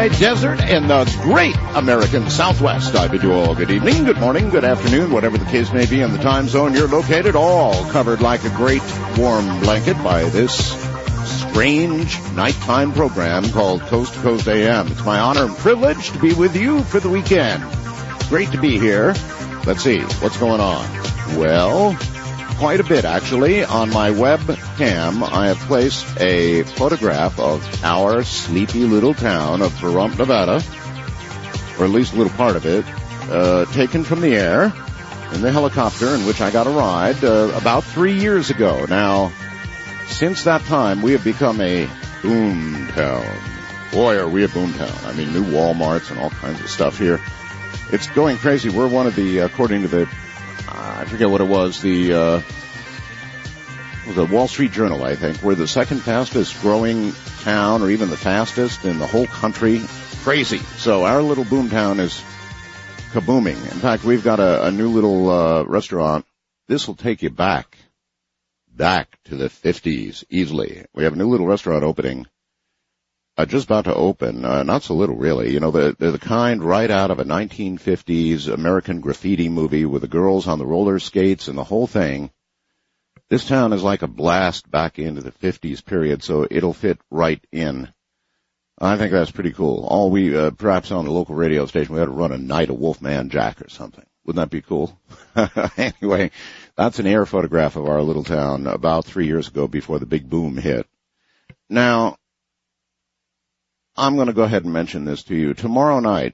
high desert in the great American Southwest. I bid you all good evening, good morning, good afternoon, whatever the case may be in the time zone you're located, all covered like a great warm blanket by this strange nighttime program called Coast to Coast AM. It's my honor and privilege to be with you for the weekend. Great to be here. Let's see, what's going on? Well, quite a bit, actually. On my webcam, I have placed a photograph of our sleepy little town of Pahrump, Nevada, or at least a little part of it, taken from the air in the helicopter in which I got a ride about 3 years ago. Now, since that time, we have become a boom town. Boy, are we a boom town. I mean, new Walmarts and all kinds of stuff here. It's going crazy. We're one of the, according to the, I forget what it was, the Wall Street Journal, I think. We're the second fastest growing town, or even the fastest in the whole country. Crazy. So our little boomtown is kabooming. In fact, we've got a new little restaurant. This will take you back to the 50s easily. We have a new little restaurant opening. Just about to open, not so little really. You know, they're the kind right out of a 1950s American graffiti movie with the girls on the roller skates and the whole thing. This town is like a blast back into the 50s period, so it'll fit right in. I think that's pretty cool. All we, perhaps on a local radio station, we ought to run a Night of Wolfman Jack or something. Wouldn't that be cool? Anyway, that's an air photograph of our little town about 3 years ago before the big boom hit. Now, I'm going to go ahead and mention this to you. Tomorrow night,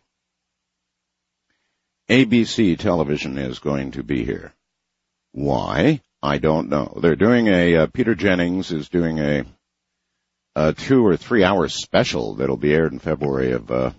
ABC television is going to be here. Why? I don't know. They're doing Peter Jennings is doing a 2 or 3 hour special that'll be aired in February of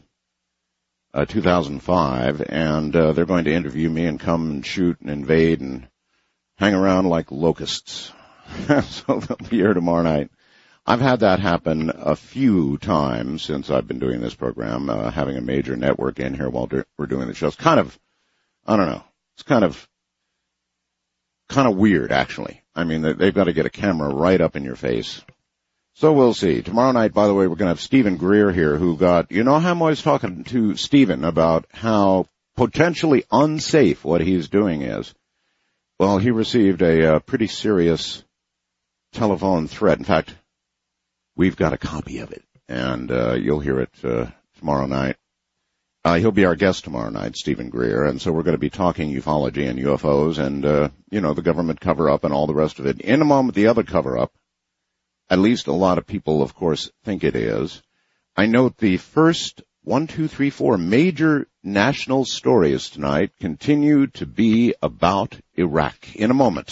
2005, and they're going to interview me and come and shoot and invade and hang around like locusts. So they'll be here tomorrow night. I've had that happen a few times since I've been doing this program, having a major network in here while we're doing the show. It's kind of, I don't know, it's kind of weird, actually. I mean, they've got to get a camera right up in your face. So we'll see. Tomorrow night, by the way, we're going to have Stephen Greer here, who got, you know how I'm always talking to Stephen about how potentially unsafe what he's doing is. Well, he received a pretty serious telephone threat. In fact, we've got a copy of it, and you'll hear it tomorrow night. He'll be our guest tomorrow night, Stephen Greer, and so we're going to be talking ufology and UFOs and, the government cover-up and all the rest of it. In a moment, the other cover-up, at least a lot of people, of course, think it is. I note the first 1, 2, 3, 4 major national stories tonight continue to be about Iraq. In a moment.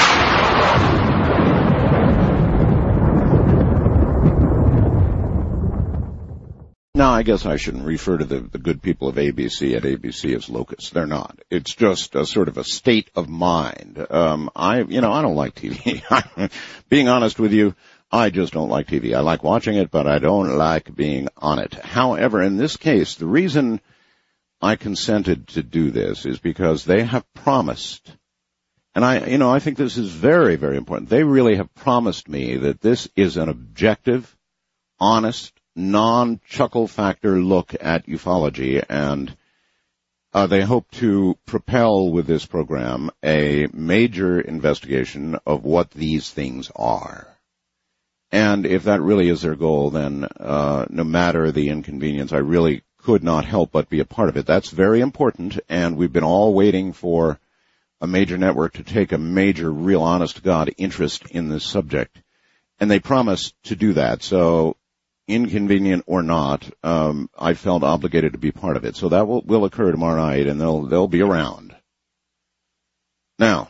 Now, I guess I shouldn't refer to the good people of ABC at ABC as locusts. They're not. It's just a sort of a state of mind. I don't like TV. Being honest with you, I just don't like TV. I like watching it, but I don't like being on it. However, in this case, the reason I consented to do this is because they have promised, and I think this is very, very important. They really have promised me that this is an objective, honest, non-chuckle factor look at ufology, and they hope to propel with this program a major investigation of what these things are. And if that really is their goal, then no matter the inconvenience, I really could not help but be a part of it. That's very important, and we've been all waiting for a major network to take a major, real, honest-to-God interest in this subject. And they promised to do that, so inconvenient or not, I felt obligated to be part of it. So that will occur tomorrow night, and they'll be around. Now,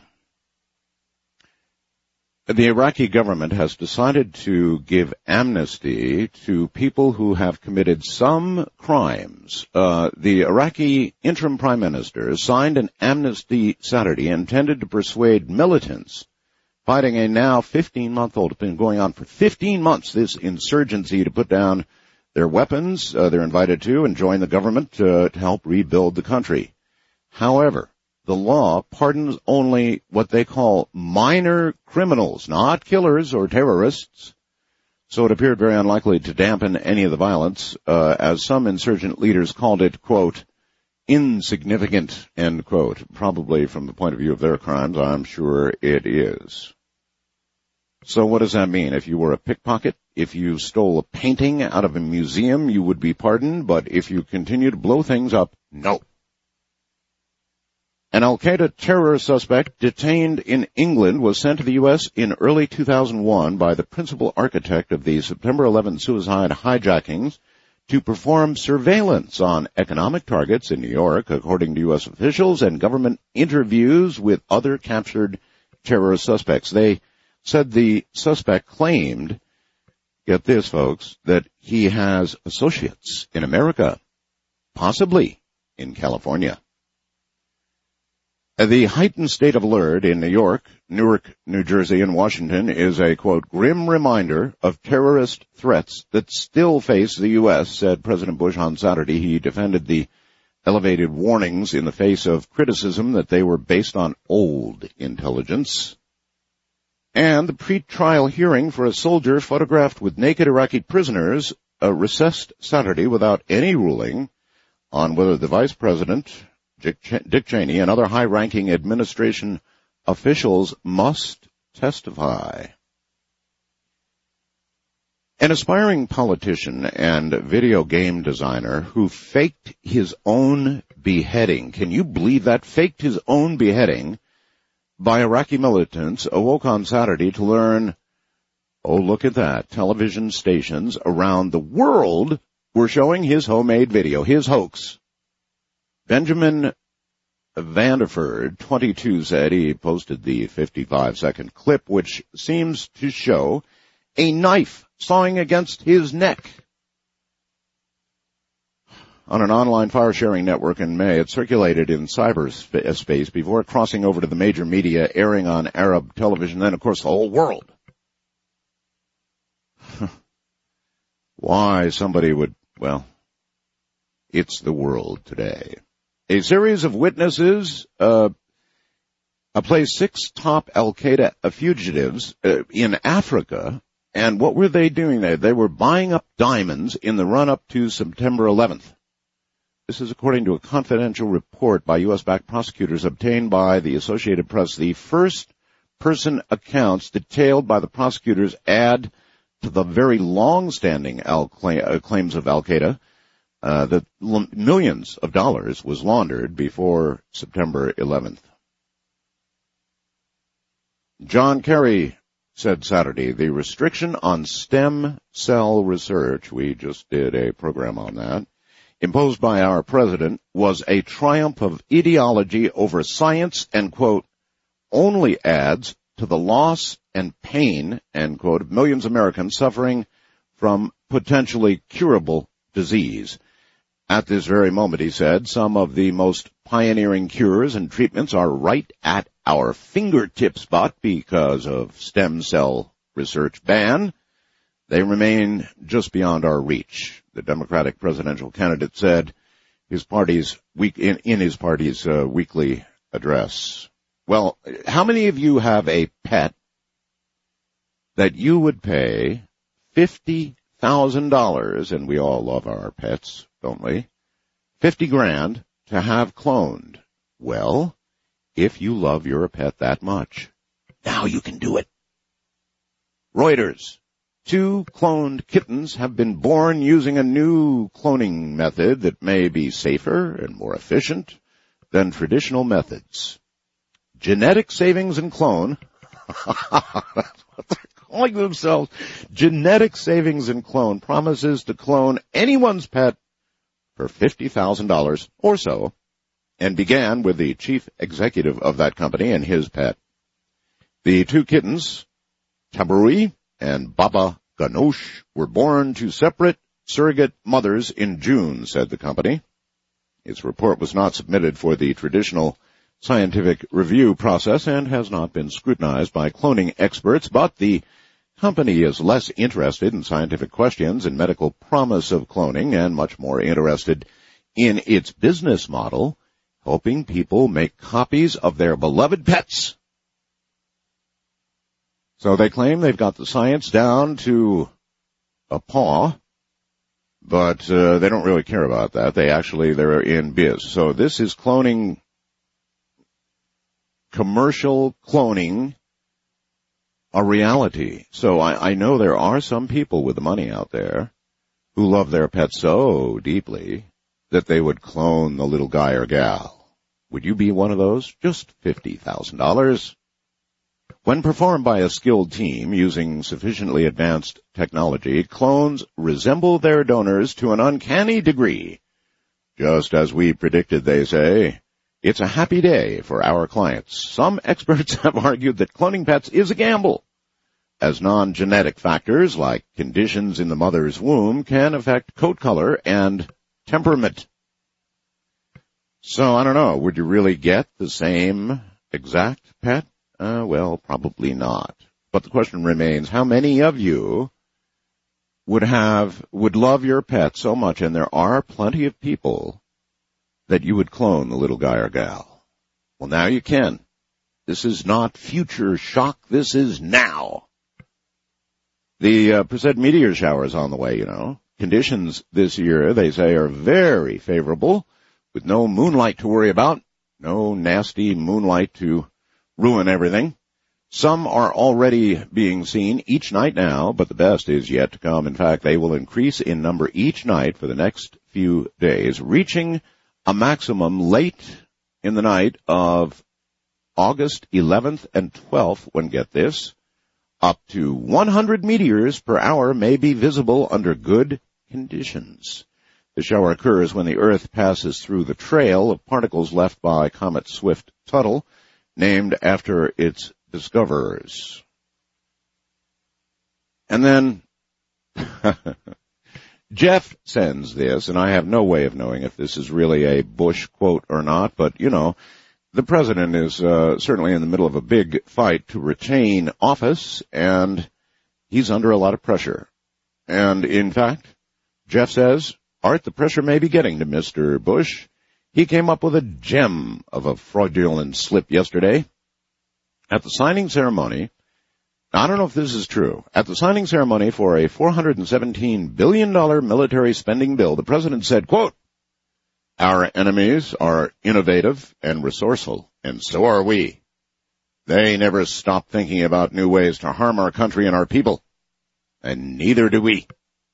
the Iraqi government has decided to give amnesty to people who have committed some crimes. The Iraqi interim prime minister signed an amnesty Saturday intended to persuade militants fighting a now 15-month-old. It's been going on for 15 months, this insurgency, to put down their weapons. They're invited to and join the government to help rebuild the country. However, the law pardons only what they call minor criminals, not killers or terrorists. So it appeared very unlikely to dampen any of the violence, as some insurgent leaders called it, quote, insignificant, end quote. Probably from the point of view of their crimes, I'm sure it is. So what does that mean? If you were a pickpocket, if you stole a painting out of a museum, you would be pardoned, but if you continue to blow things up, no. An al-Qaeda terror suspect detained in England was sent to the U.S. in early 2001 by the principal architect of the September 11 suicide hijackings to perform surveillance on economic targets in New York, according to U.S. officials and government interviews with other captured terrorist suspects. They said the suspect claimed, get this folks, that he has associates in America, possibly in California. The heightened state of alert in New York, Newark, New Jersey, and Washington is a, quote, grim reminder of terrorist threats that still face the U.S., said President Bush on Saturday. He defended the elevated warnings in the face of criticism that they were based on old intelligence. And the pre-trial hearing for a soldier photographed with naked Iraqi prisoners recessed Saturday without any ruling on whether the vice president, Dick Cheney, and other high-ranking administration officials must testify. An aspiring politician and video game designer who faked his own beheading, can you believe that? Faked his own beheading by Iraqi militants, awoke on Saturday to learn, oh, look at that, television stations around the world were showing his homemade video, his hoax. Benjamin Vanderford, 22, said he posted the 55-second clip, which seems to show a knife sawing against his neck. On an online file-sharing network in May, it circulated in cyberspace before crossing over to the major media, airing on Arab television, then, of course, the whole world. Why somebody would, well, it's the world today. A series of witnesses placed 6 top al-Qaeda fugitives in Africa, and what were they doing there? They were buying up diamonds in the run-up to September 11th. This is according to a confidential report by U.S.-backed prosecutors obtained by the Associated Press. The first-person accounts detailed by the prosecutors add to the very long-standing claims of al-Qaeda that millions of dollars was laundered before September 11th. John Kerry said Saturday the restriction on stem cell research, we just did a program on that, imposed by our president was a triumph of ideology over science and, quote, only adds to the loss and pain, end quote, of millions of Americans suffering from potentially curable disease. At this very moment, he said, some of the most pioneering cures and treatments are right at our fingertips, but because of stem cell research ban, they remain just beyond our reach. The Democratic presidential candidate said his party's in his party's weekly address. Well, how many of you have a pet that you would pay $50,000, and we all love our pets, don't we? $50,000 to have cloned. Well, if you love your pet that much, now you can do it. Reuters. 2 cloned kittens have been born using a new cloning method that may be safer and more efficient than traditional methods. Genetic Savings and Clone. That's what they're calling themselves. Genetic Savings and Clone promises to clone anyone's pet for $50,000 or so, and began with the chief executive of that company and his pet. The 2 kittens, Tabarui and Baba Ganoush, were born to separate surrogate mothers in June, said the company. Its report was not submitted for the traditional scientific review process and has not been scrutinized by cloning experts, but the company is less interested in scientific questions and medical promise of cloning and much more interested in its business model, helping people make copies of their beloved pets. So they claim they've got the science down to a paw, but they don't really care about that. They're in biz. So this is cloning, commercial cloning, a reality. So I know there are some people with the money out there who love their pets so deeply that they would clone the little guy or gal. Would you be one of those? Just $50,000. When performed by a skilled team using sufficiently advanced technology, clones resemble their donors to an uncanny degree. Just as we predicted, they say, it's a happy day for our clients. Some experts have argued that cloning pets is a gamble, as non-genetic factors like conditions in the mother's womb can affect coat color and temperament. So, I don't know, would you really get the same exact pet? Well, probably not. But the question remains, how many of you would love your pet so much, and there are plenty of people, that you would clone the little guy or gal? Well, now you can. This is not future shock, this is now. The Perseid meteor shower is on the way, you know. Conditions this year, they say, are very favorable, with no moonlight to worry about, no nasty moonlight to ruin everything. Some are already being seen each night now, but the best is yet to come. In fact, they will increase in number each night for the next few days, reaching a maximum late in the night of August 11th and 12th, when, get this, up to 100 meteors per hour may be visible under good conditions. The shower occurs when the Earth passes through the trail of particles left by Comet Swift-Tuttle, named after its discoverers. And then Jeff sends this, and I have no way of knowing if this is really a Bush quote or not, but, you know, the president is certainly in the middle of a big fight to retain office, and he's under a lot of pressure. And, in fact, Jeff says, Art, the pressure may be getting to Mr. Bush. He came up with a gem of a fraudulent slip yesterday. At the signing ceremony, I don't know if this is true, at the signing ceremony for a $417 billion military spending bill, the president said, quote, our enemies are innovative and resourceful, and so are we. They never stop thinking about new ways to harm our country and our people, and neither do we.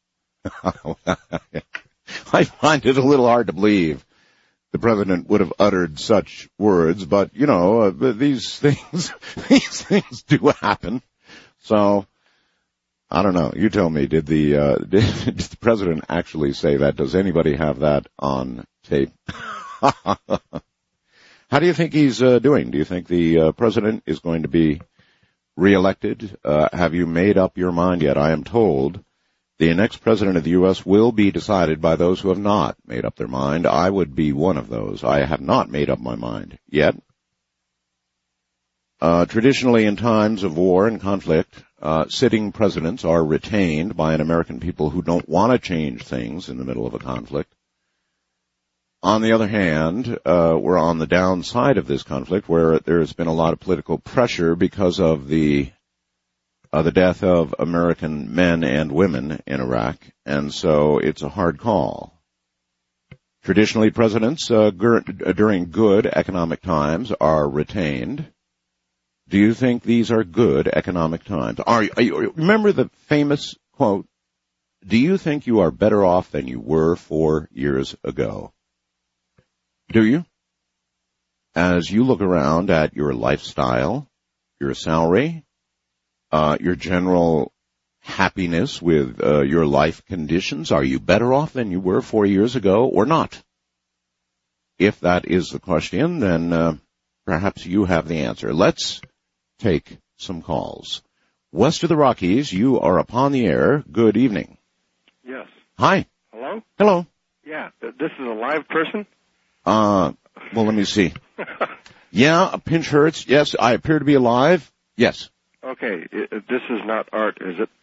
I find it a little hard to believe the president would have uttered such words, but, you know, these things do happen. So, I don't know. You tell me, did the president actually say that? Does anybody have that on tape? How do you think he's doing? Do you think the president is going to be reelected? Have you made up your mind yet? I am told the next president of the U.S. will be decided by those who have not made up their mind. I would be one of those. I have not made up my mind yet. Traditionally, in times of war and conflict, sitting presidents are retained by an American people who don't want to change things in the middle of a conflict. On the other hand, we're on the downside of this conflict, where there's been a lot of political pressure because of the death of American men and women in Iraq, and so it's a hard call. Traditionally, presidents during good economic times are retained. Do you think these are good economic times? Remember the famous quote, do you think you are better off than you were 4 years ago? Do you? As you look around at your lifestyle, your salary, your general happiness with your life conditions, are you better off than you were 4 years ago or not? If that is the question, then perhaps you have the answer. Let's take some calls. West of the Rockies, you are upon the air. Good evening. Yes. Hi. Hello? Hello. Yeah, this is a live person? Well, let me see. Yeah, a pinch hurts. Yes, I appear to be alive. Yes. Okay, this is not Art, is it?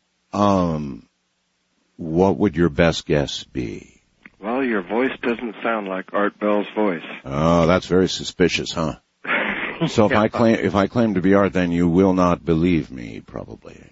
What would your best guess be? Well, your voice doesn't sound like Art Bell's voice. Oh, that's very suspicious, huh? So if I claim to be Art, then you will not believe me, probably.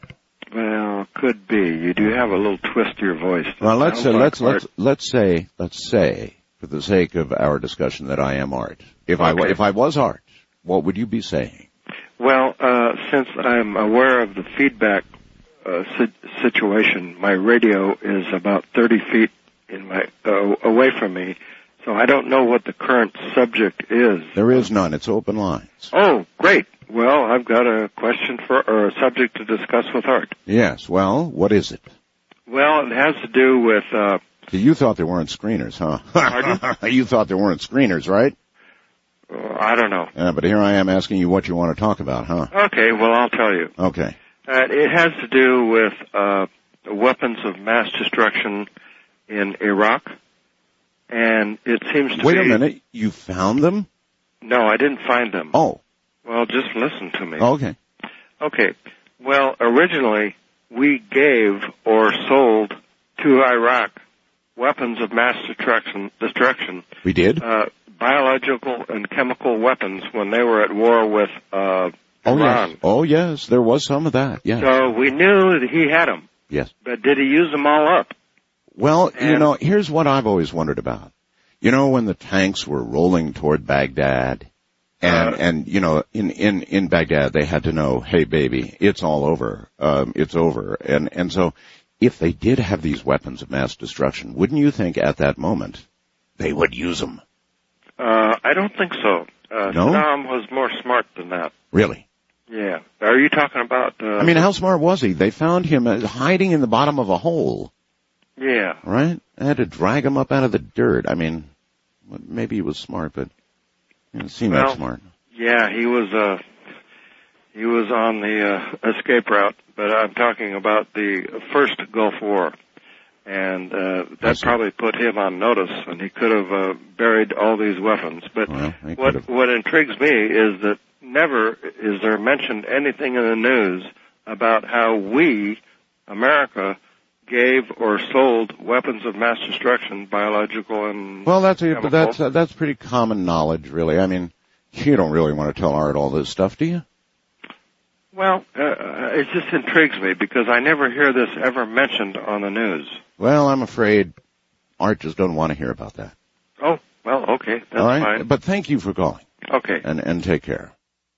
Well, could be. You do have a little twist to your voice. Well, let's say, for the sake of our discussion, that I am Art. If I was Art, what would you be saying? Well, since I'm aware of the feedback situation, my radio is about 30 feet away from me, so I don't know what the current subject is. There is none. It's open lines. Oh, great. Well, I've got a question or a subject to discuss with Art. Yes. Well, what is it? Well, it has to do with... You thought there weren't screeners, huh? Pardon? You thought there weren't screeners, right? I don't know. But here I am asking you what you want to talk about, huh? Okay, well, I'll tell you. Okay. It has to do with weapons of mass destruction in Iraq, and it seems to be... Wait a minute. You found them? No, I didn't find them. Oh. Well, just listen to me. Okay. Okay. Well, originally, we gave or sold to Iraq weapons of mass destruction. We did? Biological and chemical weapons when they were at war with Iran. Oh, yes. There was some of that, yes. So we knew that he had them. Yes. But did he use them all up? Well, here's what I've always wondered about. When the tanks were rolling toward Baghdad, and in Baghdad they had to know, hey baby, it's all over. It's over. And so if they did have these weapons of mass destruction, wouldn't you think at that moment they would use them? I don't think so. No? Saddam was more smart than that. Really? Yeah. Are you talking about... how smart was he? They found him hiding in the bottom of a hole. Yeah. Right? They had to drag him up out of the dirt. Maybe he was smart, but he didn't seem that smart. Yeah, he was on the escape route, but I'm talking about the first Gulf War. And that probably put him on notice, and he could have buried all these weapons. But what intrigues me is that never is there mentioned anything in the news about how we, America, gave or sold weapons of mass destruction, biological and chemical. That's pretty common knowledge, really. You don't really want to tell Art all this stuff, do you? Well, it just intrigues me because I never hear this ever mentioned on the news. Well, I'm afraid Art just doesn't want to hear about that. Oh, well, okay. That's all right? Fine. But thank you for calling. Okay. And take care.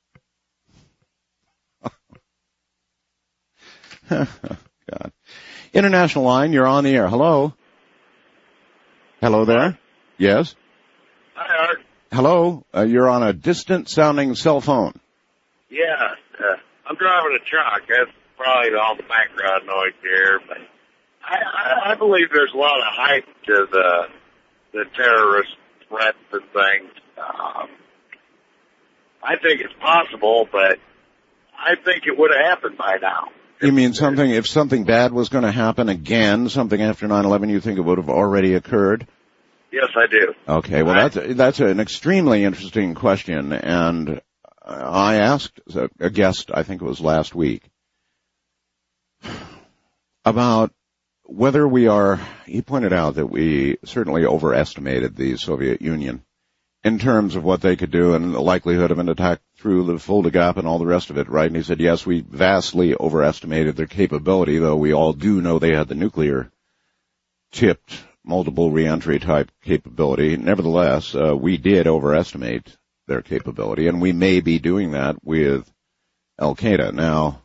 God. International line, you're on the air. Hello? Hello there? Yes? Hi, Art. Hello? You're on a distant-sounding cell phone. Yeah, I'm driving a truck. That's probably all the background noise here, but I believe there's a lot of hype to the terrorist threats and things. I think it's possible, but I think it would have happened by now. You mean if something bad was going to happen again, something after 9/11, you think it would have already occurred? Yes, I do. Okay, well that's an extremely interesting question, and I asked a guest, I think it was last week, about whether he pointed out that we certainly overestimated the Soviet Union in terms of what they could do and the likelihood of an attack through the Fulda Gap and all the rest of it, right? And he said, yes, we vastly overestimated their capability, though we all do know they had the nuclear-tipped multiple reentry type capability. Nevertheless, we did overestimate their capability, and we may be doing that with Al-Qaeda. Now,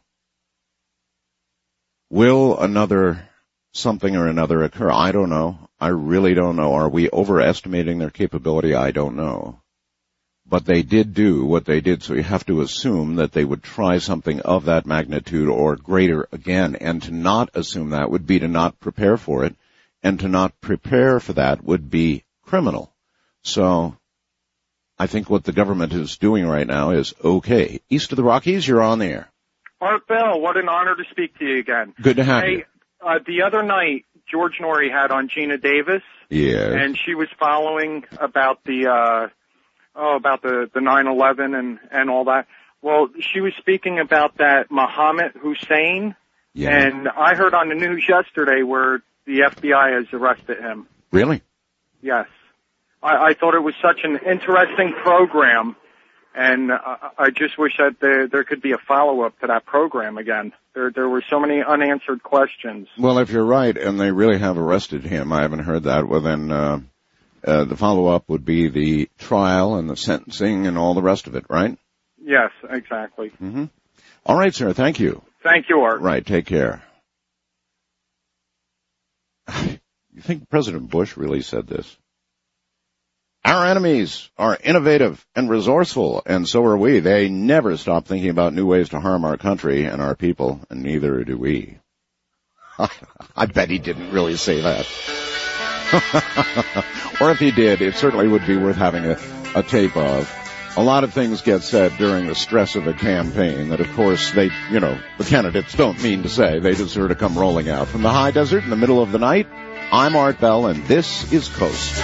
will something or another occur? I don't know. I really don't know. Are we overestimating their capability? I don't know. But they did do what they did, so you have to assume that they would try something of that magnitude or greater again. And to not assume that would be to not prepare for it, and to not prepare for that would be criminal. So I think what the government is doing right now is okay. East of the Rockies, you're on the air. Art Bell, what an honor to speak to you again. Good to have you. The other night, George Norrie had on Gina Davis. Yeah. And she was following about the 9/11 and all that. Well, she was speaking about that Mohammed Hussein. Yeah. And I heard on the news yesterday where the FBI has arrested him. Really? Yes. I thought it was such an interesting program. And I just wish that there could be a follow-up to that program again. There were so many unanswered questions. Well, if you're right, and they really have arrested him, I haven't heard that, well then, the follow-up would be the trial and the sentencing and all the rest of it, right? Yes, exactly. Mm-hmm. All right, sir. Thank you. Thank you, Art. Right. Take care. You think President Bush really said this? Our enemies are innovative and resourceful, and so are we. They never stop thinking about new ways to harm our country and our people, and neither do we. I bet he didn't really say that. Or if he did, it certainly would be worth having a tape of. A lot of things get said during the stress of a campaign that, of course, the candidates don't mean to say. They just sort of come rolling out. From the high desert in the middle of the night, I'm Art Bell, and this is Coast.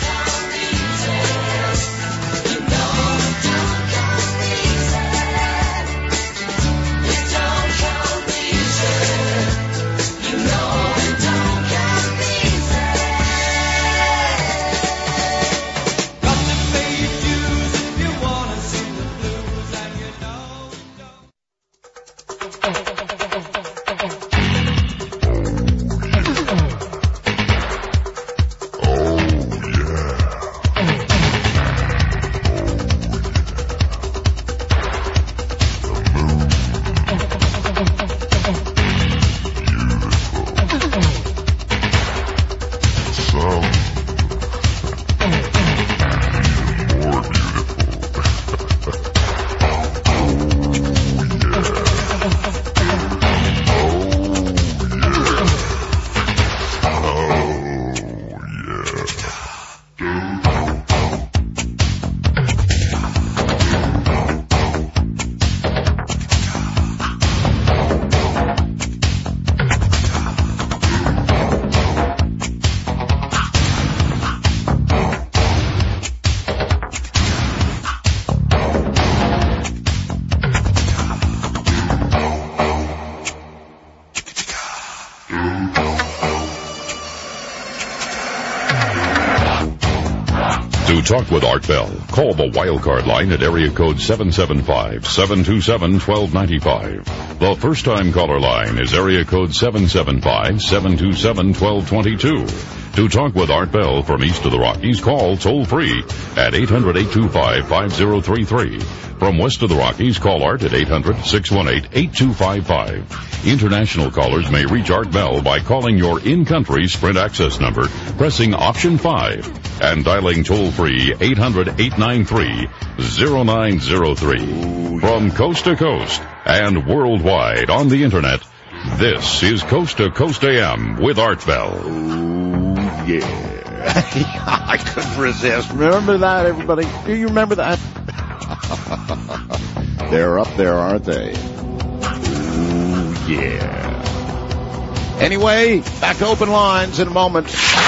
Talk with Art Bell. Call the Wildcard line at area code 775-727-1295. The first-time caller line is area code 775-727-1222. To talk with Art Bell from east of the Rockies, call toll-free at 800-825-5033. From west of the Rockies, call Art at 800-618-8255. International callers may reach Art Bell by calling your in-country Sprint access number, pressing option 5, and dialing toll-free 800-893-0903. From coast to coast and worldwide on the Internet, this is Coast to Coast AM with Art Bell. Oh, yeah. I couldn't resist. Remember that, everybody? Do you remember that? They're up there, aren't they? Ooh, yeah. Anyway, back to open lines in a moment.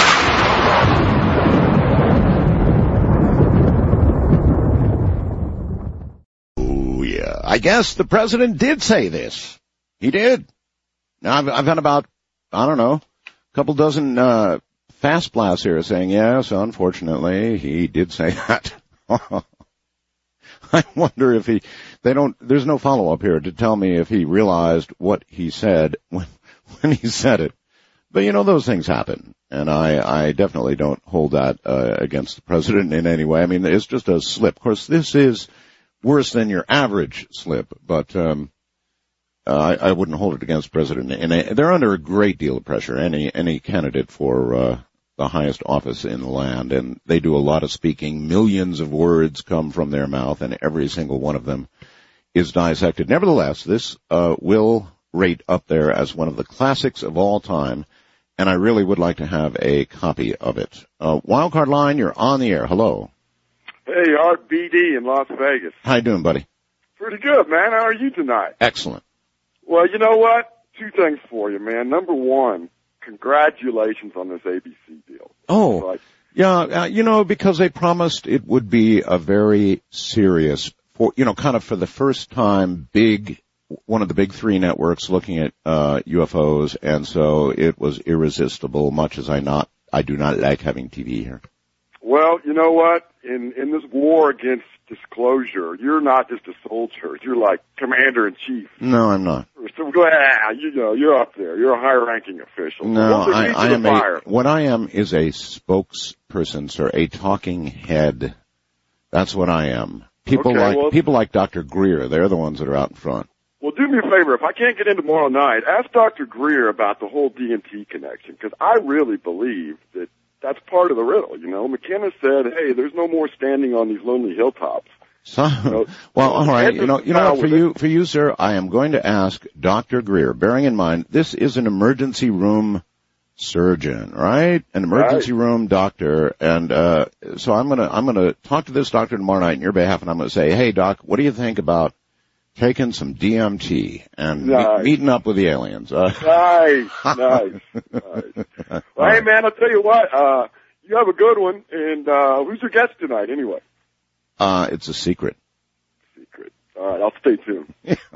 Ooh, yeah. I guess the president did say this. He did. Now, I've had about, I don't know, a couple dozen fast blasts here saying, yes, unfortunately, he did say that. I wonder if there's no follow-up here to tell me if he realized what he said when he said it. But, those things happen. And I definitely don't hold that against the president in any way. I mean, it's just a slip. Of course, this is worse than your average slip, but I wouldn't hold it against the president. And they're under a great deal of pressure, any candidate for the highest office in the land, and they do a lot of speaking. Millions of words come from their mouth, and every single one of them is dissected. Nevertheless, this will rate up there as one of the classics of all time, and I really would like to have a copy of it. Wildcard line, you're on the air. Hello. Hey, Art BD in Las Vegas. How you doing, buddy? Pretty good, man. How are you tonight? Excellent. Well, you know what? Two things for you, man. Number one, congratulations on this ABC deal. Oh, yeah, because they promised it would be a very serious, kind of for the first time, one of the big three networks looking at UFOs, and so it was irresistible, much as I do not like having TV here. Well, you know what? In this war against disclosure, you're not just a soldier. You're like commander-in-chief. No, I'm not. So, you're up there. You're a high-ranking official. No, I am what I am is a spokesperson, sir, a talking head. That's what I am. People like Dr. Greer, they're the ones that are out in front. Well, do me a favor. If I can't get in tomorrow night, ask Dr. Greer about the whole DMT connection, because I really believe that that's part of the riddle. You know, McKenna said, "Hey, there's no more standing on these lonely hilltops." So, well, all right. You know what? For you, sir, I am going to ask Dr. Greer. Bearing in mind, this is an emergency room surgeon, right? An emergency room doctor, and so I'm gonna talk to this doctor tomorrow night on your behalf, and I'm gonna say, "Hey, doc, what do you think about taking some DMT and meeting up with the aliens?" Nice. Well, hey, man, I'll tell you what. You have a good one, and who's your guest tonight, anyway? It's a secret. Secret. All right, I'll stay tuned.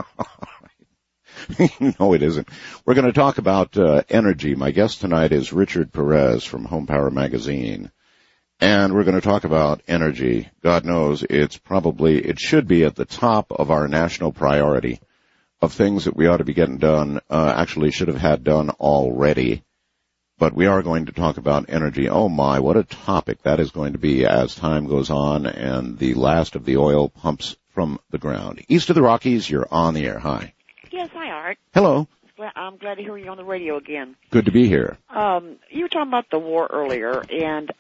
No, it isn't. We're going to talk about energy. My guest tonight is Richard Perez from Home Power Magazine. And we're going to talk about energy. God knows it should be at the top of our national priority of things that we ought to be getting done, actually should have had done already. But we are going to talk about energy. Oh my, what a topic that is going to be as time goes on and the last of the oil pumps from the ground. East of the Rockies, you're on the air. Hi. Yes, hi, Art. Hello. I'm glad to hear you on the radio again. Good to be here. You were talking about the war earlier, and,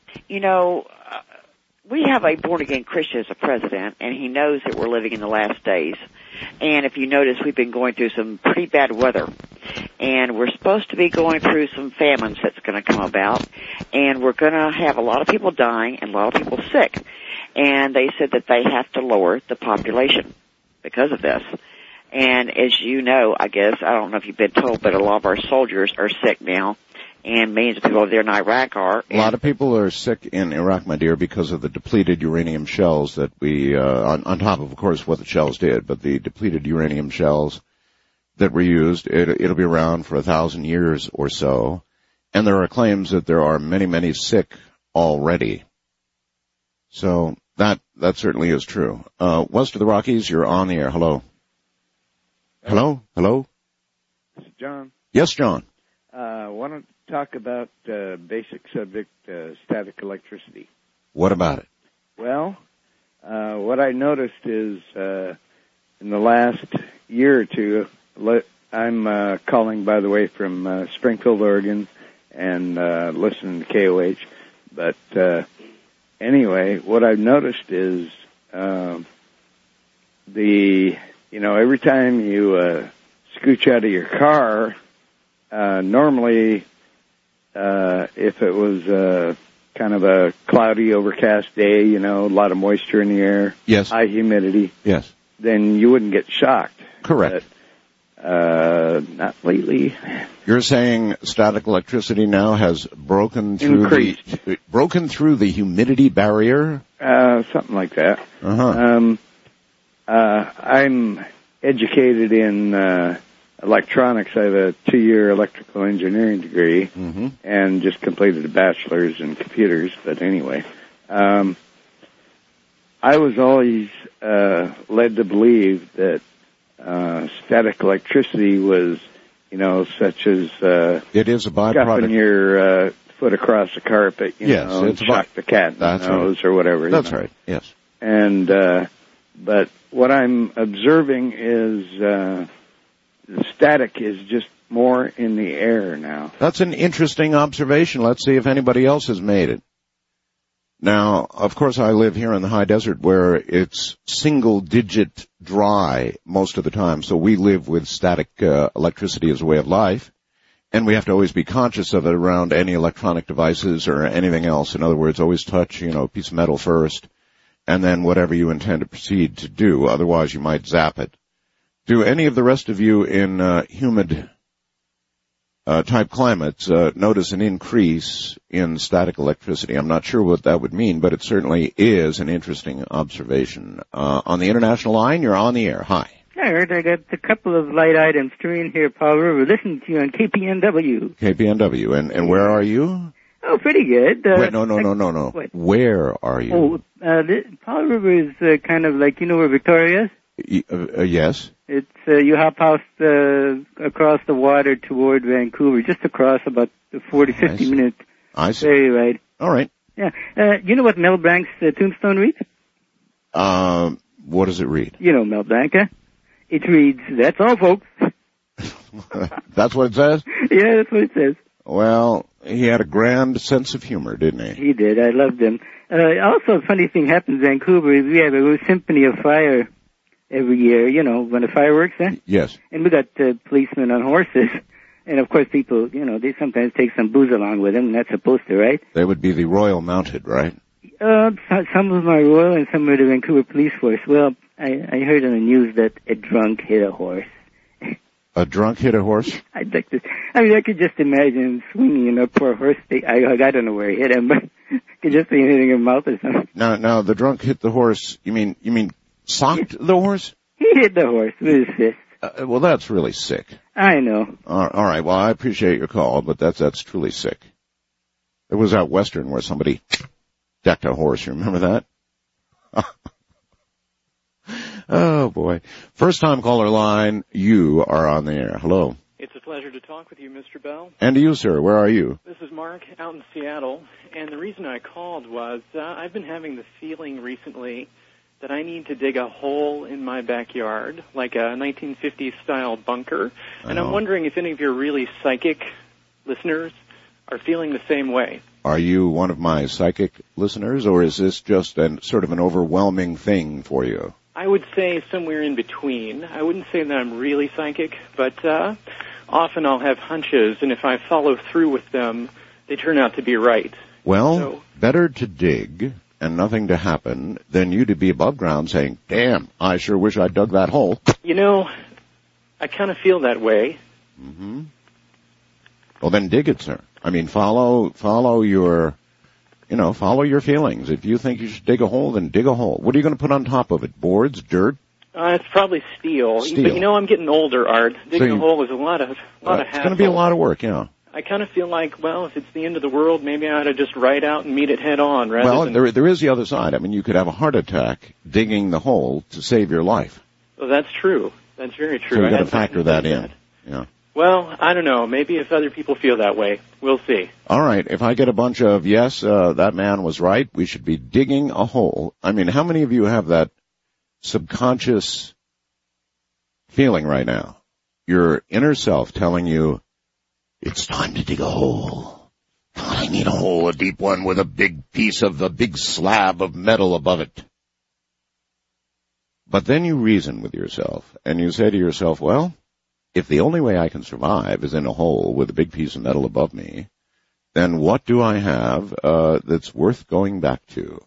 we have a born-again Christian as a president, and he knows that we're living in the last days. And if you notice, we've been going through some pretty bad weather. And we're supposed to be going through some famines that's going to come about. And we're going to have a lot of people dying and a lot of people sick. And they said that they have to lower the population because of this. And as you know, I guess, I don't know if you've been told, but a lot of our soldiers are sick now. And millions of people over there in Iraq are. A lot of people are sick in Iraq, my dear, because of the depleted uranium shells that we, on top of course, what the shells did, but the depleted uranium shells that were used, it'll be around for 1,000 years or so. And there are claims that there are many, many sick already. So that certainly is true. West of the Rockies, you're on the air. Hello. Hello? This is John. Yes, John. I want to talk about basic subject, static electricity. What about it? Well, what I noticed is in the last year or two, I'm calling, by the way, from Springfield, Oregon, and listening to KOH. But anyway, what I've noticed is every time you scooch out of your car, normally if it was kind of a cloudy, overcast day, a lot of moisture in the air, yes, high humidity, yes, then you wouldn't get shocked. Correct. But, not lately. You're saying static electricity now has broken through the humidity barrier? Something like that. Uh-huh. I'm educated in electronics. I have a 2-year electrical engineering degree, and just completed a bachelor's in computers. But anyway, I was always led to believe that static electricity was, such as it is a byproduct. Scuffing your foot across the carpet, and shock the cat in the nose or whatever. That's right. Yes. And but what I'm observing is the static is just more in the air now. That's an interesting observation. Let's see if anybody else has made it. Now, of course, I live here in the high desert where it's single-digit dry most of the time, so we live with static electricity as a way of life, and we have to always be conscious of it around any electronic devices or anything else. In other words, always touch, a piece of metal first, and then whatever you intend to proceed to do. Otherwise, you might zap it. Do any of the rest of you in humid type climates notice an increase in static electricity? I'm not sure what that would mean, but it certainly is an interesting observation. On the international line, you're on the air. Hi. Hi, Art. I got a couple of light items. Tureen here, Paul River. Listening to you on KPNW. KPNW. And where are you? Oh, pretty good. Wait, no. What? Where are you? The Powell River is kind of like, you know where Victoria is? Yes. It's, you hop out, across the water toward Vancouver, just across about 50 minutes. I see. Very right. All right. Yeah. You know what Mel Blanc's tombstone reads? What does it read? You know Mel Blanc, huh? It reads, "That's all, folks." That's what it says? Yeah, that's what it says. Well, he had a grand sense of humor, didn't he? He did. I loved him. Also, a funny thing happens in Vancouver is we have a little symphony of fire every year, you know, when the fireworks, huh? Yes. And we got policemen on horses. And of course people, you know, they sometimes take some booze along with them, and that's supposed to, right? They would be the Royal Mounted, right? Some of them are Royal and some are the Vancouver Police Force. Well, I heard on the news that a drunk hit a horse. A drunk hit a horse? I could just imagine him swinging a poor horse. I don't know where he hit him, but I could just see him hitting his mouth or something. Now, the drunk hit the horse, you mean socked the horse? He hit the horse with his fist. Well, that's really sick. I know. All right, well, I appreciate your call, but that's truly sick. It was out western where somebody decked a horse. You remember that? Oh, boy. First time caller line, you are on the air. Hello. It's a pleasure to talk with you, Mr. Bell. And to you, sir. Where are you? This is Mark out in Seattle, and the reason I called was I've been having the feeling recently that I need to dig a hole in my backyard, like a 1950s-style bunker, and I'm wondering if any of your really psychic listeners are feeling the same way. Are you one of my psychic listeners, or is this just sort of an overwhelming thing for you? I would say somewhere in between. I wouldn't say that I'm really psychic, but often I'll have hunches, and if I follow through with them, they turn out to be right. Well, better to dig and nothing to happen than you to be above ground saying, "Damn, I sure wish I dug that hole." You know, I kind of feel that way. Mm-hmm. Well, then dig it, sir. I mean, follow your feelings. If you think you should dig a hole, then dig a hole. What are you going to put on top of it? Boards, dirt? It's probably steel. But you know, I'm getting older, Art. Digging a hole is a lot of hassle. It's going to be a lot of work, yeah. I kind of feel like, well, if it's the end of the world, maybe I ought to just ride out and meet it head on rather than... Well, there is the other side. I mean, you could have a heart attack digging the hole to save your life. Well, that's true. That's very true. So you've got to factor that in. Yeah. Well, I don't know. Maybe if other people feel that way. We'll see. All right. If I get a bunch of, yes, that man was right, we should be digging a hole. I mean, how many of you have that subconscious feeling right now? Your inner self telling you, it's time to dig a hole. I need a hole, a deep one with a big slab of metal above it. But then you reason with yourself and you say to yourself, well, if the only way I can survive is in a hole with a big piece of metal above me, then what do I have that's worth going back to?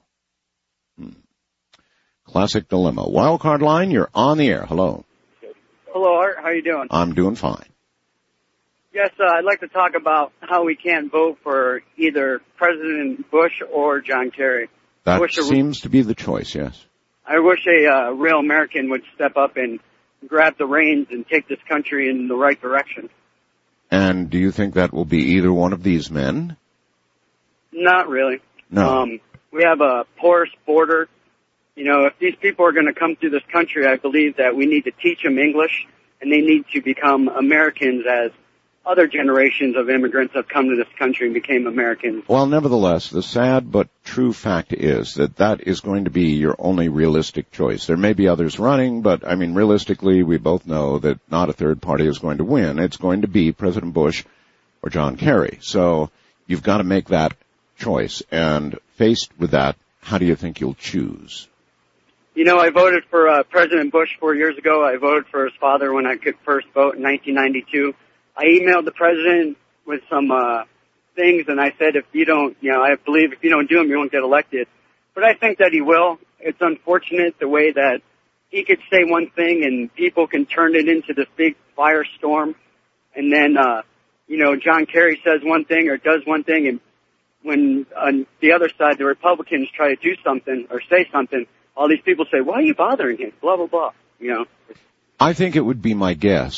Classic dilemma. Wildcard line, you're on the air. Hello. Hello, Art. How you doing? I'm doing fine. Yes, I'd like to talk about how we can't vote for either President Bush or John Kerry. That seems to be the choice, yes. I wish a real American would step up and grab the reins and take this country in the right direction. And do you think that will be either one of these men? Not really. No. We have a porous border. You know, if these people are going to come through this country, I believe that we need to teach them English, and they need to become Americans as other generations of immigrants have come to this country and became Americans. Well, nevertheless, the sad but true fact is that is going to be your only realistic choice. There may be others running, but, I mean, realistically, we both know that not a third party is going to win. It's going to be President Bush or John Kerry. So you've got to make that choice. And faced with that, how do you think you'll choose? You know, I voted for President Bush 4 years ago. I voted for his father when I could first vote in 1992. I emailed the president with some things, and I said, I believe if you don't do them, you won't get elected. But I think that he will. It's unfortunate the way that he could say one thing and people can turn it into this big firestorm. And then, John Kerry says one thing or does one thing, and when on the other side, the Republicans try to do something or say something, all these people say, why are you bothering him? Blah, blah, blah. You know. I think it would be my guess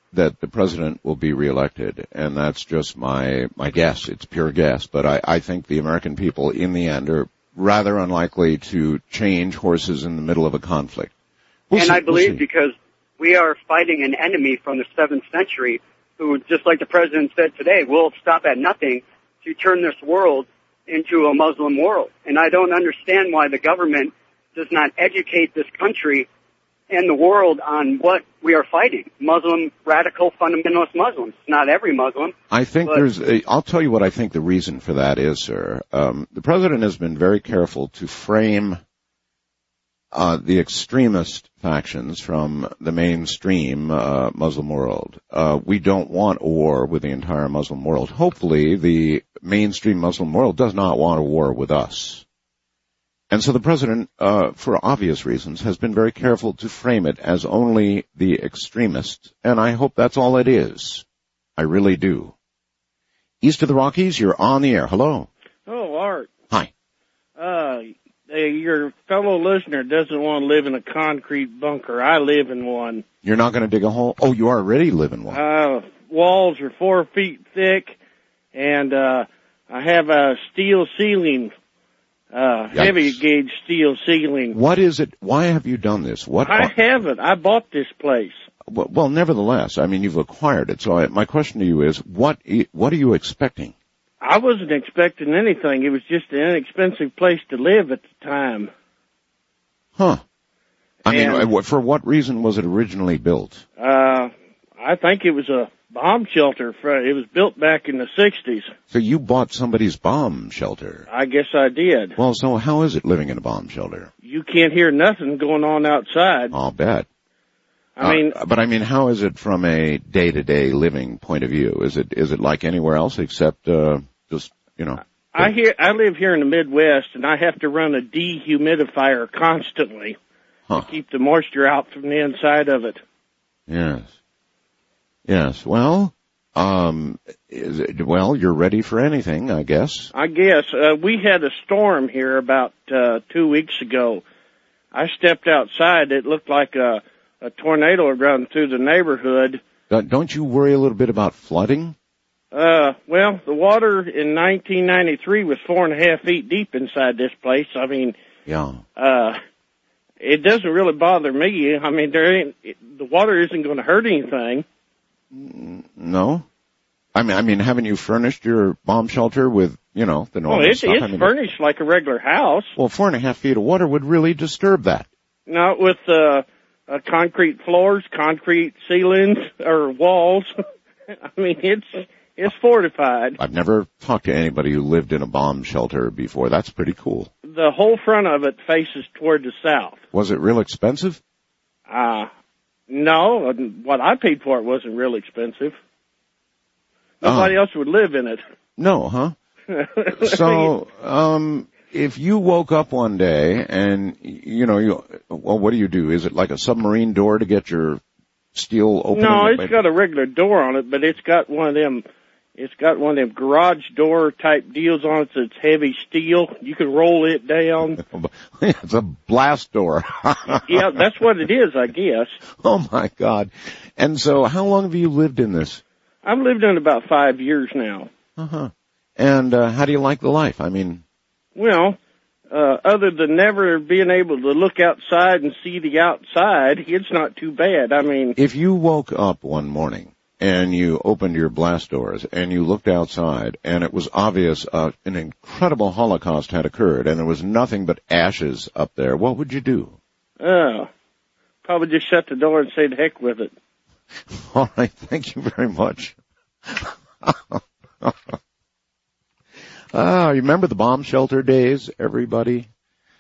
that the president will be reelected, and that's just my guess. It's pure guess, but I think the American people, in the end, are rather unlikely to change horses in the middle of a conflict. I believe because we are fighting an enemy from the 7th century who, just like the president said today, will stop at nothing to turn this world into a Muslim world. And I don't understand why the government does not educate this country and the world on what we are fighting. Muslim, radical, fundamentalist Muslims. Not every Muslim. I think I'll tell you what I think the reason for that is, sir. The president has been very careful to frame the extremist factions from the mainstream Muslim world. We don't want a war with the entire Muslim world. Hopefully, the mainstream Muslim world does not want a war with us. And so the president, for obvious reasons, has been very careful to frame it as only the extremists, and I hope that's all it is. I really do. East of the Rockies, you're on the air. Hello. Oh, Art. Hi. Your fellow listener doesn't want to live in a concrete bunker. I live in one. You're not going to dig a hole? Oh, you already live in one. Walls are 4 feet thick, and I have a steel ceiling, heavy gauge steel ceiling. What is it? Why have you done this? I haven't. I bought this place. Well, nevertheless, I mean, you've acquired it. So my question to you is, what are you expecting? I wasn't expecting anything. It was just an inexpensive place to live at the time. Huh. I mean, for what reason was it originally built? I think it was a bomb shelter. It was built back in the 60s. So you bought somebody's bomb shelter? I guess I did. Well, so how is it living in a bomb shelter? You can't hear nothing going on outside. I'll bet. But I mean, how is it from a day-to-day living point of view? Is it like anywhere else except just, you know? I live here in the Midwest, and I have to run a dehumidifier constantly to keep the moisture out from the inside of it. Yes. Well, you're ready for anything, I guess. I guess. We had a storm here about 2 weeks ago. I stepped outside. It looked like a tornado had run through the neighborhood. Don't you worry a little bit about flooding? Well, the water in 1993 was 4.5 feet deep inside this place. I mean, it doesn't really bother me. I mean, the water isn't going to hurt anything. No? I mean, haven't you furnished your bomb shelter with, the normal stuff? It's furnished like a regular house. Well, 4.5 feet of water would really disturb that. Not with, concrete floors, concrete ceilings, or walls. I mean, it's fortified. I've never talked to anybody who lived in a bomb shelter before. That's pretty cool. The whole front of it faces toward the south. Was it real expensive? No. What I paid for it wasn't real expensive. Nobody else would live in it. No, huh? So, if you woke up one day and, what do? Is it like a submarine door to get your steel open? No, it's got a regular door on it, but it's got one of them garage door type deals on it that's heavy steel. You can roll it down. It's a blast door. Yeah, that's what it is, I guess. Oh my God. And so how long have you lived in this? I've lived in about 5 years now. And, how do you like the life? I mean, well, other than never being able to look outside and see the outside, it's not too bad. I mean, if you woke up one morning and you opened your blast doors and you looked outside and it was obvious an incredible Holocaust had occurred and there was nothing but ashes up there, what would you do? Probably just shut the door and say the heck with it. All right, thank you very much. You remember the bomb shelter days, everybody?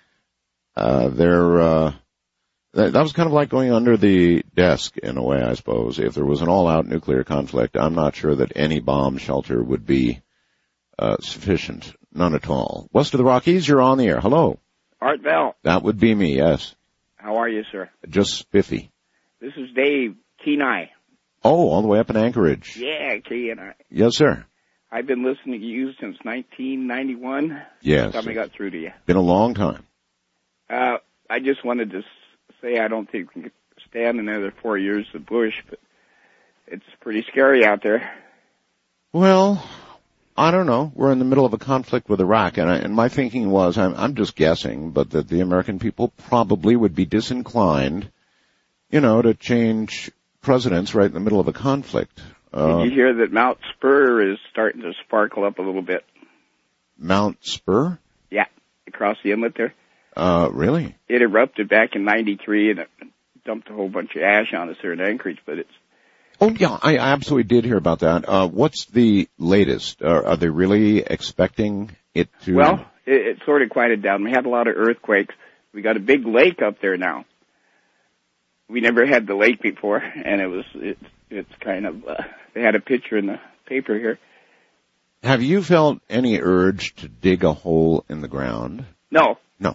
That was kind of like going under the desk in a way, I suppose. If there was an all-out nuclear conflict, I'm not sure that any bomb shelter would be sufficient. None at all. West of the Rockies, you're on the air. Hello. Art Bell. That would be me, yes. How are you, sir? Just spiffy. This is Dave, Kenai. Oh, all the way up in Anchorage. Yeah, Kenai. Yes, sir. I've been listening to you since 1991. Yes. Time I got through to you. Been a long time. I just wanted to say I don't think we can stand another 4 years of Bush, but It's pretty scary out there. Well, I don't know. We're in the middle of a conflict with Iraq, and my thinking was, I'm just guessing, but that the American people probably would be disinclined, to change presidents right in the middle of a conflict. Did you hear that Mount Spur is starting to sparkle up a little bit? Mount Spur? Yeah, across the inlet there. Really? It erupted back in '93 and it dumped a whole bunch of ash on us there in Anchorage, but it's... Oh, yeah, I absolutely did hear about that. What's the latest? Are they really expecting it to... Well, it sort of quieted down. We had a lot of earthquakes. We got a big lake up there now. We never had the lake before, and it's kind of... they had a picture in the paper here. Have you felt any urge to dig a hole in the ground? No. No.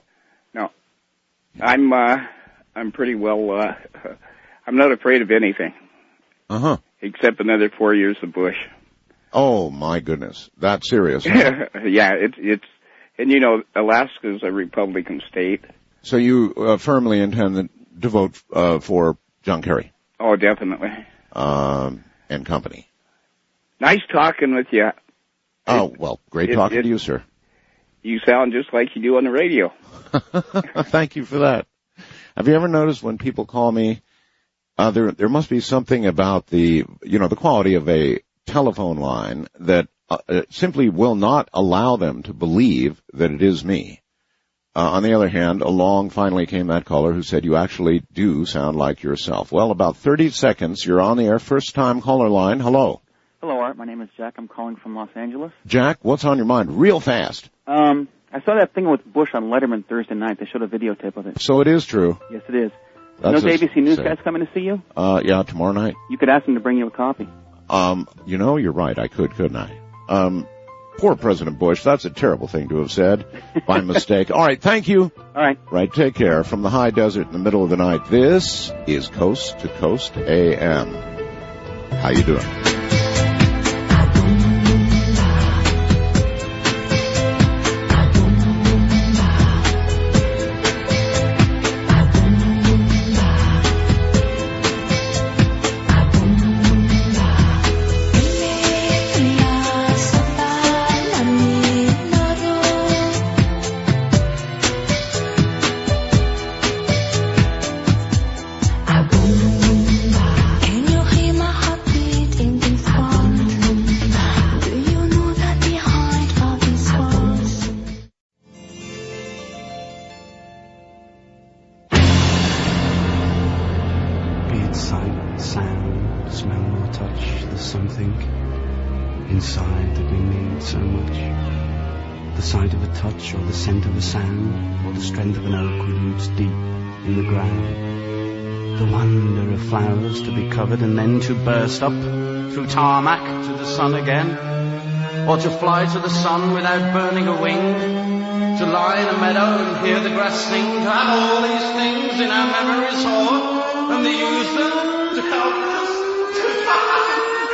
I'm pretty well, I'm not afraid of anything. Uh-huh. Except another 4 years of Bush. Oh, my goodness. That's serious. Huh? Yeah, it's, and Alaska's a Republican state. So you firmly intend to vote for John Kerry? Oh, definitely. And company. Nice talking with you. Oh, well, great talking to you, sir. You sound just like you do on the radio. Thank you for that. Have you ever noticed when people call me, there must be something about the quality of a telephone line that simply will not allow them to believe that it is me. On the other hand, along finally came that caller who said, you actually do sound like yourself. Well, about 30 seconds, you're on the air, first-time caller line. Hello. Hello, Art. My name is Jack. I'm calling from Los Angeles. Jack, what's on your mind? Real fast. I saw that thing with Bush on Letterman Thursday night. They showed a videotape of it. So it is true. Yes, it is. Those ABC News guys coming to see you? Yeah, tomorrow night. You could ask them to bring you a copy. You're right. I could, couldn't I? Poor President Bush. That's a terrible thing to have said by mistake. All right, thank you. All right. Right, take care. From the high desert in the middle of the night, this is Coast to Coast AM. How you doing? And then to burst up through tarmac to the sun again, or to fly to the sun without burning a wing, to lie in a meadow and hear the grass sing, to have all these things in our memories hoard, and to use them to help us to fly.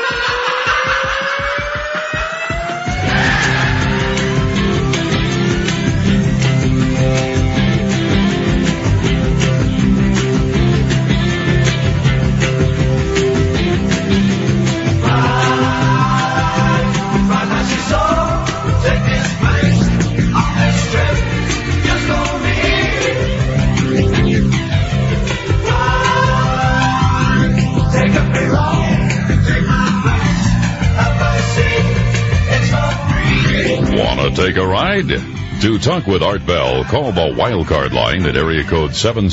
Want to take a ride? To talk with Art Bell, call the Wildcard line at area code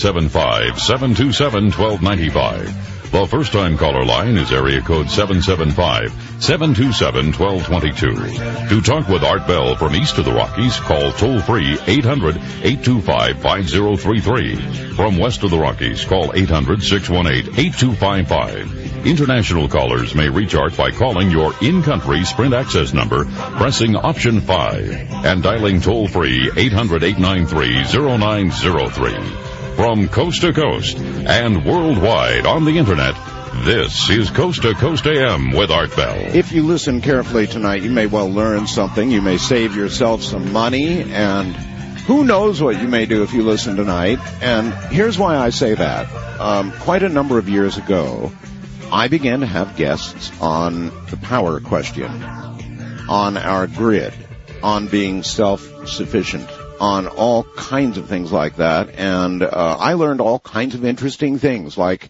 775-727-1295. The first-time caller line is area code 775-727-1222. To talk with Art Bell from east of the Rockies, call toll-free 800-825-5033. From west of the Rockies, call 800-618-8255. International callers may reach Art by calling your in-country Sprint access number, pressing option 5, and dialing toll-free 800-893-0903. From coast to coast and worldwide on the Internet, this is Coast to Coast AM with Art Bell. If you listen carefully tonight, you may well learn something. You may save yourself some money, and who knows what you may do if you listen tonight. And here's why I say that. Quite a number of years ago, I began to have guests on the power question, on our grid, on being self-sufficient, on all kinds of things like that. And I learned all kinds of interesting things like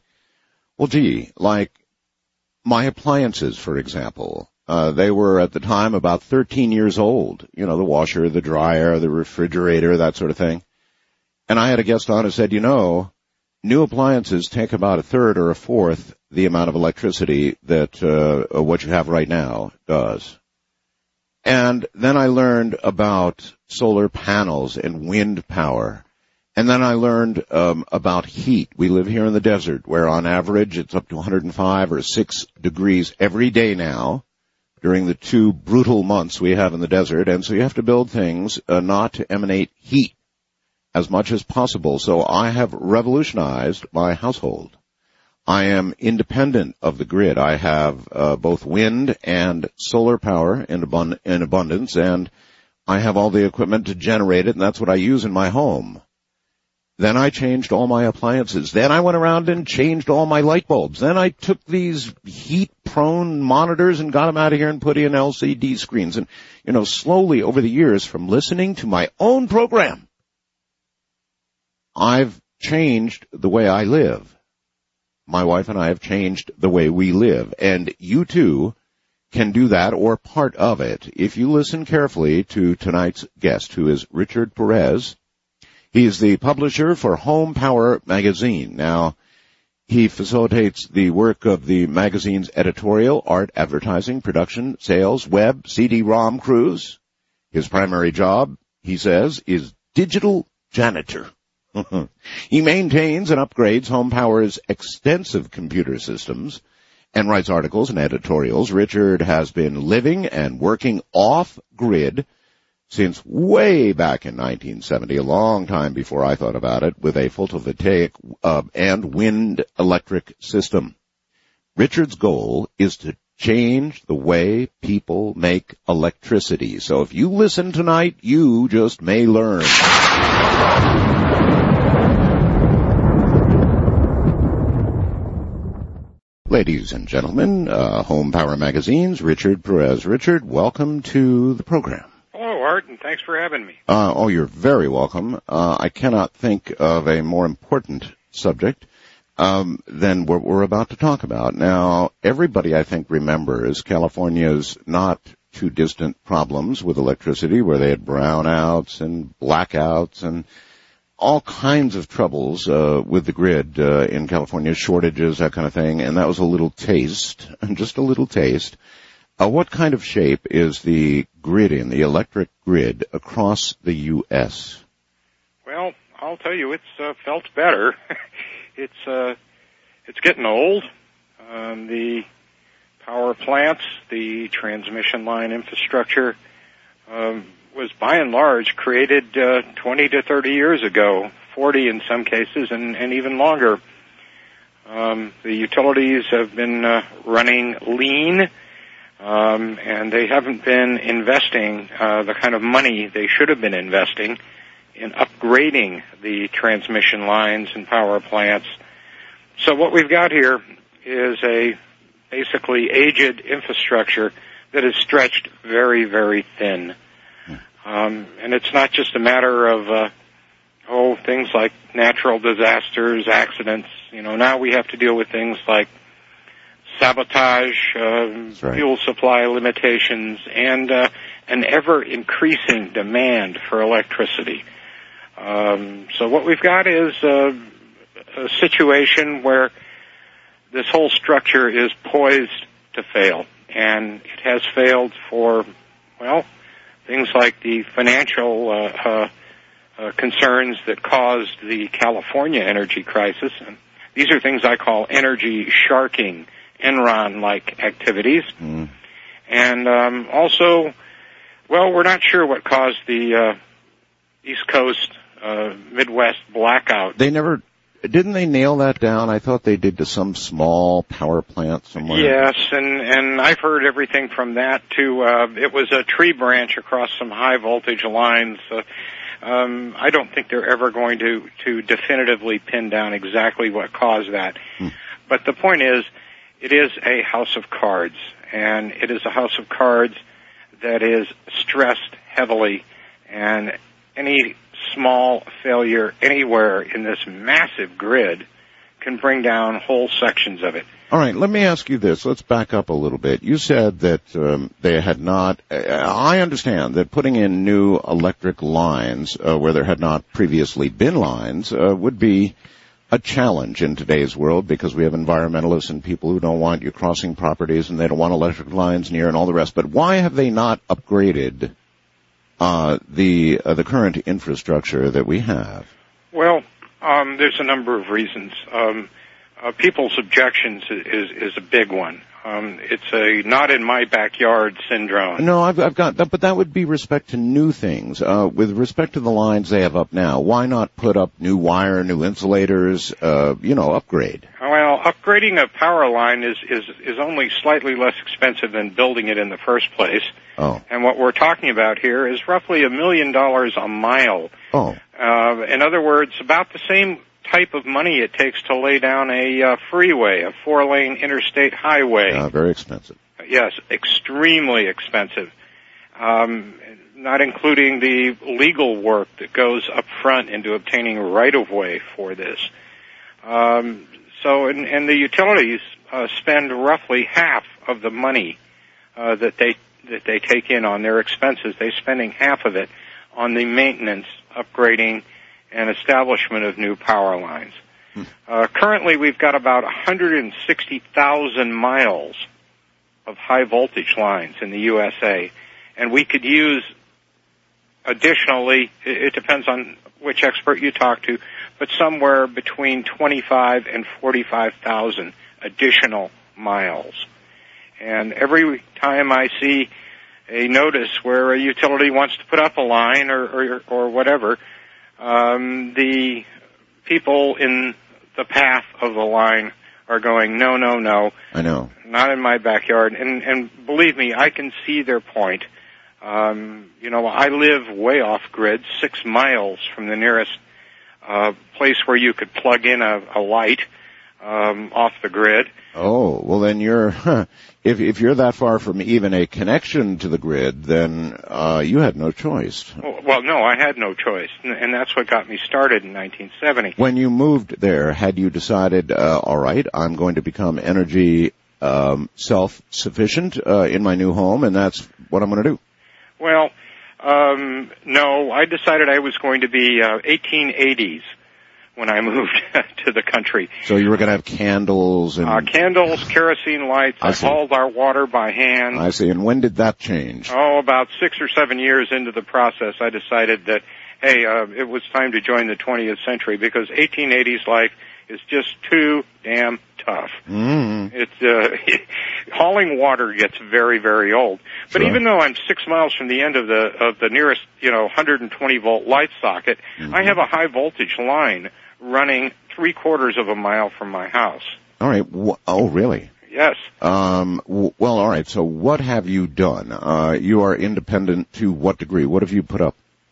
my appliances, for example. They were at the time about 13 years old. You know, the washer, the dryer, the refrigerator, that sort of thing. And I had a guest on who said, new appliances take about a third or a fourth the amount of electricity that what you have right now does. And then I learned about solar panels and wind power. And then I learned about heat. We live here in the desert, where on average it's up to 105 or 6 degrees every day now during the 2 brutal months we have in the desert. And so you have to build things not to emanate heat as much as possible. So I have revolutionized my household. I am independent of the grid. I have both wind and solar power in abundance, and I have all the equipment to generate it, and that's what I use in my home. Then I changed all my appliances. Then I went around and changed all my light bulbs. Then I took these heat-prone monitors and got them out of here and put in LCD screens. And, slowly over the years, from listening to my own program, I've changed the way I live. My wife and I have changed the way we live. And you, too, can do that or part of it if you listen carefully to tonight's guest, who is Richard Perez. He's the publisher for Home Power magazine. Now, he facilitates the work of the magazine's editorial, art, advertising, production, sales, web, CD-ROM crews. His primary job, he says, is digital janitor. He maintains and upgrades Home Power's extensive computer systems and writes articles and editorials. Richard has been living and working off-grid since way back in 1970, a long time before I thought about it, with a photovoltaic and wind electric system. Richard's goal is to change the way people make electricity. So if you listen tonight, you just may learn. Ladies and gentlemen, Home Power Magazine's Richard Perez. Richard, welcome to the program. Hello, Art, and thanks for having me. You're very welcome. I cannot think of a more important subject than what we're about to talk about. Now, everybody, I think, remembers California's not too distant problems with electricity, where they had brownouts and blackouts and all kinds of troubles with the grid in California, shortages, that kind of thing, and that was a little taste, just a little taste. What kind of shape is the grid in, the electric grid, across the U.S.? Well, I'll tell you, it's felt better. It's getting old. The power plants, the transmission line infrastructure, was by and large created 20 to 30 years ago, 40 in some cases, and even longer. The utilities have been running lean, and they haven't been investing the kind of money they should have been investing in upgrading the transmission lines and power plants. So what we've got here is a basically aged infrastructure that is stretched very, very thin. And it's not just a matter of, things like natural disasters, accidents. Now we have to deal with things like sabotage, fuel supply limitations, and an ever-increasing demand for electricity. So what we've got is a situation where this whole structure is poised to fail. And it has failed for, things like the financial concerns that caused the California energy crisis. And these are things I call energy sharking, Enron-like activities. And also, we're not sure what caused the East Coast Midwest blackout. Didn't they nail that down? I thought they did to some small power plant somewhere. Yes, and I've heard everything from that to it was a tree branch across some high voltage lines. I don't think they're ever going to definitively pin down exactly what caused that. But the point is, it is a house of cards, and it is a house of cards that is stressed heavily, and any small failure anywhere in this massive grid can bring down whole sections of it. All right, let me ask you this. Let's back up a little bit. You said that they had not, I understand that putting in new electric lines where there had not previously been lines would be a challenge in today's world because we have environmentalists and people who don't want you crossing properties and they don't want electric lines near and all the rest. But why have they not upgraded the current infrastructure that we have? Well, there's a number of reasons. People's objections is a big one. It's a not in my backyard syndrome. No, I've got that, but that would be respect to new things. With respect to the lines they have up now, why not put up new wire, new insulators, upgrade? Well, upgrading a power line is only slightly less expensive than building it in the first place. Oh. And what we're talking about here is roughly $1 million a mile. Oh. In other words, about the same type of money it takes to lay down a freeway, a 4-lane interstate highway. Very expensive. Yes, extremely expensive. Not including the legal work that goes up front into obtaining right-of-way for this. And the utilities spend roughly half of the money that they take in on their expenses. They're spending half of it on the maintenance, upgrading, and establishment of new power lines. Currently, we've got about 160,000 miles of high voltage lines in the USA, and we could use additionally, it depends on which expert you talk to, but somewhere between 25 and 45,000 additional miles. And every time I see a notice where a utility wants to put up a line or whatever, the people in the path of the line are going, no. I know. Not in my backyard. And believe me, I can see their point. I live way off grid, 6 miles from the nearest place where you could plug in a light off the grid. Oh, well then if you're that far from even a connection to the grid, then you had no choice. Well, no, I had no choice, and that's what got me started in 1970. When you moved there, had you decided, all right, I'm going to become energy self-sufficient in my new home, and that's what I'm going to do? Well, no, I decided I was going to be 1880s. When I moved to the country. So you were going to have candles and... candles, kerosene lights. I hauled our water by hand. I see. And when did that change? Oh, about 6 or 7 years into the process, I decided that, hey, it was time to join the 20th century because 1880s life is just too damn tough. It's hauling water gets very, very old. But even though I'm 6 miles from the end of the nearest, 120 volt light socket, I have a high voltage line running 3/4 of a mile from my house. All right. Oh, really? Yes. Well, all right. So what have you done? You are independent to what degree? What have you put up?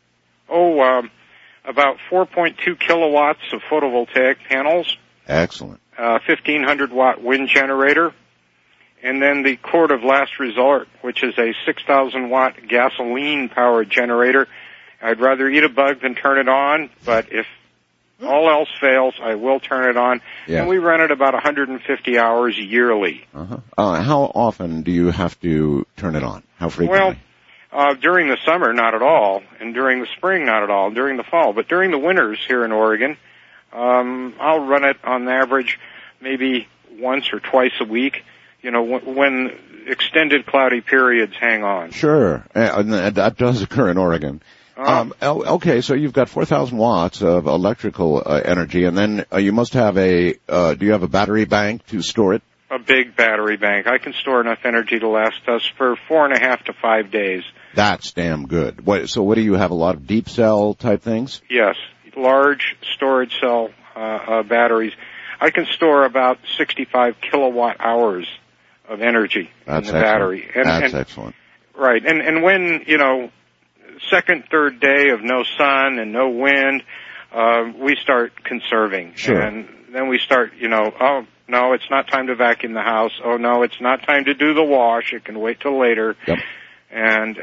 About 4.2 kilowatts of photovoltaic panels. Excellent. 1,500 watt wind generator. And then the Court of Last Resort, which is a 6,000 watt gasoline powered generator. I'd rather eat a bug than turn it on, but if all else fails, I will turn it on. Yeah. And we run it about 150 hours yearly. How often do you have to turn it on? How frequently? Well, during the summer, not at all. And during the spring, not at all. And during the fall. But during the winters here in Oregon, I'll run it on average maybe once or twice a week, when extended cloudy periods hang on. Sure. That does occur in Oregon. Okay, so you've got 4,000 watts of electrical energy, and then you must have do you have a battery bank to store it? A big battery bank. I can store enough energy to last us for 4.5 to 5 days. That's damn good. So what do you have, a lot of deep cell type things? Yes, large storage cell batteries. I can store about 65 kilowatt hours of energy in the battery. That's excellent. Right, and when, second, third day of no sun and no wind, we start conserving. Sure. And then we start, no, it's not time to vacuum the house. Oh, no, it's not time to do the wash. It can wait till later. Yep. And,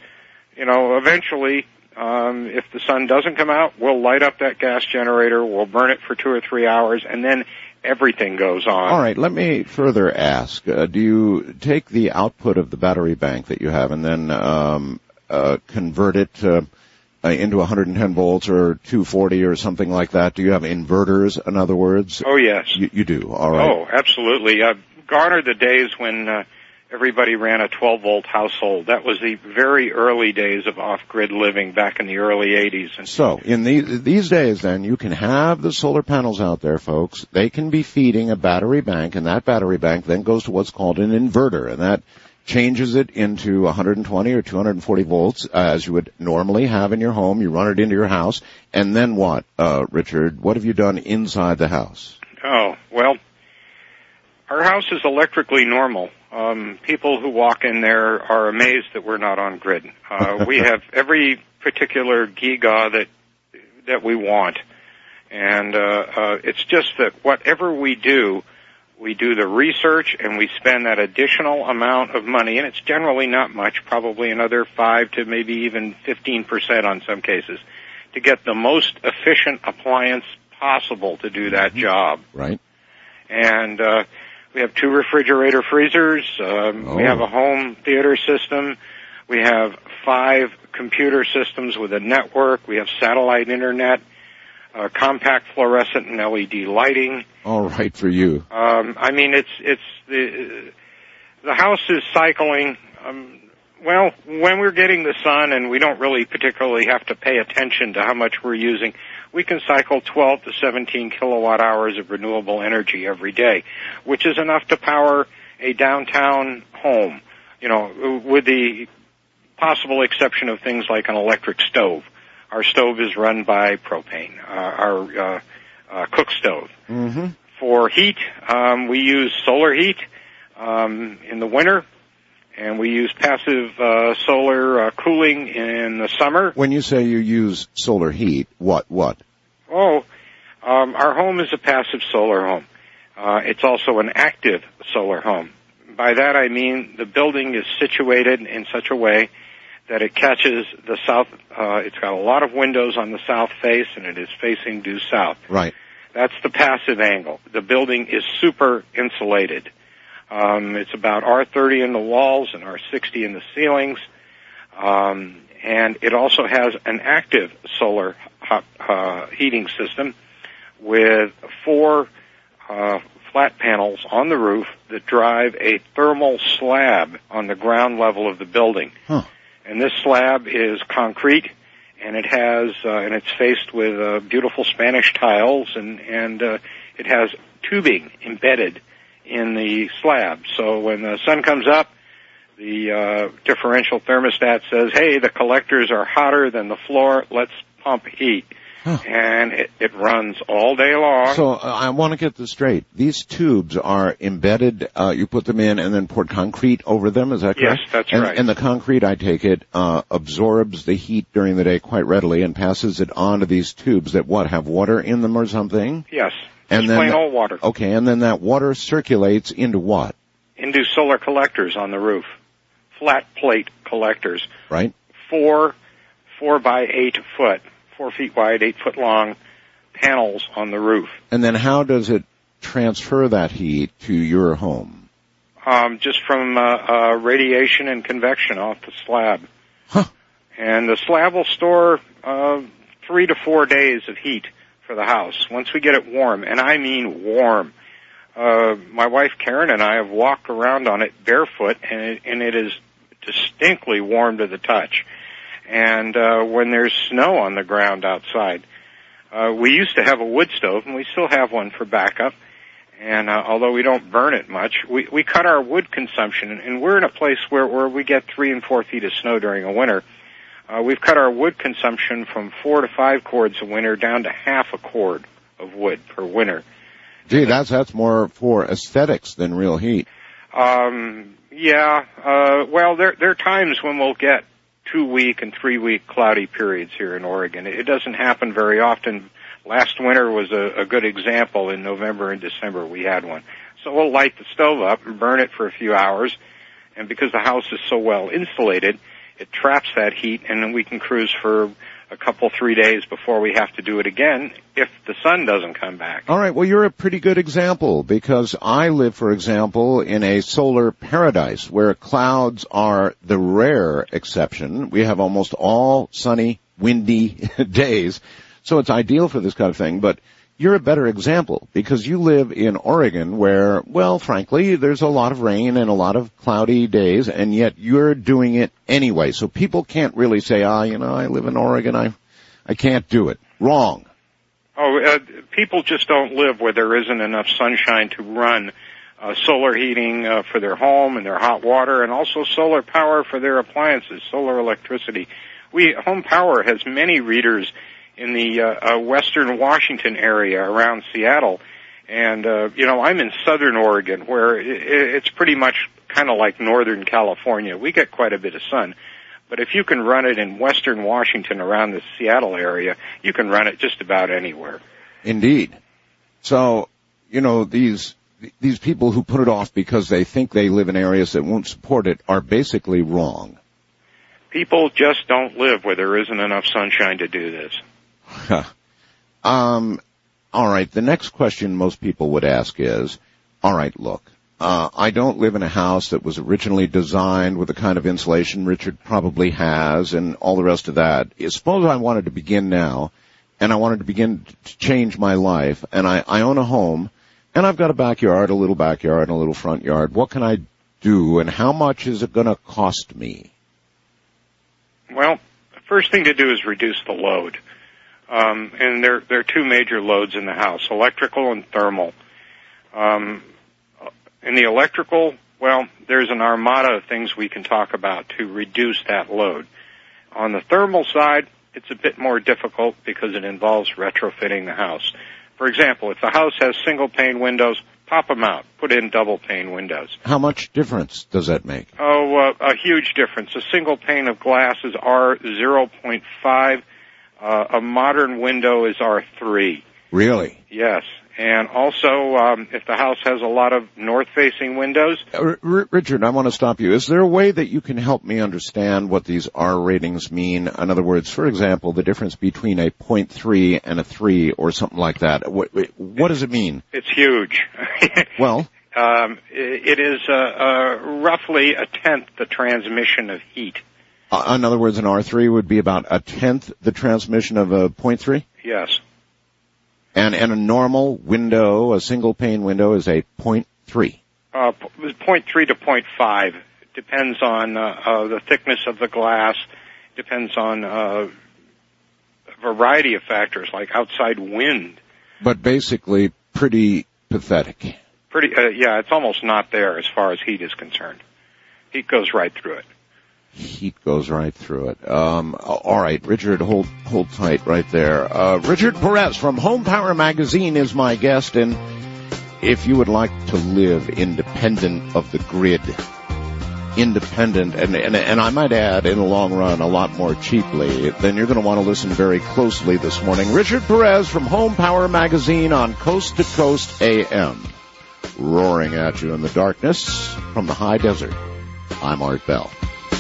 eventually, if the sun doesn't come out, we'll light up that gas generator, we'll burn it for 2 or 3 hours, and then everything goes on. All right, let me further ask, do you take the output of the battery bank that you have and then convert it into 110 volts or 240 or something like that? Do you have inverters, in other words? Oh, yes. You do, all right. Oh, absolutely. Gone are the days when everybody ran a 12-volt household. That was the very early days of off-grid living back in the early 80s. And so, in these days, then, you can have the solar panels out there, folks. They can be feeding a battery bank, and that battery bank then goes to what's called an inverter, and that changes it into 120 or 240 volts, as you would normally have in your home. You run it into your house, and then what, Richard? What have you done inside the house? Oh, well, our house is electrically normal. People who walk in there are amazed that we're not on grid. We have every particular giga that we want. And it's just that whatever we do the research and we spend that additional amount of money, and it's generally not much, probably another 5 to maybe even 15% on some cases, to get the most efficient appliance possible to do that job. Right. And we have 2 refrigerator freezers. We have a home theater system. We have 5 computer systems with a network. We have satellite internet, compact fluorescent and LED lighting. All right for you. It's the house is cycling. Well, when we're getting the sun and we don't really particularly have to pay attention to how much we're using, we can cycle 12 to 17 kilowatt hours of renewable energy every day, which is enough to power a downtown home, with the possible exception of things like an electric stove. Our stove is run by propane, our cook stove. Mm-hmm. For heat, we use solar heat in the winter, and we use passive solar cooling in the summer. When you say you use solar heat, what? Oh, our home is a passive solar home. It's also an active solar home. By that I mean the building is situated in such a way that it catches the south. It's got a lot of windows on the south face, and it is facing due south. Right. That's the passive angle. The building is super insulated. It's about R30 in the walls and R60 in the ceilings. And it also has an active solar heating system with 4 flat panels on the roof that drive a thermal slab on the ground level of the building. Huh. And this slab is concrete, and it has and it's faced with beautiful Spanish tiles, and it has tubing embedded in the slab. So when the sun comes up, the differential thermostat says, "Hey, the collectors are hotter than the floor. Let's pump heat." Huh. And it runs all day long. So I want to get this straight. These tubes are embedded. You put them in and then pour concrete over them. Is that correct? Yes, that's right. And the concrete, I take it, absorbs the heat during the day quite readily and passes it on to these tubes that have water in them or something? Yes. And it's then plain old water. Okay, and then that water circulates into what? Into solar collectors on the roof. Flat plate collectors. Right. 4 by 8 foot. 4 feet wide, 8 foot long panels on the roof. And then how does it transfer that heat to your home? Just from radiation and convection off the slab. Huh. And the slab will store 3 to 4 days of heat for the house once we get it warm, and I mean warm. My wife Karen and I have walked around on it barefoot, and it is distinctly warm to the touch. And when there's snow on the ground outside, we used to have a wood stove, and we still have one for backup. And although we don't burn it much, we cut our wood consumption. And we're in a place where we get 3 and 4 feet of snow during a winter. We've cut our wood consumption from 4 to 5 cords a winter down to half a cord of wood per winter. Gee, that's more for aesthetics than real heat. Yeah. Well, there are times when we'll get 2-week and 3-week cloudy periods here in Oregon. It doesn't happen very often Last winter was a good example. In November and December we had one. So we'll light the stove up and burn it for a few hours, and because the house is so well insulated, it traps that heat, and then we can cruise for a couple, 3 days before we have to do it again if the sun doesn't come back. All right, well, you're a pretty good example, because I live, for example, in a solar paradise where clouds are the rare exception. We have almost all sunny, windy days, so it's ideal for this kind of thing. But you're a better example because you live in Oregon where, well, frankly, there's a lot of rain and a lot of cloudy days, and yet you're doing it anyway. So people can't really say, I live in Oregon, I can't do it. Wrong. People just don't live where there isn't enough sunshine to run solar heating for their home and their hot water, and also solar power for their appliances, solar electricity. Home Power has many readers in the western Washington area around Seattle. And, I'm in southern Oregon where it's pretty much kind of like northern California. We get quite a bit of sun. But if you can run it in western Washington around the Seattle area, you can run it just about anywhere. Indeed. So, these people who put it off because they think they live in areas that won't support it are basically wrong. People just don't live where there isn't enough sunshine to do this. All right, the next question most people would ask is, all right, look, I don't live in a house that was originally designed with the kind of insulation Richard probably has and all the rest of that. Suppose I wanted to begin now, and I wanted to begin to change my life, and I own a home, and I've got a little backyard and a little front yard. What can I do, and how much is it going to cost me? Well, the first thing to do is reduce the load. And there are two major loads in the house, electrical and thermal. In the electrical, well, there's an armada of things we can talk about to reduce that load. On the thermal side, it's a bit more difficult because it involves retrofitting the house. For example, if the house has single-pane windows, pop them out. Put in double-pane windows. How much difference does that make? A huge difference. A single pane of glass is R0.5. A modern window is R3. Really? Yes. And also, if the house has a lot of north-facing windows... Richard, I want to stop you. Is there a way that you can help me understand what these R ratings mean? In other words, for example, the difference between a 0.3 and a 3 or something like that. What does it mean? It's huge. Well? It is roughly a tenth the transmission of heat. In other words, an R3 would be about a tenth the transmission of a 0.3? Yes. And a normal window, a single pane window, is a 0.3? 0.3 to 0.5. It depends on the thickness of the glass. Depends on a variety of factors like outside wind. But basically pretty pathetic. It's almost not there as far as heat is concerned. Heat goes right through it. Heat goes right through it. All right, Richard, hold tight right there. Richard Perez from Home Power Magazine is my guest, and if you would like to live independent of the grid, independent, and I might add, in the long run, a lot more cheaply, then you're going to want to listen very closely this morning. Richard Perez from Home Power Magazine on Coast to Coast AM, roaring at you in the darkness from the high desert. I'm Art Bell.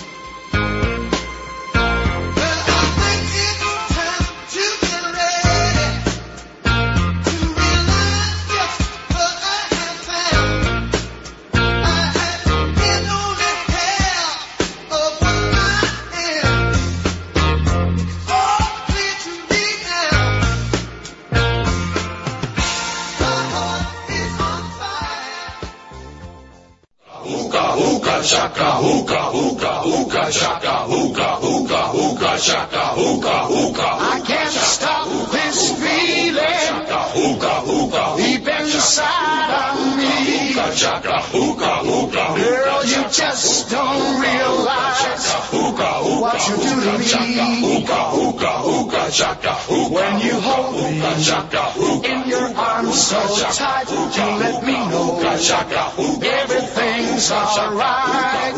Shaka hookah hookah hookah shaka hookah hookah hookah shaka hookah hookah. I can't stop this feeling. Shaka hookah hookah deep inside of me. Shaka hookah hookah. Girl, you just don't realize what you do to me. Shaka hookah hookah hookah shaka hookah. When you hold me in your arms so tight, you let me know everything's alright. I'm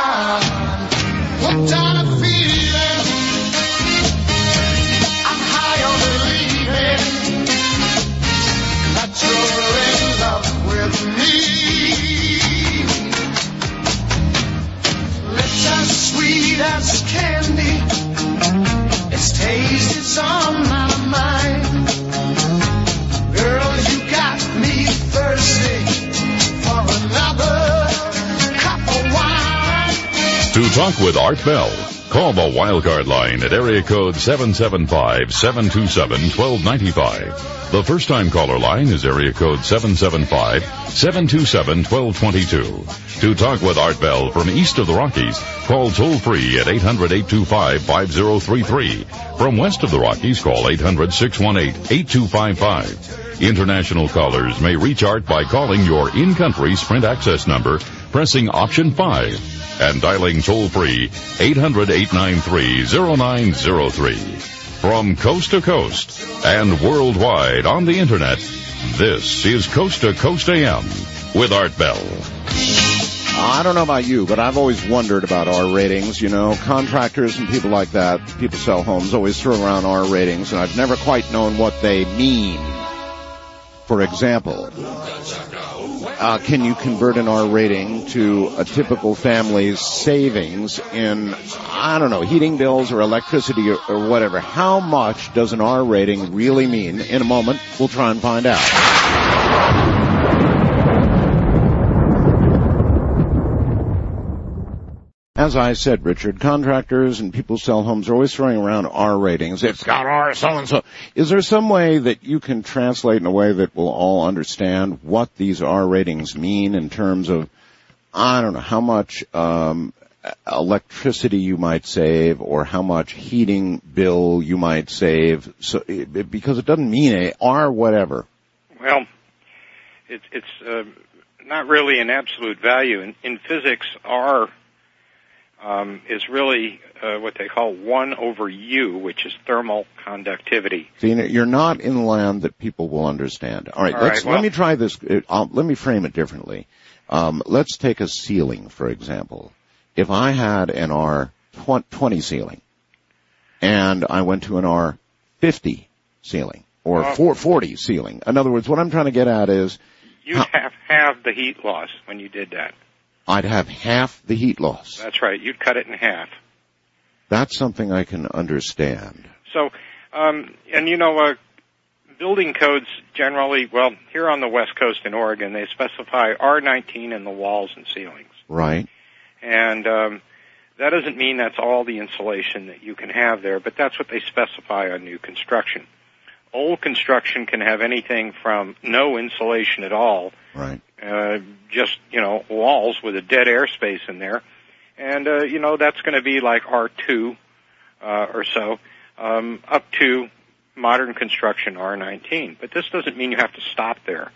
hooked on a feeling. I'm high is on my mind. Girl, you got me thirsty for another cup of wine. To talk with Art Bell, call the Wildcard line at area code 775-727-1295. The first-time caller line is area code 775-727-1222. To talk with Art Bell from east of the Rockies, call toll-free at 800-825-5033. From west of the Rockies, call 800-618-8255. International callers may reach Art by calling your in-country Sprint access number, pressing option 5, and dialing toll-free 800-893-0903. From coast to coast and worldwide on the Internet, this is Coast to Coast AM with Art Bell. I don't know about you, but I've always wondered about R ratings. You know, contractors and people like that, people sell homes, always throw around R ratings, and I've never quite known what they mean. For example, can you convert an R rating to a typical family's savings in, I don't know, heating bills or electricity or whatever? How much does an R rating really mean? In a moment, we'll try and find out. As I said, Richard, contractors and people who sell homes are always throwing around R ratings. It's got R so-and-so. Is there some way that you can translate in a way that we'll all understand what these R ratings mean in terms of, I don't know, how much electricity you might save or how much heating bill you might save? So, because it doesn't mean a R whatever. Well, it's not really an absolute value. In physics, R is really what they call 1 over U, which is thermal conductivity. See, you're not in land that people will understand. All right, let me try this. Let me frame it differently. Let's take a ceiling, for example. If I had an R20 ceiling and I went to an R50 ceiling or 440 ceiling, in other words, what I'm trying to get at is you'd have half the heat loss when you did that. I'd have half the heat loss. That's right. You'd cut it in half. That's something I can understand. So, and you know, building codes generally, well, here on the West Coast in Oregon, they specify R19 in the walls and ceilings. Right. And that doesn't mean that's all the insulation that you can have there, but that's what they specify on new construction. Old construction can have anything from no insulation at all, right? Just, you know, walls with a dead air space in there. And, you know, that's going to be like R2 or so, up to modern construction R19. But this doesn't mean you have to stop there.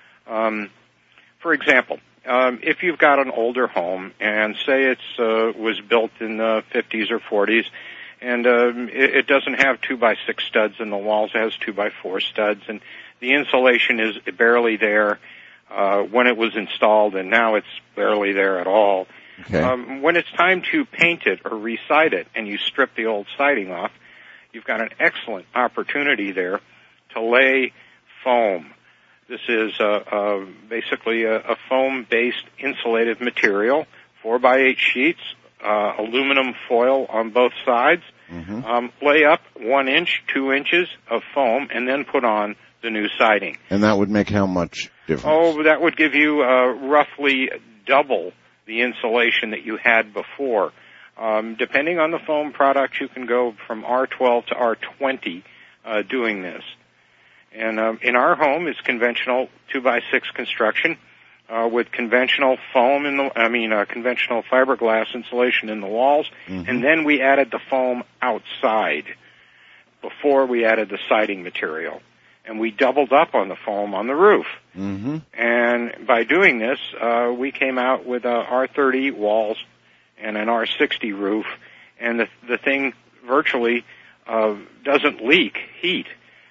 For example, if you've got an older home and say it's was built in the 50s or 40s, and it doesn't have 2x6 studs in the walls, it has 2x4 studs, and the insulation is barely there when it was installed, and now it's barely there at all. Okay. When it's time to paint it or recite it, and you strip the old siding off, you've got an excellent opportunity there to lay foam. This is basically a foam-based insulated material, 4x8 sheets, aluminum foil on both sides. Mm-hmm. Lay up 1 inch, 2 inches of foam, and then put on the new siding. And that would make how much difference? Oh, that would give you roughly double the insulation that you had before. Depending on the foam product, you can go from R12 to R20 doing this. And in our home, it's conventional 2x6 construction with conventional foam conventional fiberglass insulation in the walls, mm-hmm. and then we added the foam outside before we added the siding material. And we doubled up on the foam on the roof. Mm-hmm. And by doing this, we came out with R30 walls and an R60 roof, and the thing virtually doesn't leak heat.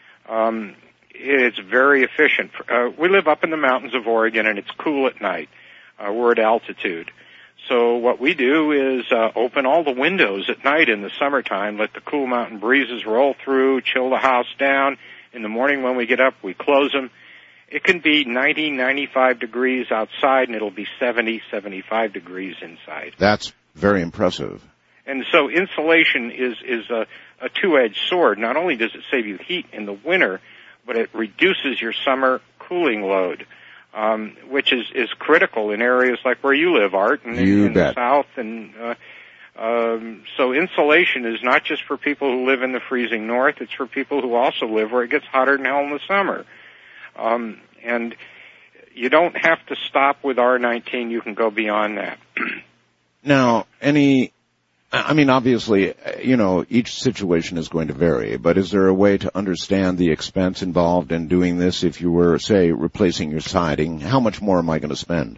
It's very efficient. We live up in the mountains of Oregon, and it's cool at night. We're at altitude. So what we do is open all the windows at night in the summertime, let the cool mountain breezes roll through, chill the house down. In the morning when we get up, we close them. It can be 90, 95 degrees outside, and it'll be 70, 75 degrees inside. That's very impressive. And so insulation is a two-edged sword. Not only does it save you heat in the winter, but it reduces your summer cooling load, which is critical in areas like where you live, Art, and in the South. And so insulation is not just for people who live in the freezing north, it's for people who also live where it gets hotter than hell in the summer. And you don't have to stop with R19, you can go beyond that. Now, obviously, each situation is going to vary, but is there a way to understand the expense involved in doing this if you were, say, replacing your siding? How much more am I going to spend?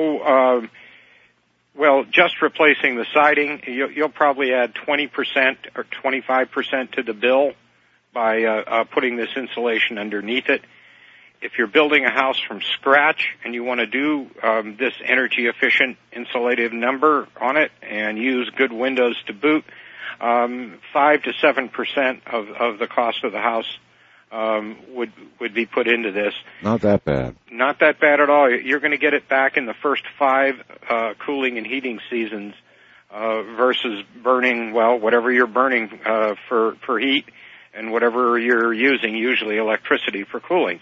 Well, just replacing the siding, you'll probably add 20% or 25% to the bill by putting this insulation underneath it. If you're building a house from scratch and you want to do this energy-efficient insulative number on it and use good windows to boot, 5 to 7% of the cost of the house would be put into this. Not that bad. Not that bad at all. You're going to get it back in the first 5 cooling and heating seasons versus burning, whatever you're burning for heat and whatever you're using, usually electricity, for cooling.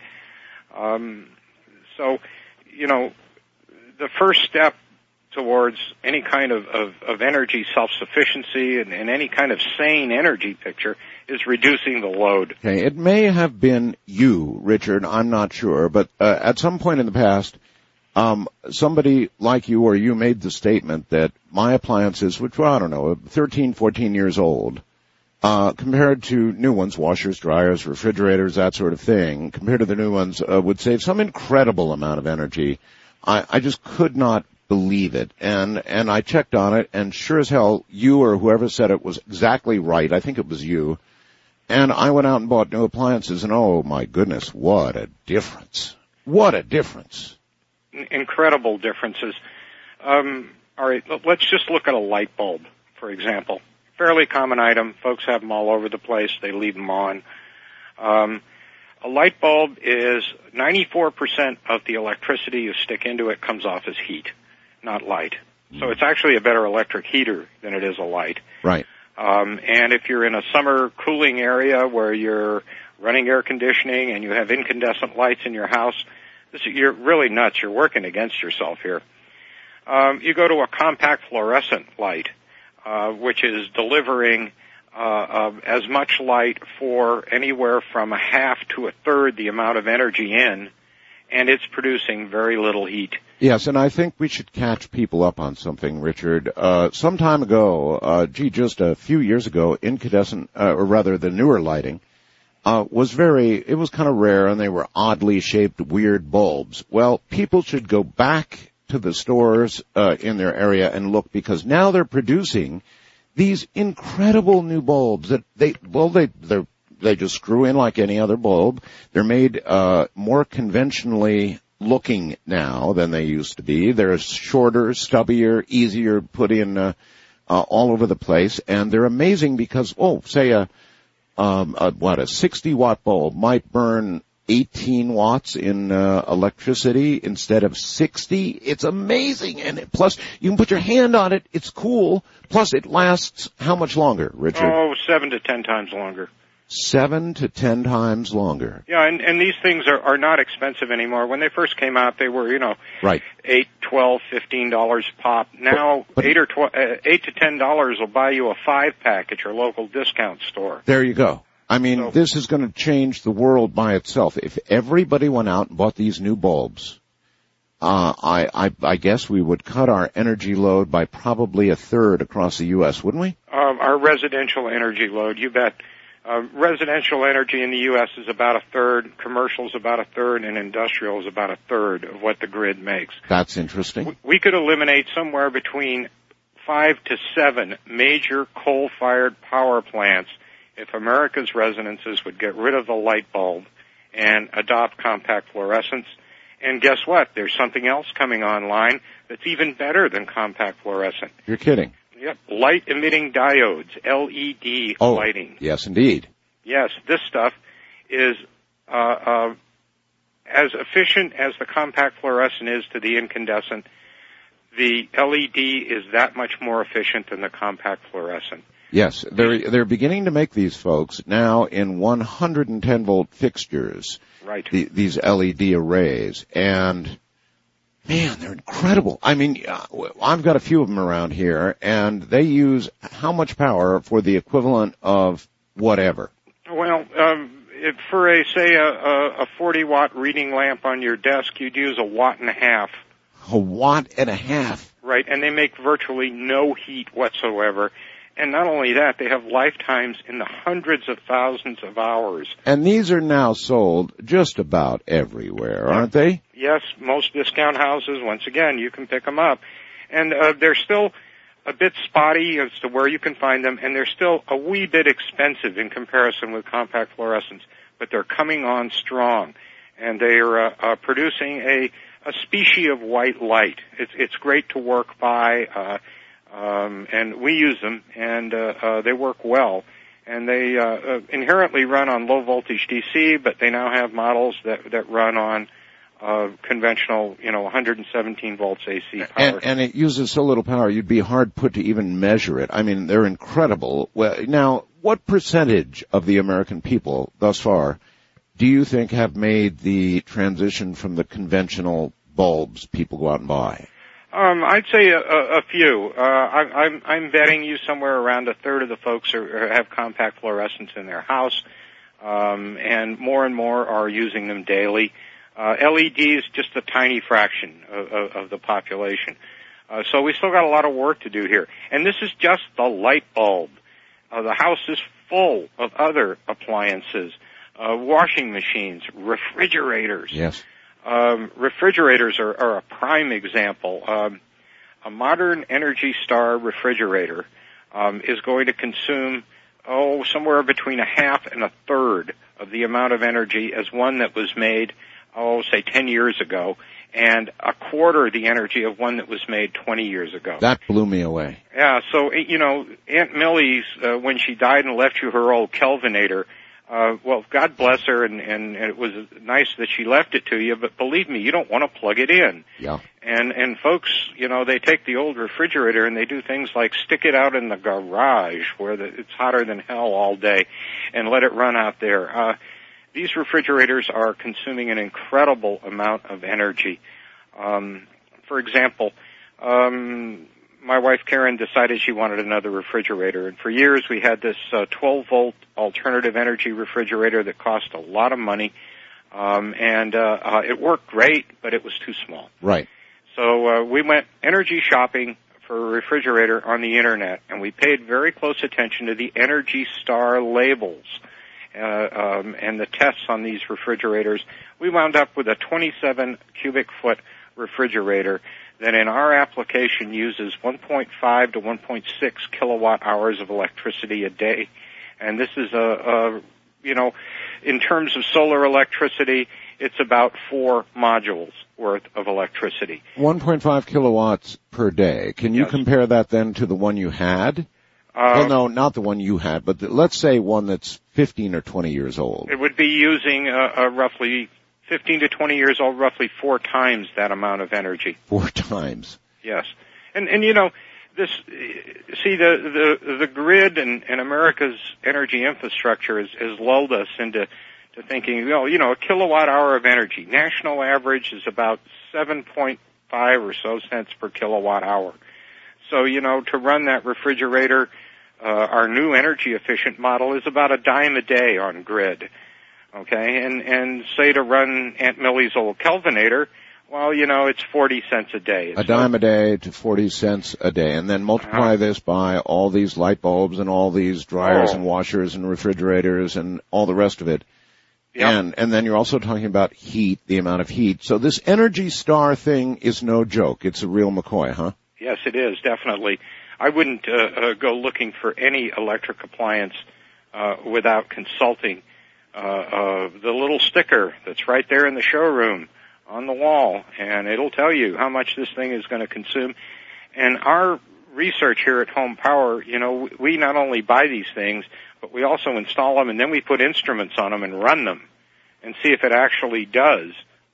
So, the first step towards any kind of energy self-sufficiency and any kind of sane energy picture is reducing the load. Okay, it may have been you, Richard, I'm not sure, but at some point in the past, somebody like you or you made the statement that my appliances, which were, 13, 14 years old, compared to new ones, washers, dryers, refrigerators, that sort of thing, compared to the new ones, would save some incredible amount of energy. I just could not believe it. And I checked on it, and sure as hell, you or whoever said it was exactly right. I think it was you. And I went out and bought new appliances, and oh my goodness, what a difference. What a difference. Incredible differences. All right, let's just look at a light bulb, for example. Fairly common item. Folks have them all over the place. They leave them on. A light bulb is 94% of the electricity you stick into it comes off as heat, not light. So it's actually a better electric heater than it is a light. Right. And if you're in a summer cooling area where you're running air conditioning and you have incandescent lights in your house, you're really nuts. You're working against yourself here. You go to a compact fluorescent light, which is delivering as much light for anywhere from a half to a third the amount of energy in, and it's producing very little heat. Yes, and I think we should catch people up on something, Richard. Some time ago, just a few years ago, incandescent, or rather the newer lighting, it was kind of rare, and they were oddly shaped, weird bulbs. Well, people should go back to the stores in their area and look, because now they're producing these incredible new bulbs that they just screw in like any other bulb. They're made more conventionally looking now than they used to be. They're shorter, stubbier, easier to put in all over the place, and they're amazing because say a 60-watt bulb might burn 18 watts in electricity instead of 60. It's amazing. And plus, you can put your hand on it. It's cool. Plus, it lasts how much longer, Richard? 7 to 10 times longer. 7 to 10 times longer. Yeah, and these things are not expensive anymore. When they first came out, they were, right, $8, $12, $15 pop. Now, $8 to $10 will buy you a 5-pack at your local discount store. There you go. I mean, this is going to change the world by itself. If everybody went out and bought these new bulbs, I guess we would cut our energy load by probably a third across the U.S., wouldn't we? Our residential energy load, you bet. Residential energy in the U.S. is about a third, commercial is about a third, and industrial is about a third of what the grid makes. That's interesting. We could eliminate somewhere between 5 to 7 major coal-fired power plants if America's residences would get rid of the light bulb and adopt compact fluorescence. And guess what? There's something else coming online that's even better than compact fluorescent. You're kidding. Yep, light-emitting diodes, LED lighting. Yes, indeed. Yes, this stuff is as efficient as the compact fluorescent is to the incandescent. the LED is that much more efficient than the compact fluorescent. Yes, they're beginning to make these, folks, now in 110-volt fixtures. Right. These LED arrays. And, man, they're incredible. I mean, I've got a few of them around here, and they use how much power for the equivalent of whatever? Well, for a 40-watt reading lamp on your desk, you'd use 1.5 watts. 1.5 watts? Right, and they make virtually no heat whatsoever. And not only that, they have lifetimes in the hundreds of thousands of hours. And these are now sold just about everywhere, aren't they? Yes, most discount houses, once again, you can pick them up. And they're still a bit spotty as to where you can find them, and they're still a wee bit expensive in comparison with compact fluorescents. But they're coming on strong, and they're producing a species of white light. It's great to work by, and we use them, and they work well. And they inherently run on low voltage DC, but they now have models that run on conventional, 117 volts AC power. And it uses so little power, you'd be hard put to even measure it. I mean, they're incredible. Well, now, what percentage of the American people thus far do you think have made the transition from the conventional bulbs people go out and buy? I'd say a few. I'm betting you somewhere around a third of the folks have compact fluorescents in their house, and more are using them daily. LEDs, just a tiny fraction of the population. So we still got a lot of work to do here. And this is just the light bulb. The house is full of other appliances, washing machines, refrigerators. Yes. Refrigerators are a prime example. A modern Energy Star refrigerator is going to consume somewhere between a half and a third of the amount of energy as one that was made, say 10 years ago, and a quarter the energy of one that was made 20 years ago. That blew me away. Yeah, so, Aunt Millie's, when she died and left you her old Kelvinator, well, God bless her, and it was nice that she left it to you, but believe me, you don't want to plug it in. Yeah. And folks, they take the old refrigerator and they do things like stick it out in the garage where it's hotter than hell all day and let it run out there. These refrigerators are consuming an incredible amount of energy. For example, my wife Karen decided she wanted another refrigerator, and for years we had this 12-volt alternative energy refrigerator that cost a lot of money, and it worked great, but it was too small. Right. So we went energy shopping for a refrigerator on the Internet, and we paid very close attention to the Energy Star labels and the tests on these refrigerators. We wound up with a 27 cubic foot refrigerator that in our application uses 1.5 to 1.6 kilowatt hours of electricity a day. And this is in terms of solar electricity, it's about 4 modules worth of electricity. 1.5 kilowatts per day. Can you compare that then to the one you had? Well, no, not the one you had, but let's say one that's 15 or 20 years old. It would be using roughly 15 to 20 years old, roughly 4 times that amount of energy. 4 times. Yes. And this, see, the grid and America's energy infrastructure has lulled us into thinking, a kilowatt hour of energy. National average is about 7.5 or so cents per kilowatt hour. So, to run that refrigerator, our new energy efficient model is about a dime a day on grid. Okay, and say to run Aunt Millie's old Kelvinator, well, it's 40 cents a day. A dime a day to 40 cents a day, and then multiply this by all these light bulbs and all these dryers and washers and refrigerators and all the rest of it. Yep. And then you're also talking about heat, the amount of heat. So this Energy Star thing is no joke. It's a real McCoy, huh? Yes, it is, definitely. I wouldn't go looking for any electric appliance without consulting the little sticker that's right there in the showroom on the wall, and it'll tell you how much this thing is going to consume. And our research here at Home Power, we not only buy these things, but we also install them, and then we put instruments on them and run them and see if it actually does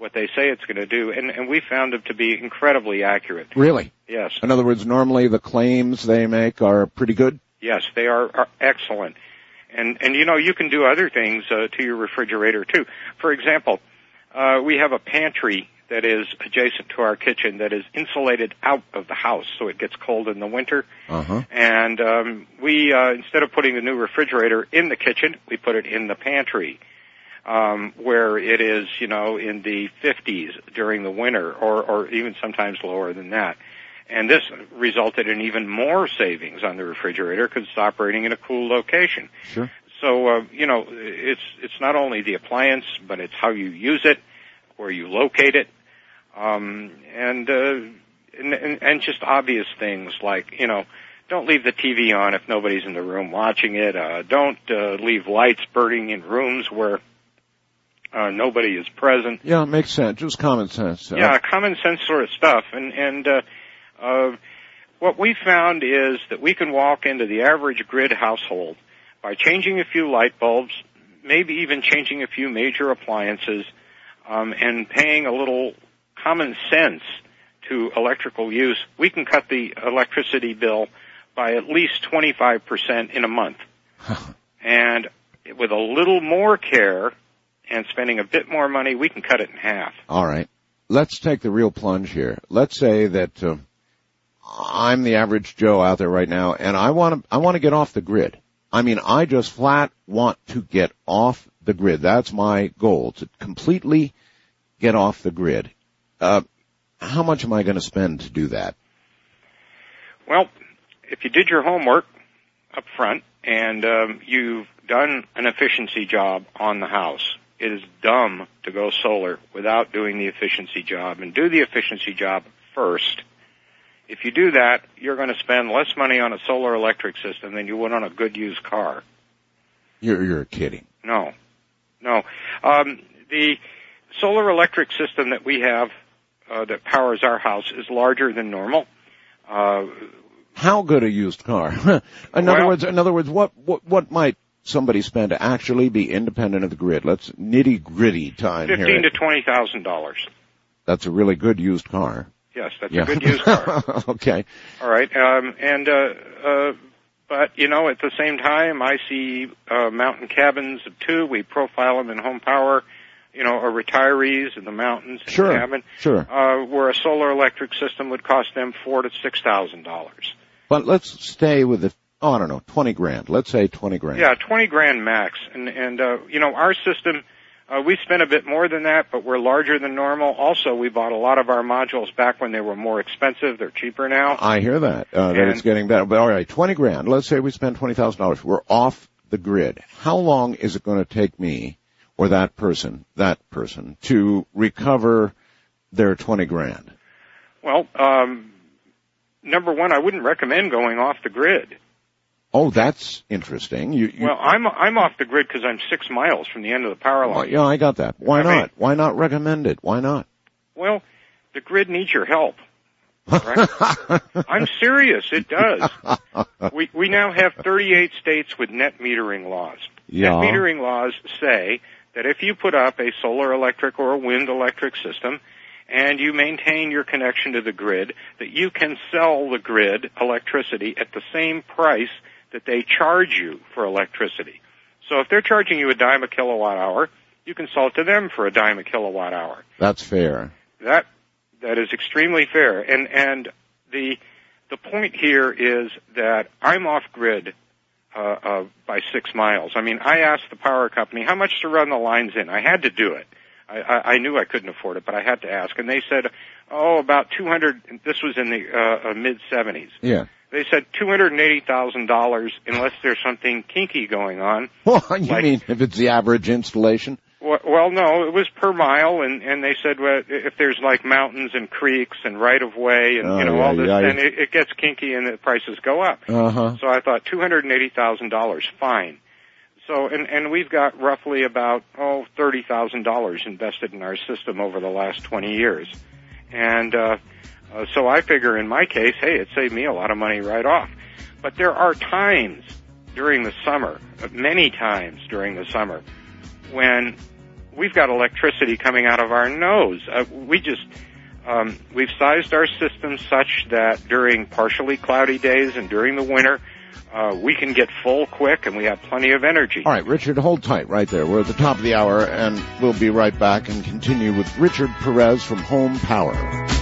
what they say it's going to do, and we found them to be incredibly accurate. Really? Yes. In other words, normally the claims they make are pretty good? Yes, they are excellent. And you know, you can do other things to your refrigerator too. For example, we have a pantry that is adjacent to our kitchen that is insulated out of the house so it gets cold in the winter. Uh-huh. And we instead of putting the new refrigerator in the kitchen, we put it in the pantry. Where it is, you know, in the 50s during the winter, or even sometimes lower than that. And this resulted in even more savings on the refrigerator because it's operating in a cool location. Sure. So, you know, it's not only the appliance, but it's how you use it, where you locate it, and just obvious things like, you know, don't leave the TV on if nobody's in the room watching it. Don't leave lights burning in rooms where nobody is present. Yeah, it makes sense. Just common sense. Yeah, common sense sort of stuff. And what we found is that we can walk into the average grid household by changing a few light bulbs, maybe even changing a few major appliances, and paying a little common sense to electrical use. We can cut the electricity bill by at least 25% in a month. And with a little more care and spending a bit more money, we can cut it in half. All right. Let's take the real plunge here. Let's say that I'm the average Joe out there right now, and I want to get off the grid. I mean, I just flat want to get off the grid. That's my goal, to completely get off the grid. How much am I going to spend to do that? Well, if you did your homework up front and you've done an efficiency job on the house, it is dumb to go solar without doing the efficiency job, and do the efficiency job first. If you do that, you're going to spend less money on a solar electric system than you would on a good used car. You're kidding. No. The solar electric system that we have that powers our house is larger than normal. How good a used car? In other words, what might somebody spend to actually be independent of the grid? Let's nitty-gritty time here. $15,000 to $20,000. That's a really good used car. Yes, that's a good used car. Okay. All right. But, you know, at the same time, I see mountain cabins of two. We profile them in Home Power, you know, or retirees in the mountains in Sure. the cabin. Sure. Where a solar electric system would cost them $4,000 to $6,000. But let's stay with the, I don't know, $20,000. Let's say $20,000. Yeah, $20,000 max. And you know, our system, we spent a bit more than that, but we're larger than normal. Also, we bought a lot of our modules back when they were more expensive. They're cheaper now. I hear that, that it's getting better. But all right, $20,000. Let's say we spend $20,000. We're off the grid. How long is it going to take me or that person to recover their $20,000? Well, number one, I wouldn't recommend going off the grid. Oh, that's interesting. Well, I'm off the grid because I'm 6 miles from the end of the power line. Yeah, I got that. Why not? Why not recommend it? Why not? Well, the grid needs your help. Right? I'm serious. It does. We now have 38 states with net metering laws. Yeah. Net metering laws say that if you put up a solar electric or a wind electric system and you maintain your connection to the grid, that you can sell the grid electricity at the same price that they charge you for electricity. So if they're charging you $0.10 a kilowatt hour, you can sell it to them for $0.10 a kilowatt hour. That's fair. That is extremely fair. And the point here is that I'm off grid by 6 miles. I mean, I asked the power company how much to run the lines in. I had to do it. I knew I couldn't afford it, but I had to ask. And they said, about 200, this was in the mid-70s. Yeah. They said $280,000 unless there's something kinky going on. Well, you mean if it's the average installation? Well, no, it was per mile, and they said, well, if there's like mountains and creeks and right-of-way and, all this, then it gets kinky and the prices go up. Uh-huh. So I thought $280,000, fine. So, and we've got roughly about, $30,000 invested in our system over the last 20 years. And, so I figure in my case, hey, it saved me a lot of money right off. But there are times during the summer, many times during the summer, when we've got electricity coming out of our nose. We've sized our system such that during partially cloudy days and during the winter, we can get full quick, and we have plenty of energy. All right, Richard, hold tight right there. We're at the top of the hour, and we'll be right back and continue with Richard Perez from Home Power.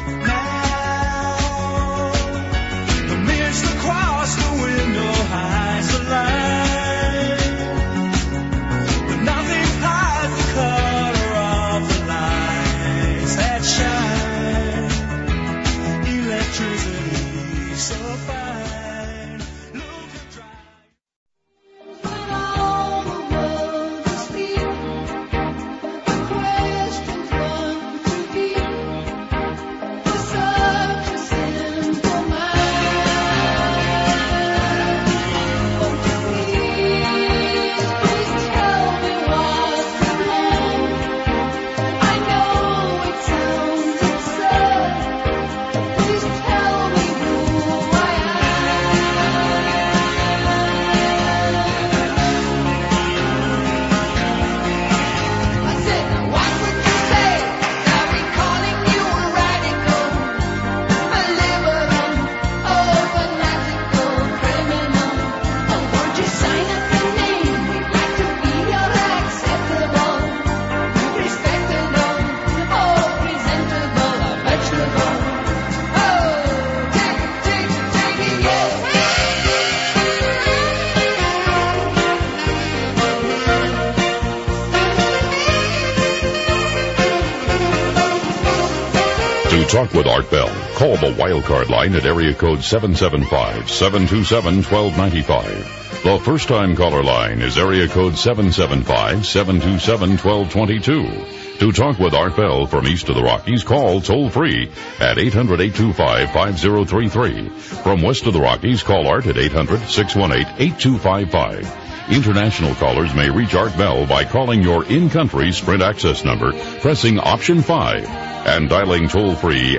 The mist across the window hides the light, but nothing hides the color of the lights that shine. Electricity so fine. Talk with Art Bell. Call the Wildcard line at area code 775-727-1295. The first-time caller line is area code 775-727-1222. To talk with Art Bell from east of the Rockies, call toll-free at 800-825-5033. From west of the Rockies, call Art at 800-618-8255. International callers may reach Art Bell by calling your in-country Sprint access number, pressing option 5, and dialing toll-free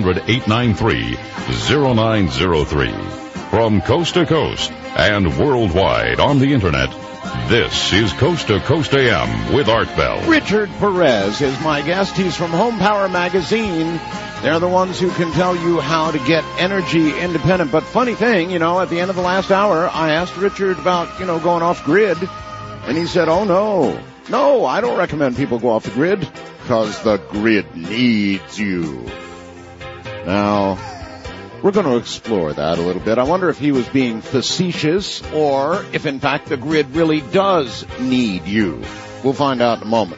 800-893-0903. From coast to coast and worldwide on the Internet, this is Coast to Coast AM with Art Bell. Richard Perez is my guest. He's from Home Power Magazine. They're the ones who can tell you how to get energy independent. But funny thing, at the end of the last hour, I asked Richard about, going off grid, and he said, oh, no, I don't recommend people go off the grid because the grid needs you. Now, we're going to explore that a little bit. I wonder if he was being facetious or if, in fact, the grid really does need you. We'll find out in a moment.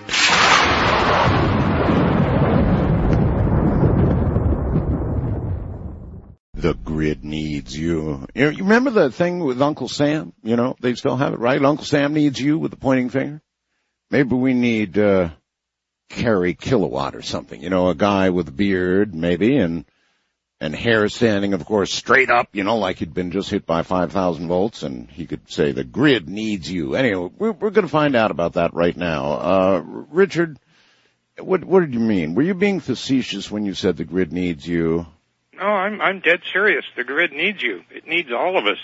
The grid needs you. You remember the thing with Uncle Sam? They still have it, right? Uncle Sam needs you with the pointing finger. Maybe we need Carrie Kilowatt or something. A guy with a beard, maybe, and hair standing, of course, straight up, like he'd been just hit by 5,000 volts, and he could say, the grid needs you. Anyway, we're going to find out about that right now. Richard, what did you mean? Were you being facetious when you said the grid needs you? No, I'm dead serious. The grid needs you. It needs all of us.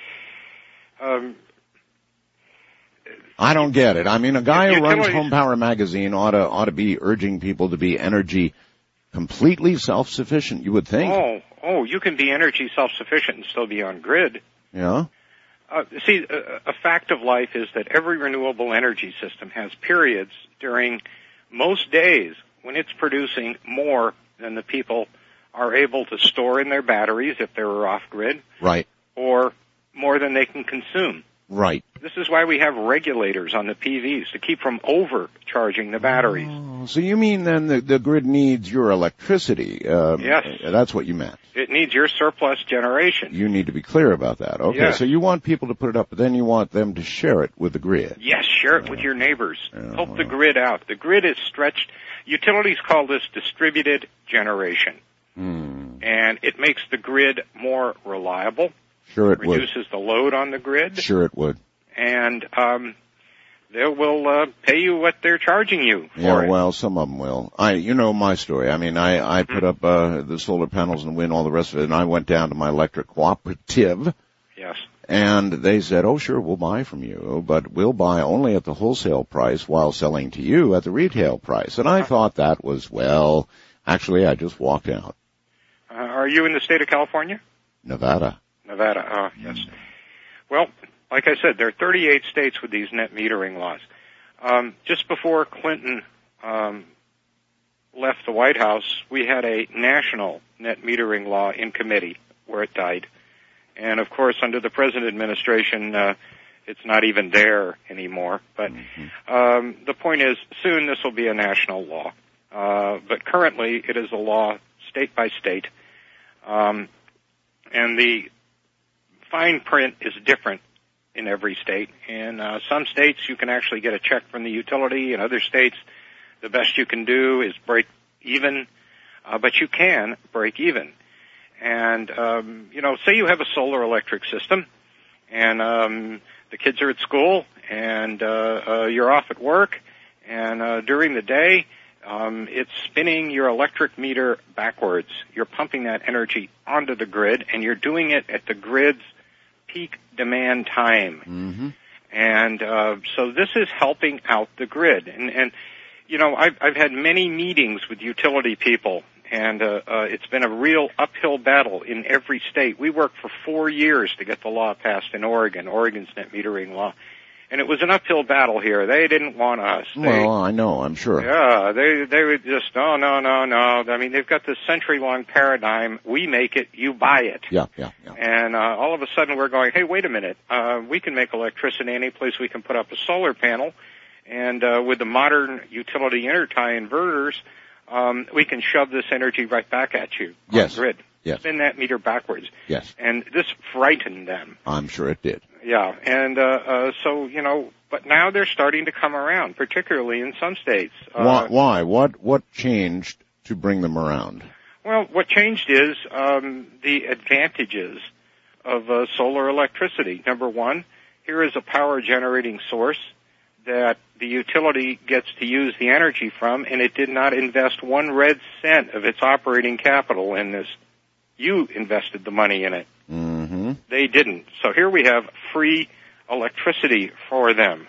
I don't get it. I mean, a guy who runs Home Power Magazine ought to be urging people to be energy completely self-sufficient, you would think. Oh, you can be energy self-sufficient and still be on grid. Yeah? See, a fact of life is that every renewable energy system has periods during most days when it's producing more than the people are able to store in their batteries if they're off-grid. Right. Or more than they can consume. Right. This is why we have regulators on the PVs to keep from overcharging the batteries. Oh, so you mean then the grid needs your electricity? Yes. That's what you meant. It needs your surplus generation. You need to be clear about that. Okay, yes. So you want people to put it up, but then you want them to share it with the grid. Yes, share it with your neighbors. Help the grid out. The grid is stretched. Utilities call this distributed generation. And it makes the grid more reliable. Sure it would. Reduces the load on the grid. Sure it would. And they will pay you what they're charging you for Yeah, it. well, some of them will. You know my story. I mean, I put up the solar panels and wind, all the rest of it, and I went down to my electric cooperative. Yes. And they said, oh, sure, we'll buy from you, but we'll buy only at the wholesale price while selling to you at the retail price. And I thought that was, well, actually, I just walked out. Are you in the state of California? Nevada. Nevada, yes. Well, like I said, there are 38 states with these net metering laws. Just before Clinton left the White House, we had a national net metering law in committee where it died. And, of course, under the present administration, it's not even there anymore. But the point is, soon this will be a national law. But currently, it is a law state by state. And the fine print is different in every state. In some states, you can actually get a check from the utility. In other states, the best you can do is break even. But you can break even. And, say you have a solar electric system, and the kids are at school, and you're off at work, and during the day, it's spinning your electric meter backwards. You're pumping that energy onto the grid, and you're doing it at the grid's peak demand time. Mm-hmm. And so this is helping out the grid. And I've had many meetings with utility people, and it's been a real uphill battle in every state. We worked for 4 years to get the law passed in Oregon's net metering law. And it was an uphill battle here. They didn't want us. Well, I know, I'm sure. Yeah, they would just, no. I mean, they've got this century-long paradigm. We make it, you buy it. Yeah. And all of a sudden we're going, hey, wait a minute. We can make electricity any place we can put up a solar panel. And with the modern utility intertie inverters, we can shove this energy right back at you on the grid. Yes. Spin that meter backwards. Yes. And this frightened them. I'm sure it did. Yeah, and but now they're starting to come around, particularly in some states. Why? What changed to bring them around? Well, what changed is the advantages of solar electricity. Number one, here is a power generating source that the utility gets to use the energy from, and it did not invest 1 red cent of its operating capital in this. You invested the money in it. Mm-hmm. They didn't. So here we have free electricity for them.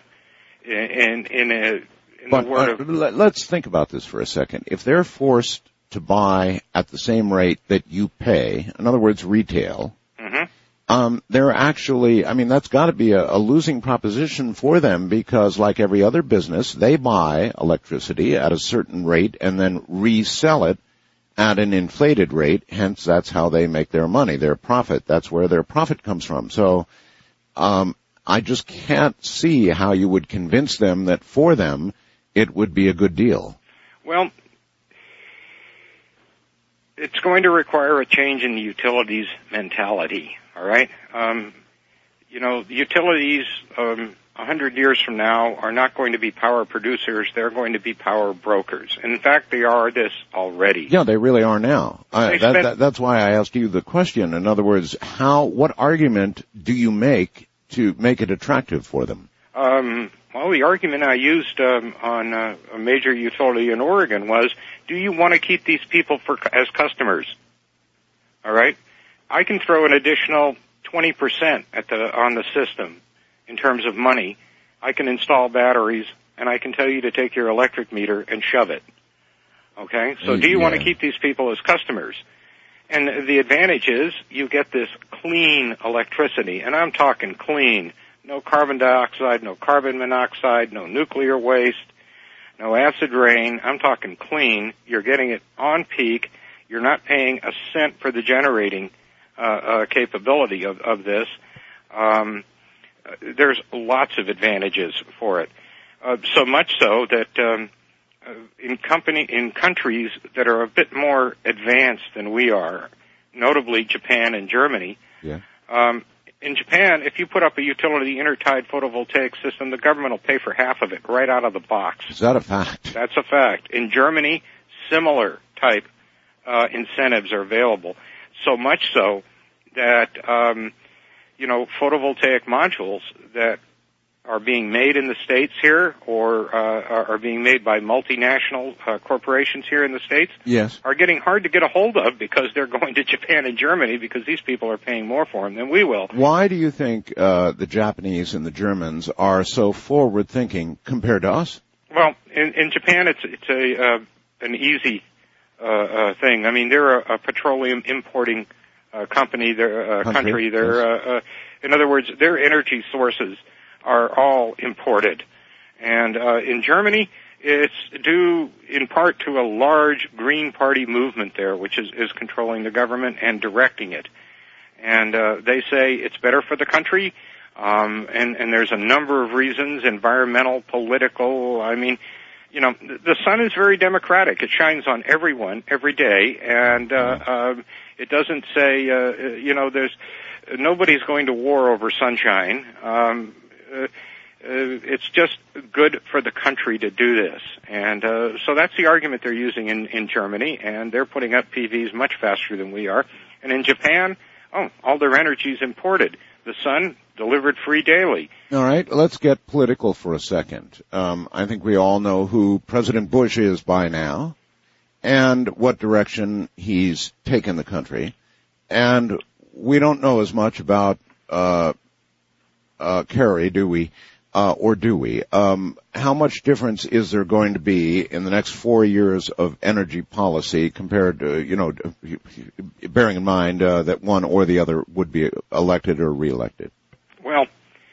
Let's think about this for a second. If they're forced to buy at the same rate that you pay, in other words, retail, they're actually, that's got to be a losing proposition for them because, like every other business, they buy electricity at a certain rate and then resell it at an inflated rate. Hence, that's how they make their money, their profit. That's where their profit comes from. So, I just can't see how you would convince them that for them it would be a good deal. Well, it's going to require a change in the utilities' mentality. All right, the utilities 100 years from now are not going to be power producers; they're going to be power brokers. In fact, they are this already. Yeah, they really are now. That's why I asked you the question. In other words, what argument do you make to make it attractive for them? Well, the argument I used on a major utility in Oregon was, do you want to keep these people as customers? All right? I can throw an additional 20% on the system in terms of money. I can install batteries, and I can tell you to take your electric meter and shove it. Okay? So do you want to keep these people as customers? And the advantage is you get this clean electricity, and I'm talking clean. No carbon dioxide, no carbon monoxide, no nuclear waste, no acid rain. I'm talking clean. You're getting it on peak. You're not paying a cent for the generating capability of this. There's lots of advantages for it. So much so that in countries that are a bit more advanced than we are, notably Japan and Germany. Yeah. In Japan, if you put up a utility intertied photovoltaic system, the government will pay for half of it right out of the box. Is that a fact? That's a fact. In Germany, similar type incentives are available. So much so that, photovoltaic modules that are being made in the States here or are being made by multinational corporations here in the States yes. are getting hard to get a hold of because they're going to Japan and Germany because these people are paying more for them than we will. Why do you think the Japanese and the Germans are so forward-thinking compared to us? Well, in Japan, it's an easy thing. I mean, they're a petroleum importing company. They're a country. They're in other words, their energy sources are all imported. And in Germany, it's due in part to a large Green Party movement there, which is controlling the government and directing it. And they say it's better for the country, and there's a number of reasons, environmental, political. I mean, you know, the sun is very democratic. It shines on everyone every day, and it doesn't say, you know, nobody's going to war over sunshine. It's just good for the country to do this. And so that's the argument they're using in Germany, and they're putting up PVs much faster than we are. And in Japan, all their energy is imported. The sun delivered free daily. All right, let's get political for a second. I think we all know who President Bush is by now and what direction he's taken the country. And we don't know as much about Kerry, do we? Or do we? How much difference is there going to be in the next 4 years of energy policy compared to, you know, bearing in mind that one or the other would be elected or reelected? Well,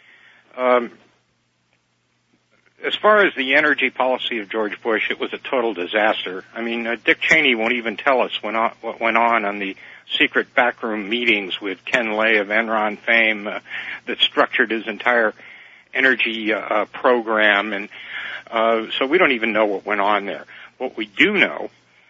as far as the energy policy of George Bush, it was a total disaster. I mean, Dick Cheney won't even tell us what went on the secret backroom meetings with Ken Lay of Enron fame that structured his entire energy program, and so we don't even know what went on there. What we do know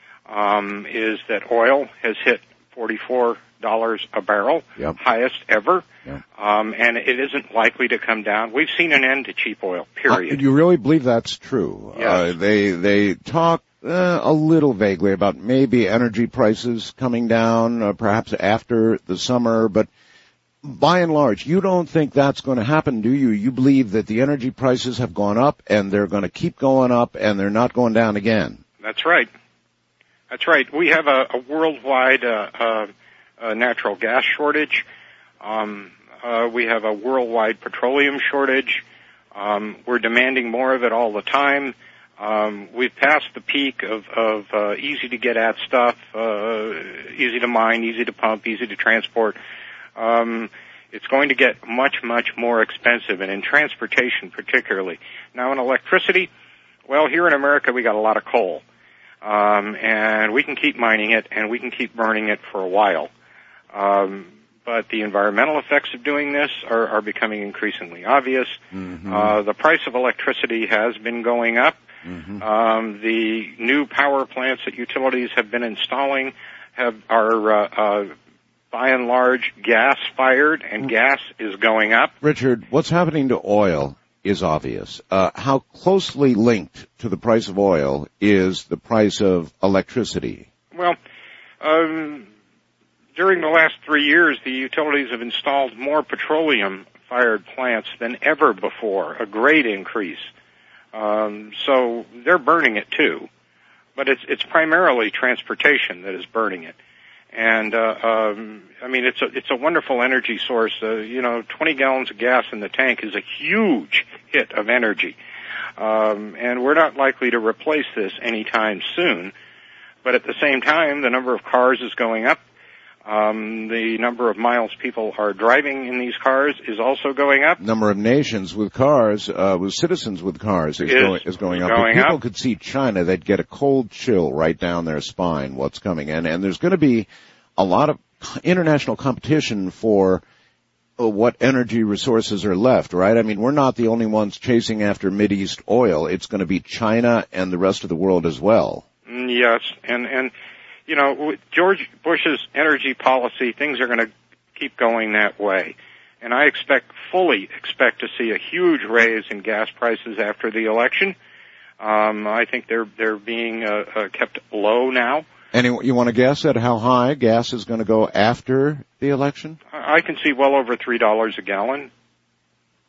is that oil has hit $44 a barrel, highest ever, and it isn't likely to come down. We've seen an end to cheap oil, period. You really believe that's true? Yes. They talk a little vaguely about maybe energy prices coming down, perhaps after the summer, but by and large, you don't think that's going to happen, do you? You believe that the energy prices have gone up and they're going to keep going up and they're not going down again. That's right. That's right. We have a worldwide natural gas shortage. We have a worldwide petroleum shortage. We're demanding more of it all the time. We've passed the peak of easy to get at stuff, easy to mine, easy to pump, easy to transport. It's going to get much, much more expensive, and in transportation particularly. Now in electricity, well, here in America we got a lot of coal, and we can keep mining it and we can keep burning it for a while. But the environmental effects of doing this are becoming increasingly obvious. Mm-hmm. The price of electricity has been going up. Mm-hmm. The new power plants that utilities have been installing are by and large gas-fired, and gas is going up. Richard, what's happening to oil is obvious. How closely linked to the price of oil is the price of electricity? Well, during the last 3 years, the utilities have installed more petroleum-fired plants than ever before, a great increase. So they're burning it too, but it's primarily transportation that is burning it. And I mean, it's a wonderful energy source. 20 gallons of gas in the tank is a huge hit of energy, and we're not likely to replace this anytime soon. But at the same time, the number of cars is going up. The number of miles people are driving in these cars is also going up. Number of nations with cars, with citizens with cars is going up. If people could see China, they'd get a cold chill right down their spine, what's coming in. And there's going to be a lot of international competition for what energy resources are left, right? I mean, we're not the only ones chasing after Mideast oil. It's going to be China and the rest of the world as well. Yes, and with George Bush's energy policy, things are going to keep going that way. And I fully expect to see a huge raise in gas prices after the election. I think they're being kept low now. And you want to guess at how high gas is going to go after the election? I can see well over $3 a gallon.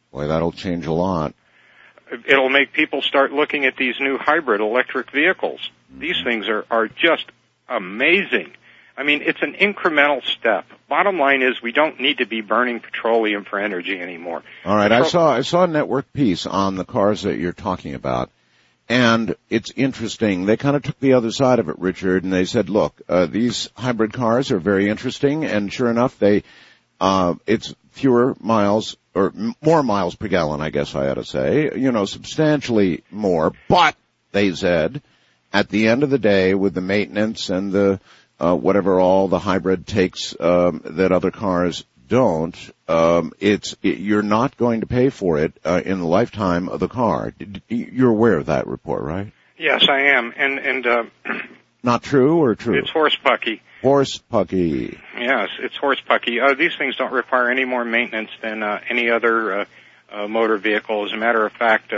Boy, that'll change a lot. It'll make people start looking at these new hybrid electric vehicles. These things are just amazing. I mean, it's an incremental step. Bottom line is we don't need to be burning petroleum for energy anymore. All right, I saw a network piece on the cars that you're talking about, and it's interesting. They kind of took the other side of it, Richard, and they said, look, these hybrid cars are very interesting, and sure enough, it's fewer miles, or more miles per gallon, I guess I ought to say, substantially more, but, they said, at the end of the day, with the maintenance and the whatever all the hybrid takes that other cars don't, you're not going to pay for it in the lifetime of the car. You're aware of that report, right? Yes, I am. And not true or true? It's horsepucky. Horsepucky. Yes, it's horsepucky. These things don't require any more maintenance than any other motor vehicle. As a matter of fact,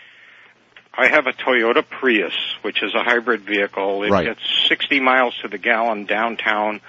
I have a Toyota Prius, which is a hybrid vehicle. It gets 60 miles to the gallon downtown.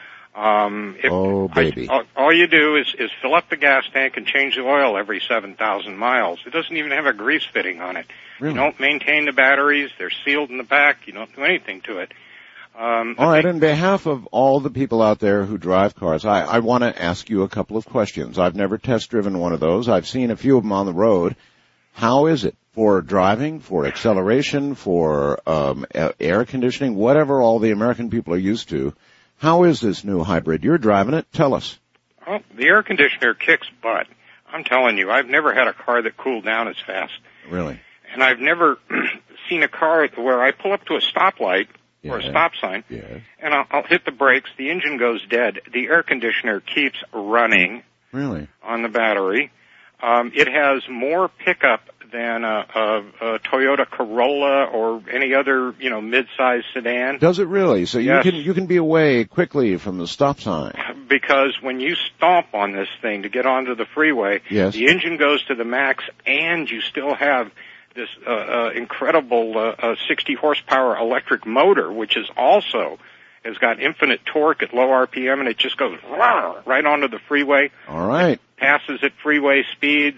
Baby. All you do is fill up the gas tank and change the oil every 7,000 miles. It doesn't even have a grease fitting on it. Really? You don't maintain the batteries. They're sealed in the back. You don't do anything to it. All right, on behalf of all the people out there who drive cars, I want to ask you a couple of questions. I've never test-driven one of those. I've seen a few of them on the road. How is it for driving, for acceleration, for air conditioning, whatever all the American people are used to? How is this new hybrid? You're driving it. Tell us. Well, the air conditioner kicks butt. I'm telling you, I've never had a car that cooled down as fast. Really? And I've never seen a car where I pull up to a stoplight or a stop sign, and I'll hit the brakes, the engine goes dead, the air conditioner keeps running. Really? On the battery. It has more pickup than a Toyota Corolla or any other, mid-sized sedan. Does it really? So yes. you can be away quickly from the stop sign. Because when you stomp on this thing to get onto the freeway, yes. the engine goes to the max, and you still have this incredible 60 horsepower electric motor, which is also has got infinite torque at low RPM, and it just goes right onto the freeway. All right. It passes at freeway speeds.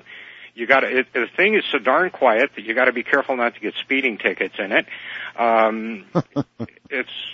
The thing is so darn quiet that you got to be careful not to get speeding tickets in it. And it's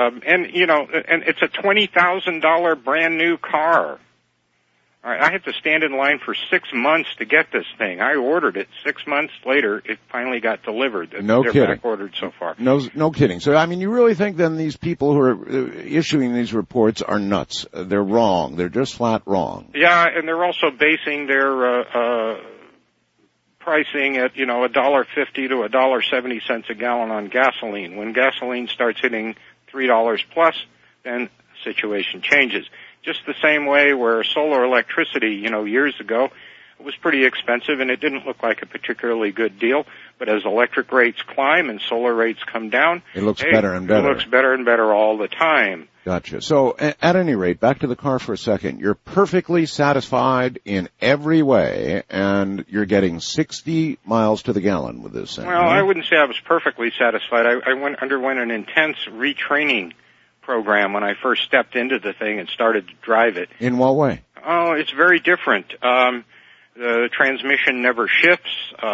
a $20,000 brand new car. All right, I had to stand in line for 6 months to get this thing. I ordered it. 6 months later, it finally got delivered. No kidding. They're back ordered so far. No kidding. So, I mean, you really think then these people who are issuing these reports are nuts? They're wrong. They're just flat wrong. Yeah, and they're also basing their pricing at $1.50 to $1.70 a gallon on gasoline. When gasoline starts hitting $3 plus, then the situation changes. Just the same way where solar electricity, years ago, it was pretty expensive and it didn't look like a particularly good deal. But as electric rates climb and solar rates come down, it looks better and better. It looks better and better all the time. Gotcha. So at any rate, back to the car for a second. You're perfectly satisfied in every way, and you're getting 60 miles to the gallon with this thing. Well, right? I wouldn't say I was perfectly satisfied. I underwent an intense retraining program when I first stepped into the thing and started to drive it. In what way? Oh, it's very different. The transmission never shifts.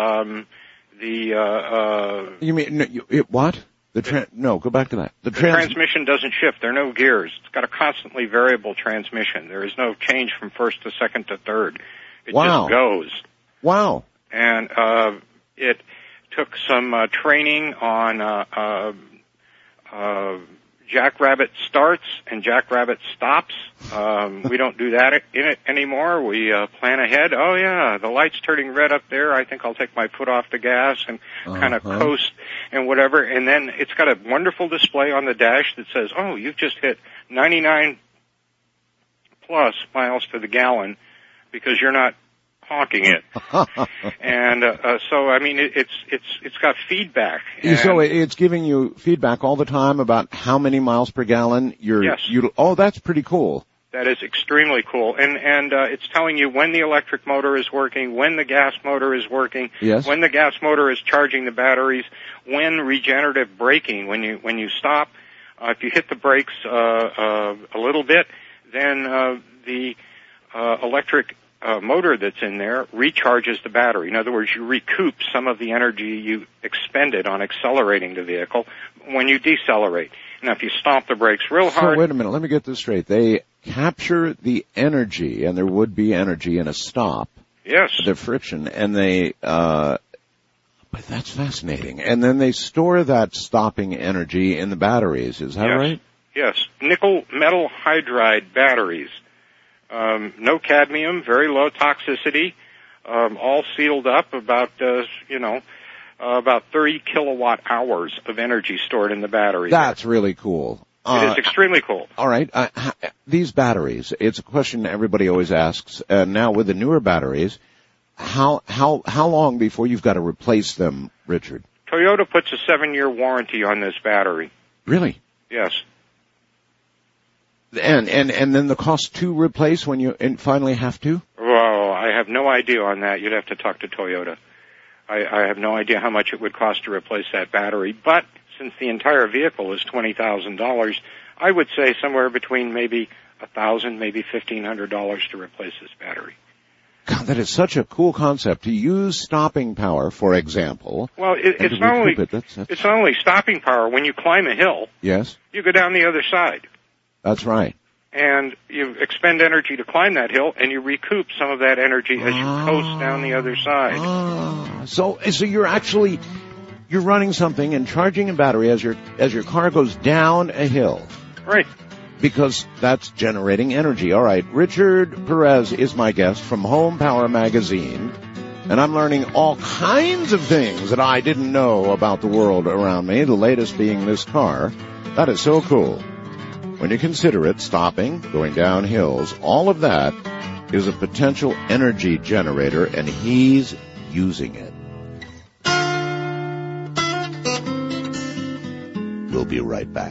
You mean what? No, go back to that. The transmission doesn't shift. There are no gears. It's got a constantly variable transmission. There is no change from first to second to third. It just goes. Wow. And it took some training on Jackrabbit starts and Jackrabbit stops. We don't do that in it anymore. We plan ahead. Oh yeah, the light's turning red up there. I think I'll take my foot off the gas and kind of coast and whatever. And then it's got a wonderful display on the dash that says, "Oh, you've just hit 99 plus miles to the gallon because you're not honking it." And so I mean it's got feedback. So it's giving you feedback all the time about how many miles per gallon you're. Yes. Oh, that's pretty cool. That is extremely cool. And it's telling you when the electric motor is working, when the gas motor is working, yes. when the gas motor is charging the batteries, when regenerative braking, when you stop, if you hit the brakes a little bit, then the electric motor that's in there recharges the battery. In other words, you recoup some of the energy you expended on accelerating the vehicle when you decelerate. Now, if you stomp the brakes real hard... So, wait a minute, let me get this straight. They capture the energy, and there would be energy in a stop. Yes. The friction, and they... But that's fascinating. And then they store that stopping energy in the batteries, is that right? Yes. Nickel metal hydride batteries. No cadmium, very low toxicity, all sealed up, about 30 kilowatt hours of energy stored in the battery. That's really cool. It is extremely cool. All right. These batteries, it's a question everybody always asks. Now with the newer batteries, how long before you've got to replace them, Richard? Toyota puts a 7-year warranty on this battery. Really? Yes. And then the cost to replace when you finally have to? Well, I have no idea on that. You'd have to talk to Toyota. I have no idea how much it would cost to replace that battery, but since the entire vehicle is $20,000, I would say somewhere between maybe $1,000, maybe $1,500 to replace this battery. God, that is such a cool concept to use stopping power, for example. Well, it's not only stopping power. When you climb a hill, yes, you go down the other side. That's right. And you expend energy to climb that hill, and you recoup some of that energy as you coast down the other side. So you're running something and charging a battery as your car goes down a hill. Right. Because that's generating energy. All right, Richard Perez is my guest from Home Power Magazine, and I'm learning all kinds of things that I didn't know about the world around me, the latest being this car. That is so cool. When you consider it, stopping, going down hills, all of that is a potential energy generator, and he's using it. We'll be right back.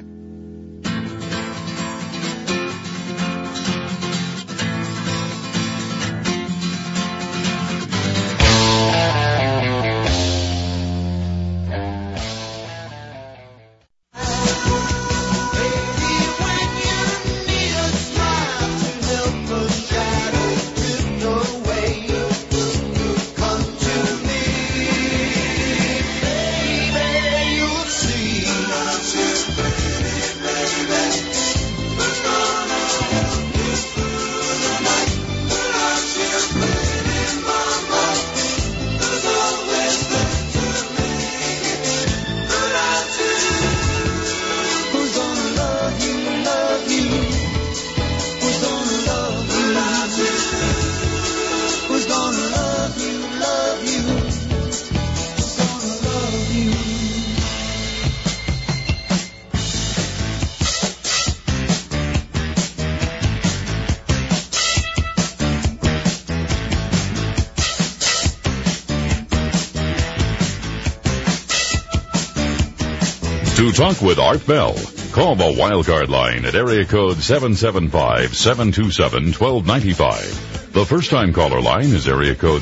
To talk with Art Bell, call the Wildcard line at area code 775-727-1295. The first-time caller line is area code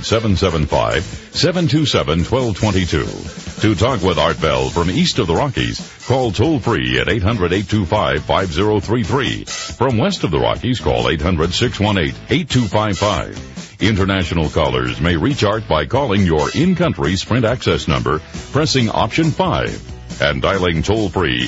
775-727-1222. To talk with Art Bell from east of the Rockies, call toll-free at 800-825-5033. From west of the Rockies, call 800-618-8255. International callers may reach Art by calling your in-country Sprint access number, pressing option 5. And dialing toll-free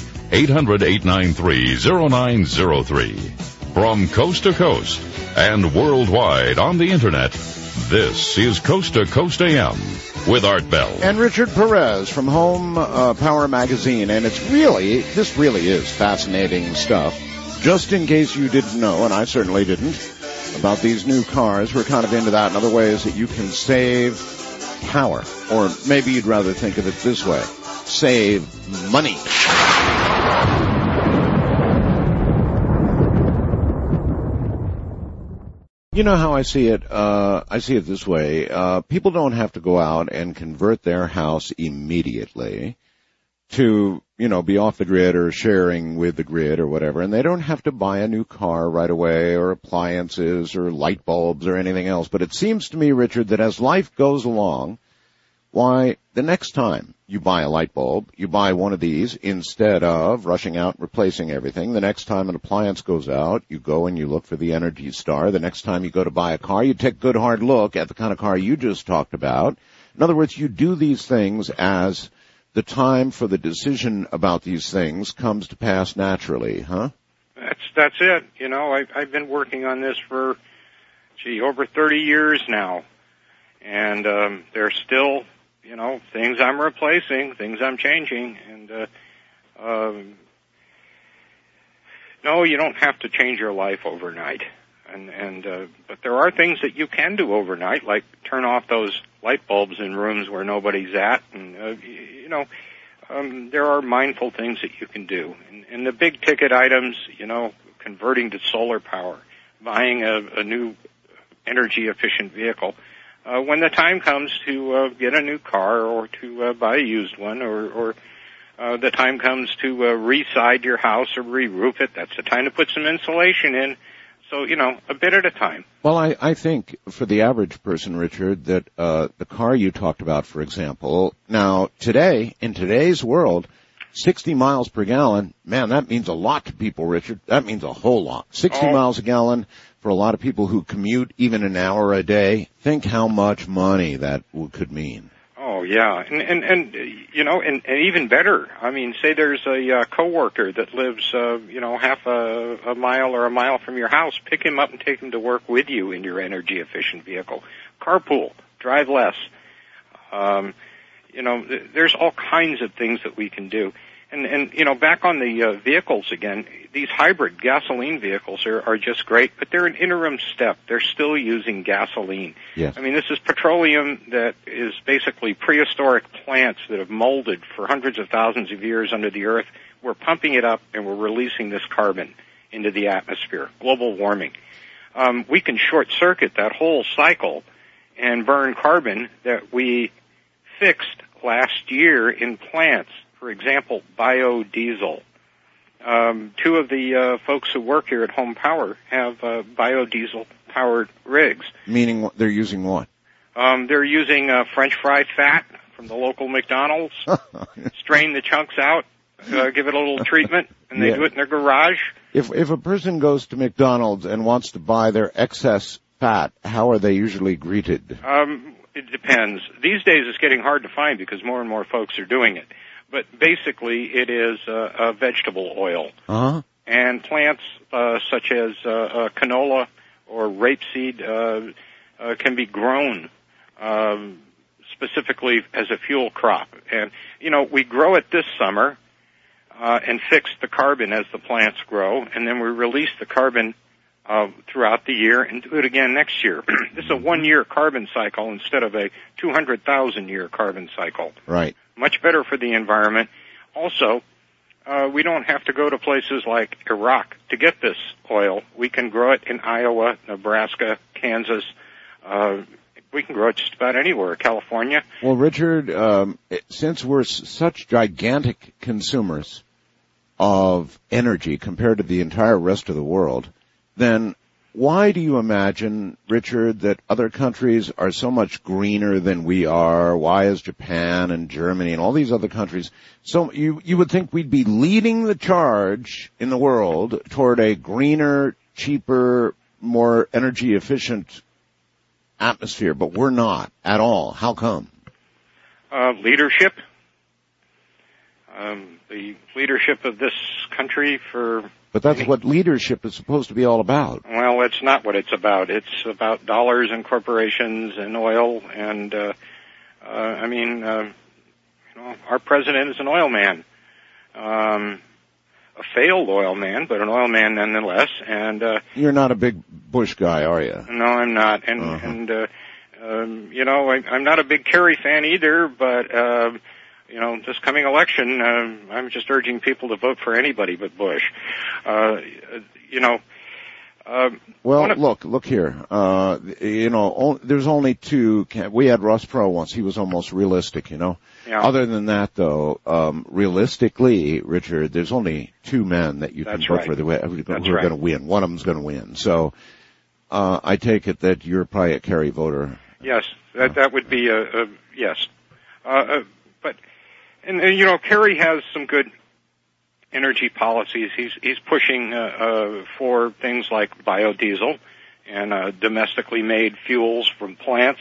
800-893-0903. From coast to coast and worldwide on the Internet, this is Coast to Coast AM with Art Bell. And Richard Perez from Home Power Magazine. And this really is fascinating stuff. Just in case you didn't know, and I certainly didn't, about these new cars, we're kind of into that in other ways that you can save power. Or maybe you'd rather think of it this way. Save money. You know how I see it? I see it this way. People don't have to go out and convert their house immediately to, be off the grid or sharing with the grid or whatever. And they don't have to buy a new car right away or appliances or light bulbs or anything else. But it seems to me, Richard, that as life goes along, why the next time you buy a light bulb, you buy one of these instead of rushing out and replacing everything. The next time an appliance goes out, you go and you look for the Energy Star. The next time you go to buy a car, you take a good hard look at the kind of car you just talked about. In other words, you do these things as the time for the decision about these things comes to pass naturally, huh? That's it. You know, I've been working on this for, over 30 years now. And there's still, you know, things I'm replacing, things I'm changing. And no, you don't have to change your life overnight. But there are things that you can do overnight, like turn off those light bulbs in rooms where nobody's at. And, there are mindful things that you can do. And the big ticket items, you know, converting to solar power, buying a new energy efficient vehicle. When the time comes to get a new car or to buy a used one, or the time comes to re-side your house or re-roof it, that's the time to put some insulation in. So, you know, a bit at a time. Well, I think for the average person, Richard, that the car you talked about, for example, now today, in today's world, 60 miles per gallon, man, that means a lot to people, Richard. That means a whole lot. 60 miles a gallon for a lot of people who commute even an hour a day. Think how much money that could mean. Oh, yeah. And you know, and even better, I mean, say there's a coworker that lives, half a mile or a mile from your house. Pick him up and take him to work with you in your energy efficient vehicle. Carpool. Drive less. There's all kinds of things that we can do. And back on the vehicles again, these hybrid gasoline vehicles are just great, but they're an interim step. They're still using gasoline. Yes. I mean, this is petroleum that is basically prehistoric plants that have molded for hundreds of thousands of years under the earth. We're pumping it up and we're releasing this carbon into the atmosphere. Global warming. We can short circuit that whole cycle and burn carbon that we fixed last year in plants. For example, biodiesel. Two of the folks who work here at Home Power have biodiesel-powered rigs. Meaning they're using what? They're using French fry fat from the local McDonald's, strain the chunks out, give it a little treatment, and they do it in their garage. If a person goes to McDonald's and wants to buy their excess fat, how are they usually greeted? It depends. These days it's getting hard to find because more and more folks are doing it. But basically, it is a vegetable oil. Uh-huh. And plants such as canola or rapeseed can be grown specifically as a fuel crop. And, we grow it this summer and fix the carbon as the plants grow, and then we release the carbon throughout the year and do it again next year. This is a 1-year carbon cycle instead of a 200,000-year carbon cycle. Right. Much better for the environment. Also, we don't have to go to places like Iraq to get this oil. We can grow it in Iowa, Nebraska, Kansas. We can grow it just about anywhere, California. Well, Richard, since we're such gigantic consumers of energy compared to the entire rest of the world, then why do you imagine, Richard, that other countries are so much greener than we are? Why is Japan and Germany and all these other countries so you would think we'd be leading the charge in the world toward a greener, cheaper, more energy efficient atmosphere, but we're not at all. How come? Leadership. The leadership of this country for... But that's what leadership is supposed to be all about. Well, it's not what it's about. It's about dollars and corporations and oil. And, our president is an oil man. A failed oil man, but an oil man nonetheless. And you're not a big Bush guy, are you? No, I'm not. And I'm not a big Kerry fan either, but... this coming election, I'm just urging people to vote for anybody but Bush. Look here. There's only two. We had Ross Perot once. He was almost realistic, Yeah. Other than that, though, realistically, Richard, there's only two men that you can vote for who are going to win. One of them's going to win. So, I take it that you're probably a Kerry voter. Yes, that would be yes. Kerry has some good energy policies. He's pushing for things like biodiesel and domestically made fuels from plants.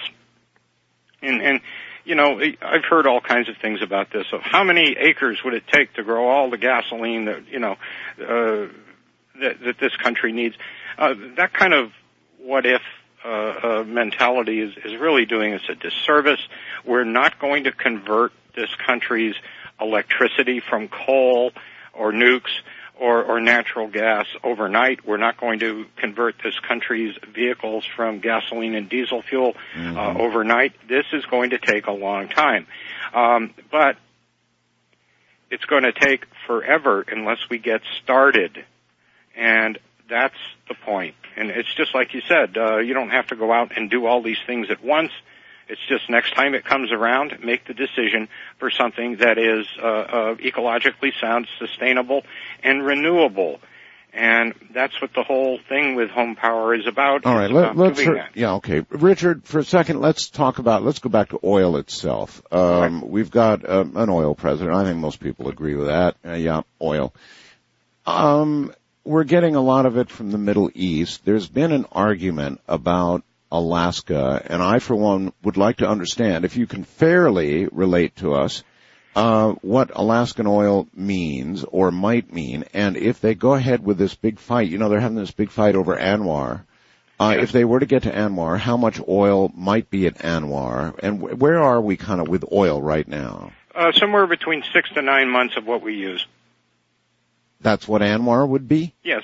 And I've heard all kinds of things about this. So how many acres would it take to grow all the gasoline that that this country needs? That kind of what if mentality is really doing us a disservice. We're not going to convert this country's electricity from coal or nukes or natural gas overnight. We're not going to convert this country's vehicles from gasoline and diesel fuel overnight. This is going to take a long time. But it's going to take forever unless we get started. And that's the point. And it's just like you said, you don't have to go out and do all these things at once. It's just next time it comes around, make the decision for something that is ecologically sound, sustainable, and renewable. And that's what the whole thing with home power is about. All right, okay. Richard, for a second, let's go back to oil itself. We've got an oil president. I think most people agree with that. Oil. We're getting a lot of it from the Middle East. There's been an argument about Alaska, and I, for one, would like to understand, if you can fairly relate to us, what Alaskan oil means or might mean, and if they go ahead with this big fight, they're having this big fight over ANWR. If they were to get to ANWR, how much oil might be at ANWR, and where are we kind of with oil right now? Somewhere between 6 to 9 months of what we use. That's what ANWR would be? Yes.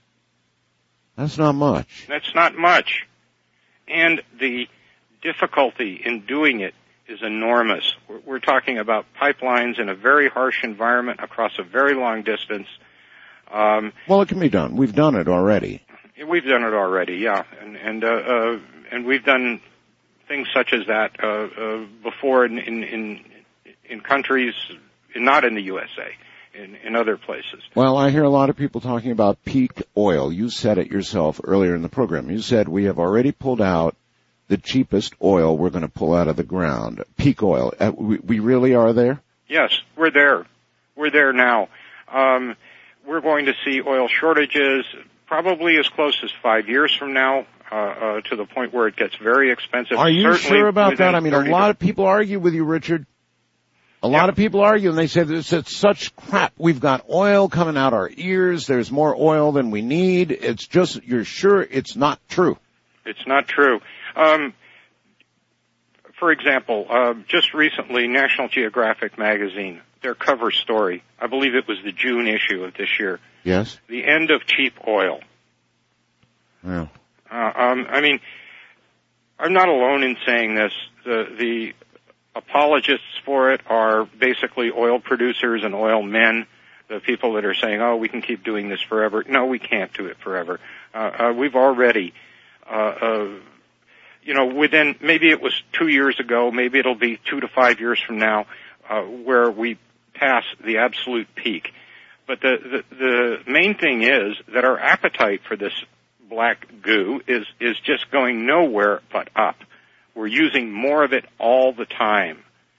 That's not much. That's not much. And the difficulty in doing it is enormous. We're talking about pipelines in a very harsh environment across a very long distance. Well, it can be done. We've done it already. We've done it already, yeah. And we've done things such as that before in countries, not in the USA. In other places. Well, I hear a lot of people talking about peak oil. You said it yourself earlier in the program. You said we have already pulled out the cheapest oil we're going to pull out of the ground. Peak oil. We really are there? Yes, we're there. We're there now. We're going to see oil shortages probably as close as 5 years from now, to the point where it gets very expensive. Are you sure about that? I mean, a lot of people argue with you, Richard. A lot of people argue, and they say it's such crap. We've got oil coming out our ears. There's more oil than we need. It's just, you're sure it's not true. It's not true. For example, just recently, National Geographic magazine, their cover story, I believe it was the June issue of this year. Yes. The end of cheap oil. Yeah. I mean, I'm not alone in saying this. The apologists for it are basically oil producers and oil men, the people that are saying, we can keep doing this forever. No, we can't do it forever. We've already, within, maybe it was 2 years ago, maybe it'll be 2 to 5 years from now, where we pass the absolute peak. But the main thing is that our appetite for this black goo is just going nowhere but up. We're using more of it all the time.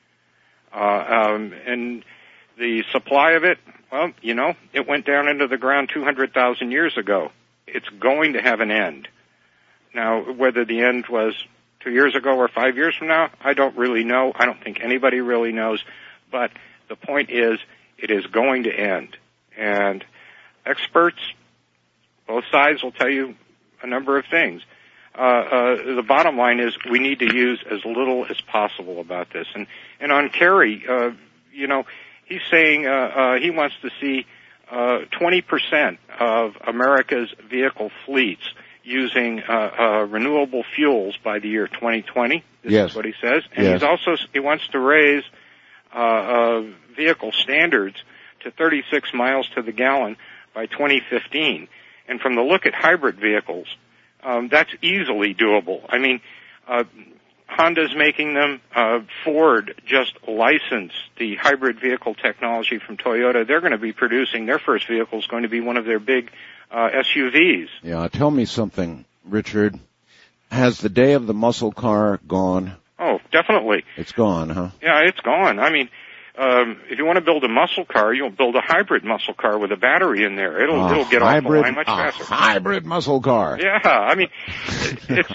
And the supply of it, well, it went down into the ground 200,000 years ago. It's going to have an end. Now, whether the end was 2 years ago or 5 years from now, I don't really know. I don't think anybody really knows. But the point is, it is going to end. And experts, both sides will tell you a number of things. The bottom line is we need to use as little as possible about this. And on Kerry, he's saying he wants to see 20% of America's vehicle fleets using renewable fuels by the year 2020. This is what he says. And he wants to raise vehicle standards to 36 miles to the gallon by 2015. And from the look at hybrid vehicles, that's easily doable. I mean, Honda's making them. Ford just licensed the hybrid vehicle technology from Toyota. They're going to be producing, their first vehicle is going to be one of their big SUVs. Yeah, tell me something, Richard. Has the day of the muscle car gone? Oh, definitely. It's gone, huh? Yeah, it's gone. I mean, if you want to build a muscle car, you'll build a hybrid muscle car with a battery in there. It'll get off the line much faster. Hybrid muscle car. Yeah, I mean, it's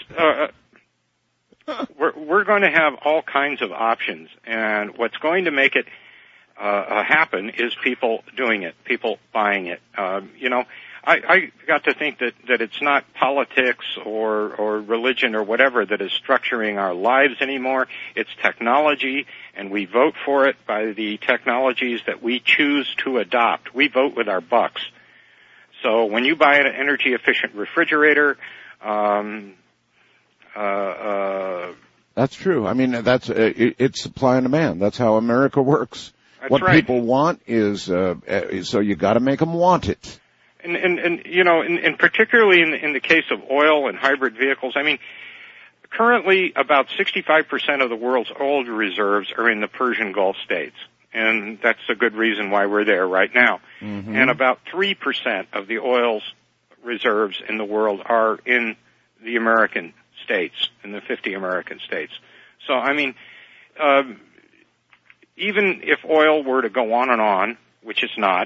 we're going to have all kinds of options, and what's going to make it happen is people doing it, people buying it. I got to think that it's not politics or religion or whatever that is structuring our lives anymore. It's technology, and we vote for it by the technologies that we choose to adopt. We vote with our bucks. So when you buy an energy-efficient refrigerator, that's true. I mean, it's supply and demand. That's how America works. That's what right. people want is so you got to make them want it. And particularly in the case of oil and hybrid vehicles, I mean, currently about 65% of the world's oil reserves are in the Persian Gulf states, and that's a good reason why we're there right now. Mm-hmm. And about 3% of the oil's reserves in the world are in the American states, in the 50 American states. So, I mean, even if oil were to go on, which it's not,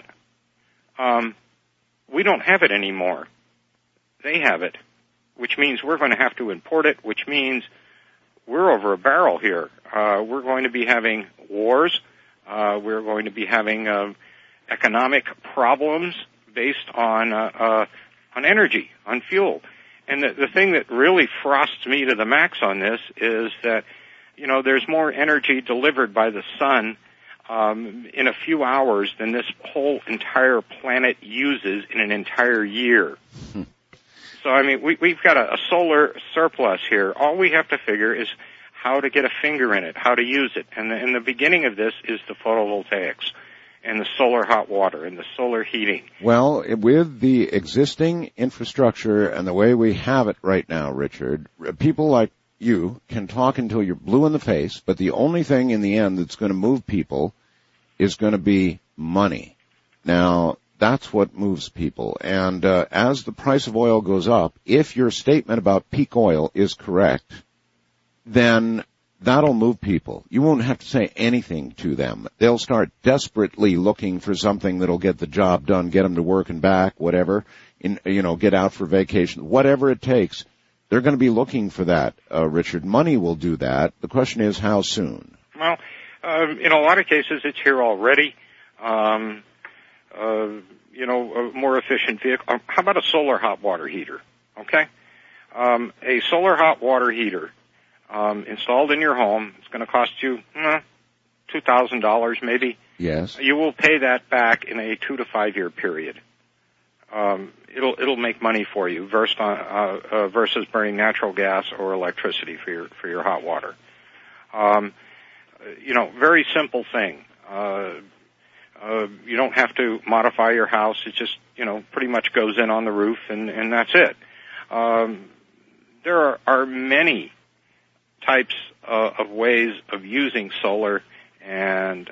we don't have it anymore. They have it, which means we're going to have to import it, which means we're over a barrel here. We're going to be having wars. We're going to be having economic problems based on energy, on fuel. And the thing that really frosts me to the max on this is that, there's more energy delivered by the sun in a few hours than this whole entire planet uses in an entire year. So, I mean, we've got a solar surplus here. All we have to figure is how to get a finger in it, how to use it. And the beginning of this is the photovoltaics and the solar hot water and the solar heating. Well, with the existing infrastructure and the way we have it right now, Richard, people like you can talk until you're blue in the face, but the only thing in the end that's going to move people is going to be money. Now, that's what moves people. And as the price of oil goes up, if your statement about peak oil is correct, then that'll move people. You won't have to say anything to them. They'll start desperately looking for something that'll get the job done, get them to work and back, whatever, get out for vacation, whatever it takes. They're going to be looking for that, Richard. Money will do that. The question is how soon? Well, in a lot of cases, it's here already. A more efficient vehicle. How about a solar hot water heater? Okay? A solar hot water heater installed in your home, it's going to cost you $2,000 maybe. Yes. You will pay that back in a 2 to 5 year period. It'll make money for you versus burning natural gas or electricity for your hot water. Very simple thing. You don't have to modify your house. It just, pretty much goes in on the roof and that's it. There are many types of ways of using solar, and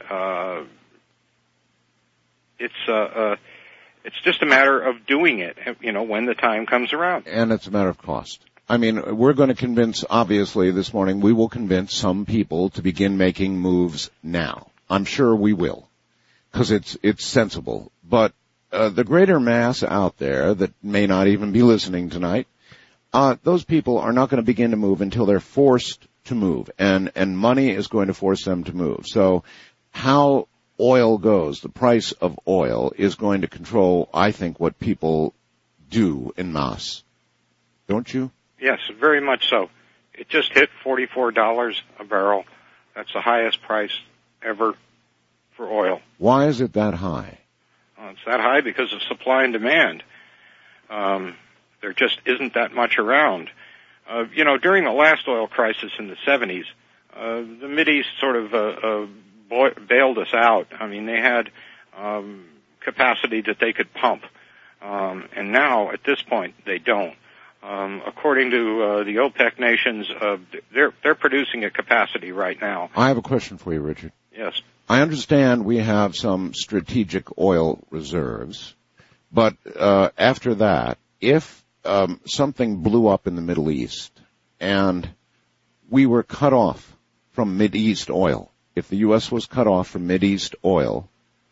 it's just a matter of doing it, when the time comes around. And it's a matter of cost. I mean, we're going to convince, obviously, this morning, we will convince some people to begin making moves now. I'm sure we will, because it's sensible. But the greater mass out there that may not even be listening tonight, those people are not going to begin to move until they're forced to move, and money is going to force them to move. So how oil goes, the price of oil, is going to control, I think, what people do en masse. Don't you? Yes, very much so. It just hit $44 a barrel. That's the highest price ever for oil. Why is it that high? It's that high because of supply and demand. There just isn't that much around. During the last oil crisis in the 70s, the Mideast sort of bailed us out. I mean, they had capacity that they could pump, and now at this point they don't. According to the OPEC nations, they're producing at capacity right now. I have a question for you, Richard. Yes. I understand we have some strategic oil reserves, but after that, if something blew up in the Middle East and we were cut off from Mideast oil, if the U.S. was cut off from Mideast oil,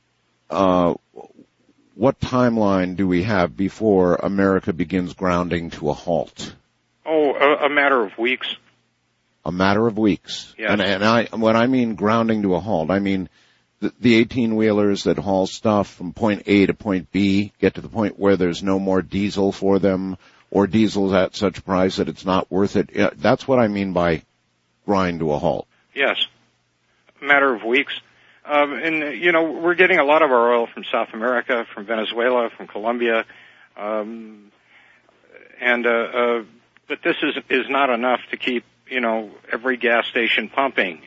what timeline do we have before America begins grounding to a halt? Oh, a matter of weeks. A matter of weeks. Yes. And when I mean grounding to a halt, I mean the 18-wheelers that haul stuff from point A to point B get to the point where there's no more diesel for them, or diesel's at such a price that it's not worth it. That's what I mean by grind to a halt. Yes. A matter of weeks. And, you know, we're getting a lot of our oil from South America, from Venezuela, from Colombia. But this is not enough to keep, you know, every gas station pumping.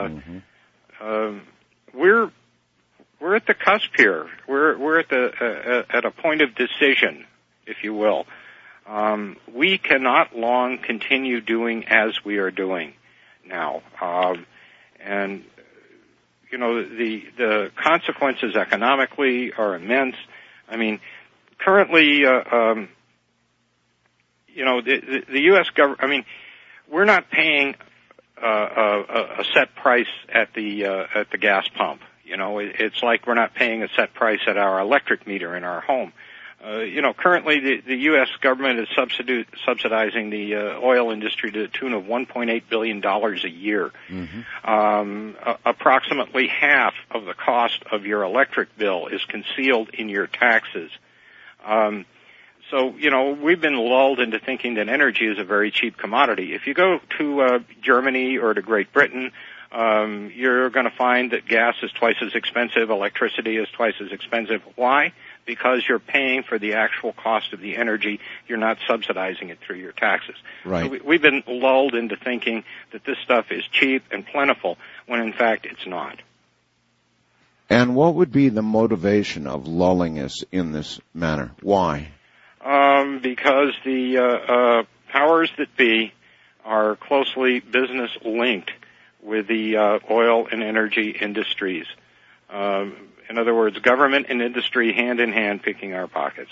We're at the cusp here. We're at a point of decision, if you will. We cannot long continue doing as we are doing now. And you know, the consequences economically are immense. I mean, currently, you know, the U.S. government, I mean, we're not paying a set price at the gas pump. You know, it's like we're not paying a set price at our electric meter in our home. You know, currently the U.S. government is subsidizing the oil industry to the tune of $1.8 billion a year. Approximately half of the cost of your electric bill is concealed in your taxes. So, you know, we've been lulled into thinking that energy is a very cheap commodity. If you go to Germany or to Great Britain, you're going to find that gas is twice as expensive, electricity is twice as expensive. Why? Because you're paying for the actual cost of the energy. You're not subsidizing it through your taxes. Right. So we've been lulled into thinking that this stuff is cheap and plentiful, when in fact it's not. And what would be the motivation of lulling us in this manner? Why? Because the powers that be are closely business linked with the oil and energy industries. In other words, government and industry hand in hand picking our pockets.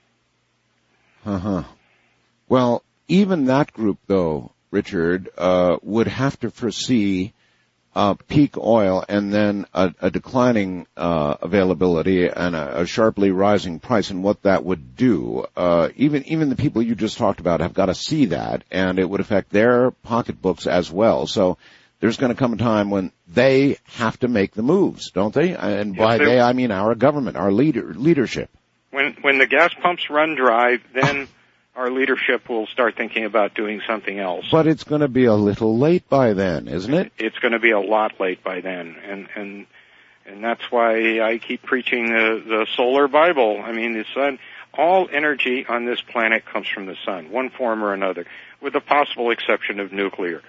Well, even that group, though, Richard, would have to foresee peak oil and then a declining availability and a sharply rising price, and what that would do. Even the people you just talked about have got to see that, and it would affect their pocketbooks as well. So there's going to come a time when they have to make the moves, don't they? And by they, I mean our government, our leadership. When the gas pumps run dry, then our leadership will start thinking about doing something else. But it's going to be a little late by then, isn't it? It's going to be a lot late by then, and that's why I keep preaching the solar Bible. I mean, the sun. All energy on this planet comes from the sun, one form or another, with the possible exception of nuclear.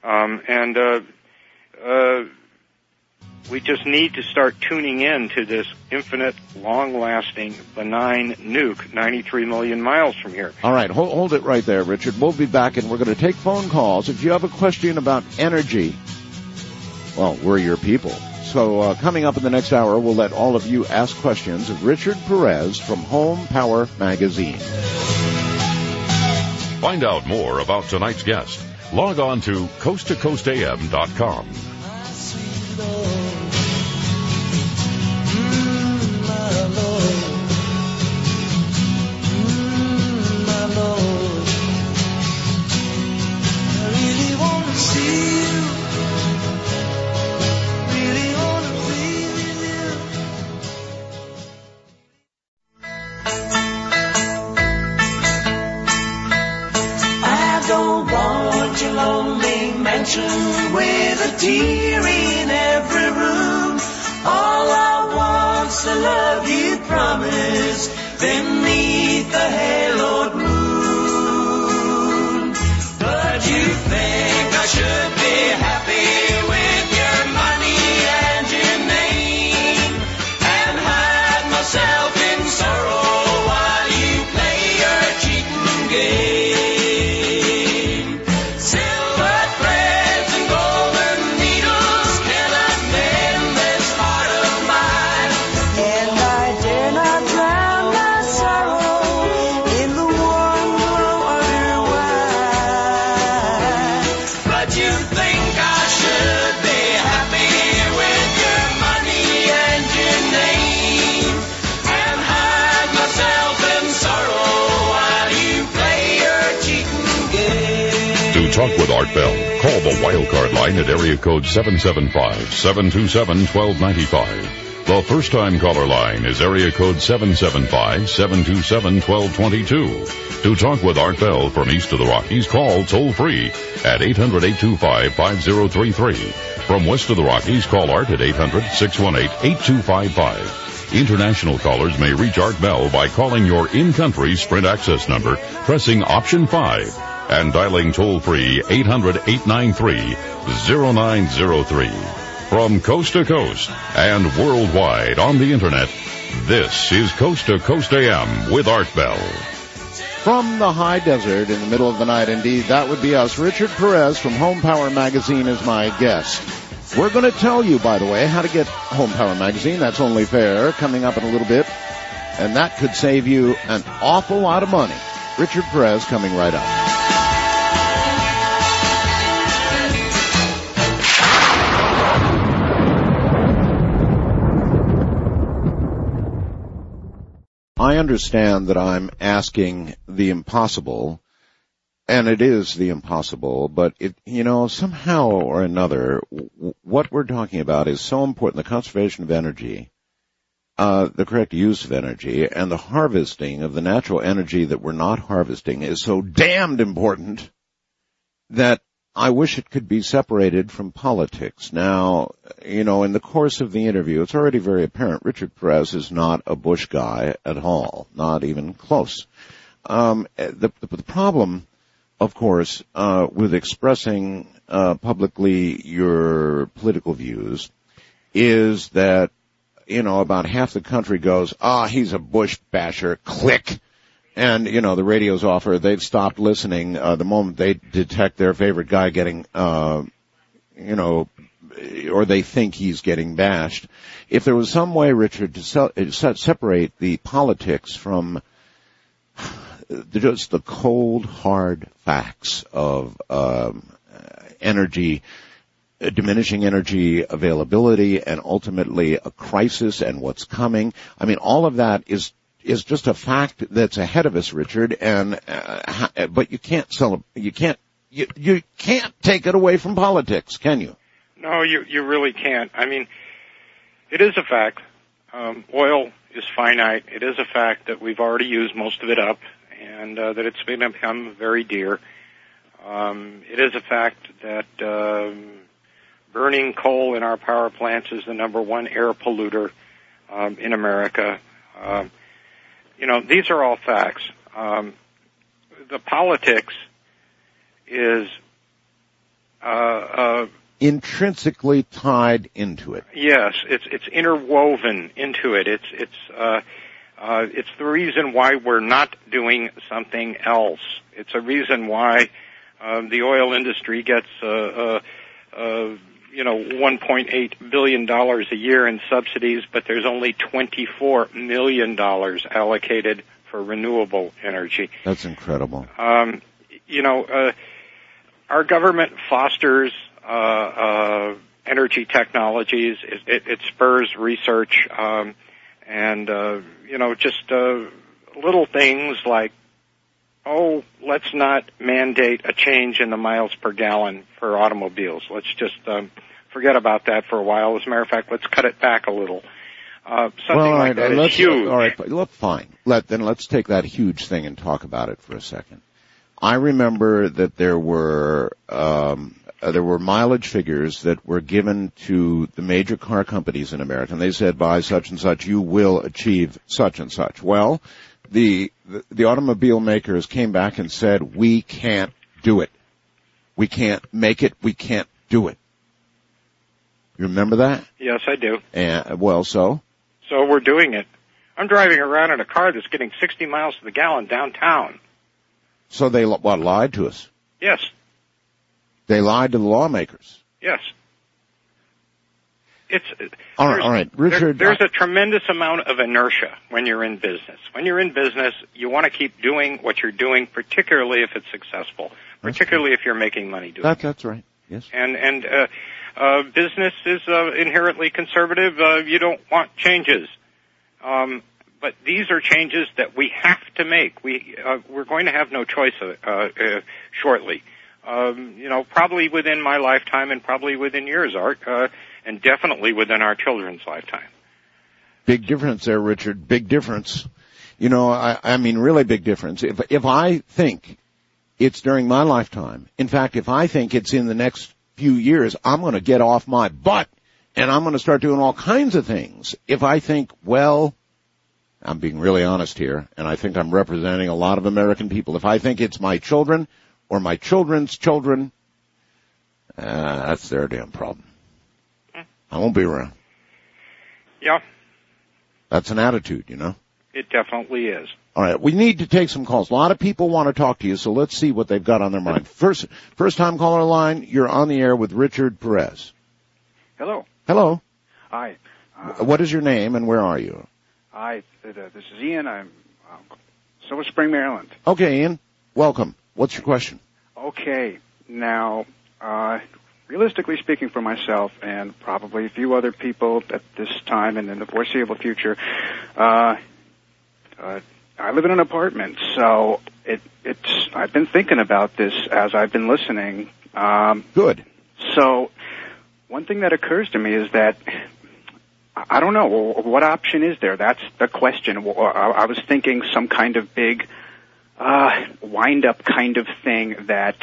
We just need to start tuning in to this infinite, long-lasting, benign nuke 93 million miles from here. All right, hold it right there, Richard. We'll be back, and we're going to take phone calls. If you have a question about energy, well, we're your people. So coming up in the next hour, we'll let all of you ask questions of Richard Perez from Home Power Magazine. Find out more about tonight's guest. Log on to coasttocoastam.com. With a tear in every room, all I want's to love you, promise, beneath the haloed moon. But you think I should be happy with your money and your name, and hide myself in sorrow while you play your cheating game. And I dare not drown my sorrow in the talk with Art Bell, call the Wildcard line at area code 775-727-1295. The first-time caller line is area code 775-727-1222. To talk with Art Bell from east of the Rockies, call toll-free at 800-825-5033. From west of the Rockies, call Art at 800-618-8255. International callers may reach Art Bell by calling your in-country Sprint access number, pressing option 5, and dialing toll-free 800-893-0903. From coast to coast and worldwide on the Internet, this is Coast to Coast AM with Art Bell. From the high desert in the middle of the night, indeed, that would be us. Richard Perez from Home Power Magazine is my guest. We're going to tell you, by the way, how to get Home Power Magazine. That's only fair, coming up in a little bit. And that could save you an awful lot of money. Richard Perez coming right up. I understand that I'm asking the impossible, and it is the impossible, but somehow or another, what we're talking about is so important. The conservation of energy, the correct use of energy, and the harvesting of the natural energy that we're not harvesting is so damned important that I wish it could be separated from politics. Now, in the course of the interview, it's already very apparent Richard Perez is not a Bush guy at all, not even close. The problem, of course, with expressing publicly your political views is that, about half the country goes, he's a Bush basher, click. And, the radio's off, or they've stopped listening the moment they detect their favorite guy getting, or they think he's getting bashed. If there was some way, Richard, to separate the politics from just the cold, hard facts of energy, diminishing energy availability, and ultimately a crisis and what's coming, I mean, all of that is just a fact that's ahead of us, Richard, but you can't take it away from politics, can you? No, you really can't. I mean, it is a fact. Oil is finite. It is a fact that we've already used most of it up, and that it's become very dear. It is a fact that burning coal in our power plants is the number one air polluter in America. These are all facts. The politics is intrinsically tied into it. Yes, it's interwoven into it. It's the reason why we're not doing something else. It's a reason why the oil industry gets $1.8 billion a year in subsidies, but there's only $24 million allocated for renewable energy. That's incredible. Our government fosters energy technologies. It spurs research, and just little things like, let's not mandate a change in the miles per gallon for automobiles. Let's just forget about that for a while. As a matter of fact, let's cut it back a little. Like that is huge. All right, look, fine. Let's take that huge thing and talk about it for a second. I remember that there were mileage figures that were given to the major car companies in America, and they said, by such and such, you will achieve such and such. Well, the automobile makers came back and said, we can't do it. We can't make it. We can't do it. You remember that? Yes, I do. So we're doing it. I'm driving around in a car that's getting 60 miles to the gallon downtown. So they lied to us? Yes. They lied to the lawmakers? Yes. All right, Richard. There's a tremendous amount of inertia when you're in business. When you're in business, you want to keep doing what you're doing, particularly if it's successful, particularly if you're making money doing it. That's right. Yes. And business is inherently conservative. You don't want changes. But these are changes that we have to make. We're going to have no choice shortly. Probably within my lifetime and probably within yours, Art, and definitely within our children's lifetime. Big difference there, Richard. Big difference. I mean, really big difference. If I think it's during my lifetime, in fact, if I think it's in the next few years, I'm going to get off my butt and I'm going to start doing all kinds of things. If I think, well, I'm being really honest here, and I think I'm representing a lot of American people. If I think it's my children or my children's children, that's their damn problem. I won't be around. Yeah. That's an attitude, It definitely is. All right, we need to take some calls. A lot of people want to talk to you, so let's see what they've got on their mind. First time caller line, you're on the air with Richard Perez. Hello. Hello. Hi. What is your name and where are you? Hi, this is Ian. I'm Silver Spring, Maryland. Okay, Ian. Welcome. What's your question? Okay. Now, realistically speaking for myself and probably a few other people at this time and in the foreseeable future, I live in an apartment, so I've been thinking about this as I've been listening. Good. So one thing that occurs to me is that I don't know, what option is there? That's the question. I was thinking some kind of big wind-up kind of thing that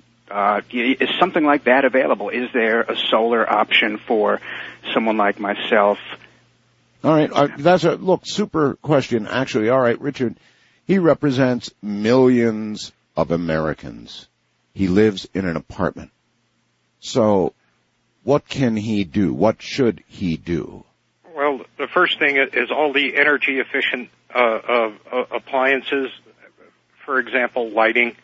is something like that available? Is there a solar option for someone like myself? All right, that's a super question, actually. All right, Richard, he represents millions of Americans. He lives in an apartment. So what can he do? What should he do? Well, the first thing is all the energy efficient appliances, for example, lighting.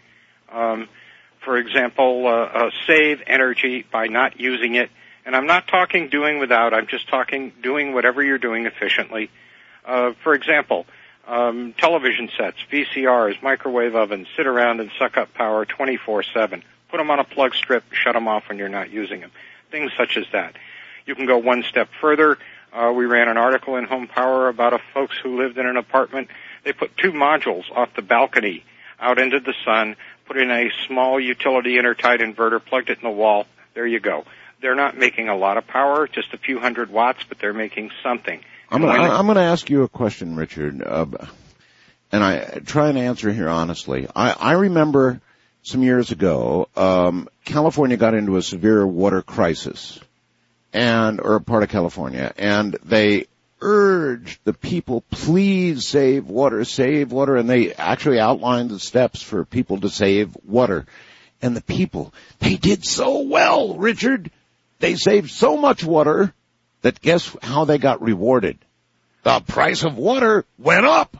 For example, save energy by not using it. And I'm not talking doing without, I'm just talking doing whatever you're doing efficiently. For example, television sets, VCRs, microwave ovens, sit around and suck up power 24/7. Put them on a plug strip, shut them off when you're not using them. Things such as that. You can go one step further. We ran an article in Home Power about folks who lived in an apartment. They put 2 modules off the balcony out into the sun, put in a small utility intertie inverter, plugged it in the wall. There you go. They're not making a lot of power, just a few hundred watts, but they're making something. I'm going to ask you a question, Richard, and I try and answer here honestly. I remember some years ago, California got into a severe water crisis, or a part of California, and they urged the people, please save water, and they actually outlined the steps for people to save water. And the people, they did so well, Richard. They saved so much water that guess how they got rewarded? The price of water went up.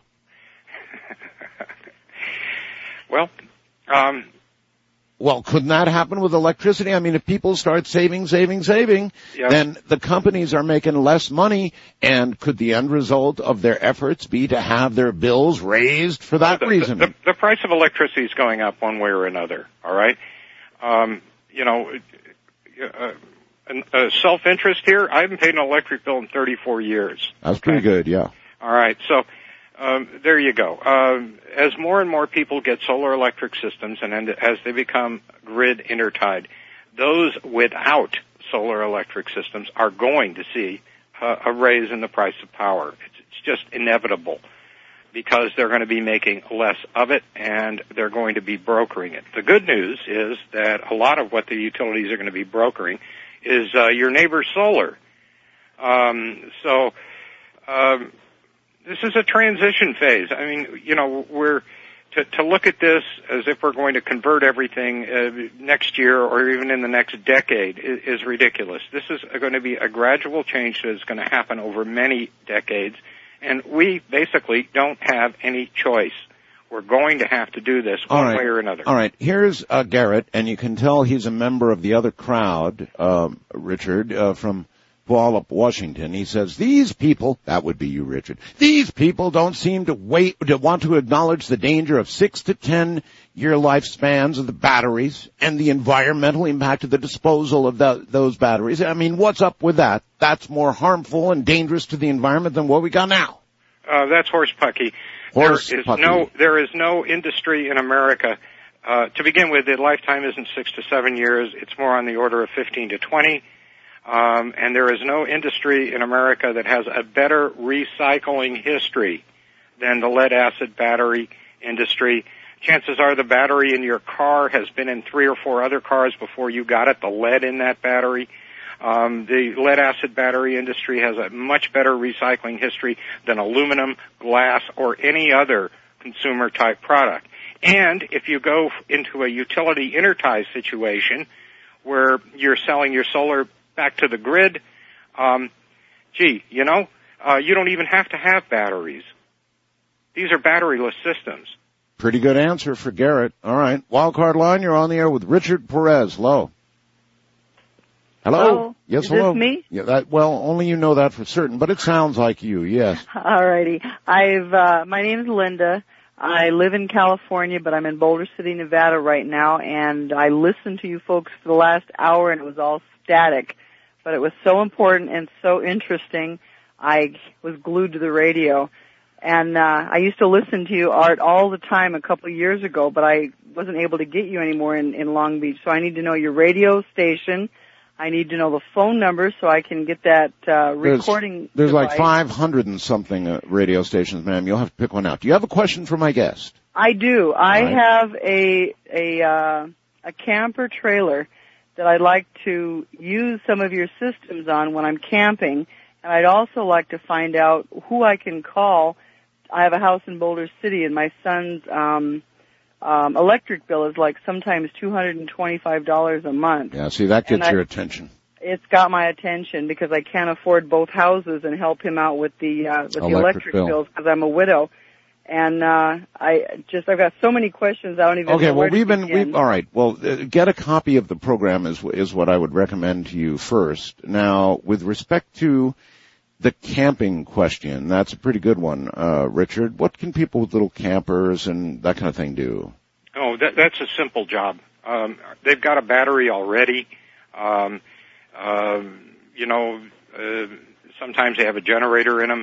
Well, couldn't that happen with electricity? I mean, if people start saving, yep, then the companies are making less money, and could the end result of their efforts be to have their bills raised for that reason? The price of electricity is going up one way or another, all right? Self-interest here, I haven't paid an electric bill in 34 years. That's pretty good, yeah. All right, so there you go. As more and more people get solar electric systems and as they become grid intertied, those without solar electric systems are going to see a raise in the price of power. It's just inevitable because they're going to be making less of it and they're going to be brokering it. The good news is that a lot of what the utilities are going to be brokering is your neighbor's solar. This is a transition phase. I mean, we're to look at this as if we're going to convert everything next year or even in the next decade is ridiculous. This is going to be a gradual change that is going to happen over many decades, and we basically don't have any choice. We're going to have to do this one way or another. All right. Here's Garrett, and you can tell he's a member of the other crowd, Richard, from Puyallup, Washington. He says, these people, that would be you, Richard, these people don't seem to want to acknowledge the danger of 6 to 10 year lifespans of the batteries and the environmental impact of the disposal of those batteries. I mean, what's up with that? That's more harmful and dangerous to the environment than what we got now. That's horsepucky. There is no industry in America To begin with, the lifetime isn't 6 to 7 years. It's more on the order of 15 to 20. And there is no industry in America that has a better recycling history than the lead-acid battery industry. Chances are the battery in your car has been in 3 or 4 other cars before you got it, the lead in that battery. The lead-acid battery industry has a much better recycling history than aluminum, glass, or any other consumer-type product. And if you go into a utility intertie situation where you're selling your solar back to the grid, you don't even have to have batteries. These are batteryless systems. Pretty good answer for Garrett. All right. Wildcard line, you're on the air with Richard Perez. Hello. Hello? Yes, hello. Is this me? Yeah, only you know that for certain, but it sounds like you, yes. All righty. My name is Linda. I live in California, but I'm in Boulder City, Nevada right now, and I listened to you folks for the last hour, and it was all static. But it was so important and so interesting, I was glued to the radio. And I used to listen to you, Art, all the time a couple of years ago, but I wasn't able to get you anymore in Long Beach. So I need to know your radio station. I need to know the phone number so I can get that recording There's device. like 500 and something radio stations, ma'am. You'll have to pick one out. Do you have a question for my guest? I do. I have a camper trailer that I'd like to use some of your systems on when I'm camping, and I'd also like to find out who I can call. I have a house in Boulder City, and my son's electric bill is like sometimes $225 a month. Yeah, see, that gets your attention. It's got my attention because I can't afford both houses and help him out with the electric bills because I'm a widow. And I've got so many questions I don't even know where to begin. All right. Well, get a copy of the program is what I would recommend to you first. Now, with respect to the camping question, that's a pretty good one, Richard. What can people with little campers and that kind of thing do? Oh, that's a simple job. They've got a battery already. Sometimes they have a generator in them.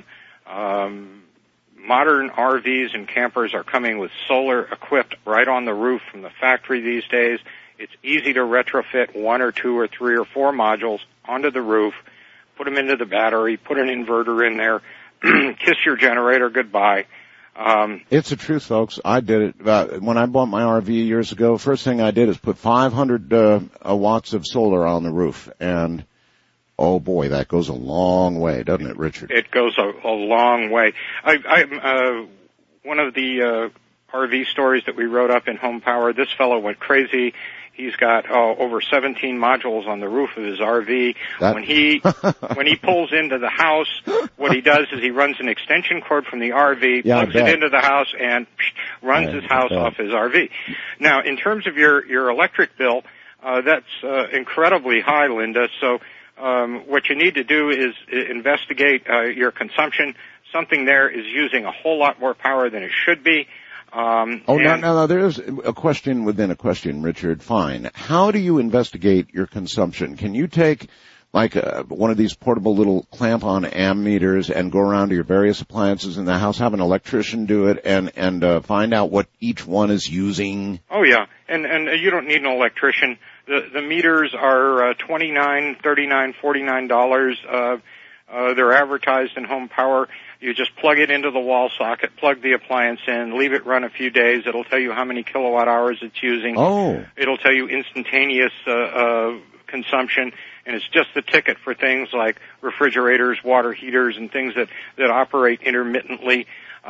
Modern RVs and campers are coming with solar equipped right on the roof from the factory these days. It's easy to retrofit 1 or 2 or 3 or 4 modules onto the roof, put them into the battery, put an inverter in there, kiss your generator goodbye. It's the truth, folks. I did it. When I bought my RV years ago, first thing I did is put 500 watts of solar on the roof, and oh boy, that goes a long way, doesn't it, Richard? It goes a long way. One of the RV stories that we wrote up in Home Power, this fellow went crazy. He's got over 17 modules on the roof of his RV. When he pulls into the house, what he does is he runs an extension cord from the RV, plugs it into the house, and runs his house off his RV. Now, in terms of your electric bill, that's incredibly high, Linda. So what you need to do is investigate your consumption. Something there is using a whole lot more power than it should be. No, there's a question within a question, Richard. Fine. How do you investigate your consumption? Can you take like one of these portable little clamp-on ammeters and go around to your various appliances in the house, have an electrician do it, and find out what each one is using? Oh yeah, and you don't need an electrician. The meters are $29, $39, $49. They're advertised in Home Power. You just plug it into the wall socket, plug the appliance in, leave it run a few days. It'll tell you how many kilowatt hours it's using. Oh. It'll tell you instantaneous consumption, and it's just the ticket for things like refrigerators, water heaters, and things that operate intermittently.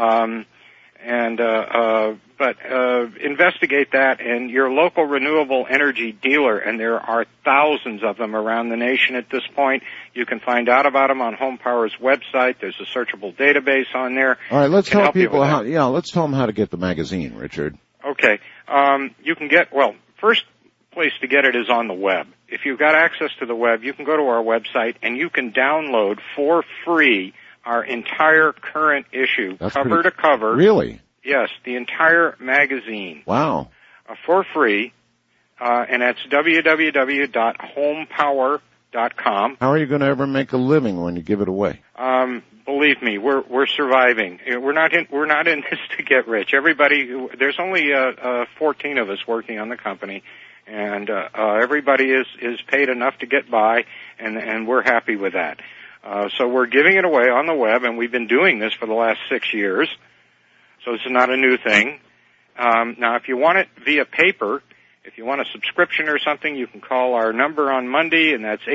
But investigate that, and your local renewable energy dealer, and there are thousands of them around the nation at this point. You can find out about them on Home Power's website. There's a searchable database on there. All right, let's tell people how. Yeah, let's tell them how to get the magazine, Richard. Okay, you can get. Well, first place to get it is on the web. If you've got access to the web, you can go to our website and you can download for free our entire current issue, cover to cover. Really? Yes, the entire magazine. Wow. For free, and that's www.homepower.com. www.webmaster.com. How are you going to ever make a living when you give it away? Believe me, we're surviving. We're not in this to get rich. There's only 14 of us working on the company, and everybody is paid enough to get by, and we're happy with that. So we're giving it away on the web, and we've been doing this for the last 6 years. So it's not a new thing. Now, if you want it via paper, if you want a subscription or something, you can call our number on Monday, and that's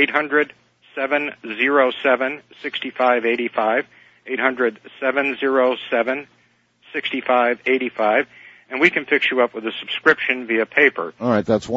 800-707-6585, 800-707-6585, and we can fix you up with a subscription via paper. All right, that's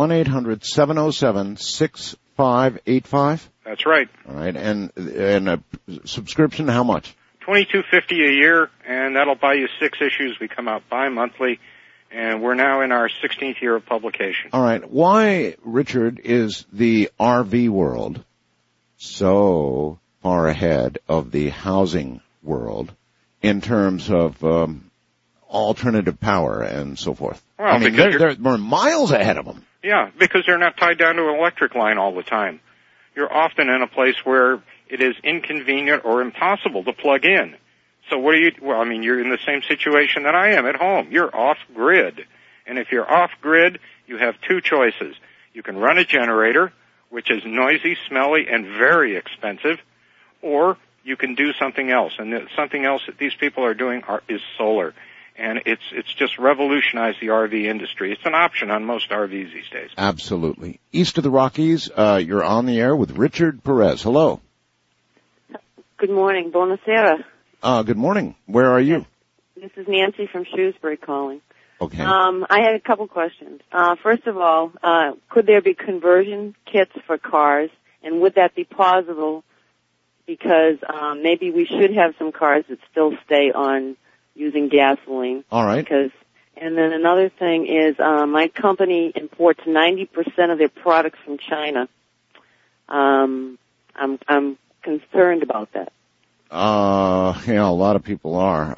1-800-707-6585? That's right. All right, and a subscription, how much? $22.50 a year, and that'll buy you 6 issues. We come out bi-monthly, and we're now in our 16th year of publication. All right, why, Richard, is the RV world so far ahead of the housing world in terms of alternative power and so forth? Well, I mean, they're miles ahead of them. Yeah, because they're not tied down to an electric line all the time. You're often in a place where it is inconvenient or impossible to plug in. So you're in the same situation that I am at home. You're off-grid. And if you're off-grid, you have 2 choices. You can run a generator, which is noisy, smelly, and very expensive, or you can do something else. And something else that these people are doing is solar. And it's just revolutionized the RV industry. It's an option on most RVs these days. Absolutely. East of the Rockies, you're on the air with Richard Perez. Hello. Good morning. Buonasera. Good morning. Where are you? This is Nancy from Shrewsbury calling. Okay. I had a couple questions. First of all, could there be conversion kits for cars, and would that be possible? Because maybe we should have some cars that still stay on using gasoline. All right. And then another thing is my company imports 90% of their products from China. I'm concerned about that. Yeah, a lot of people are.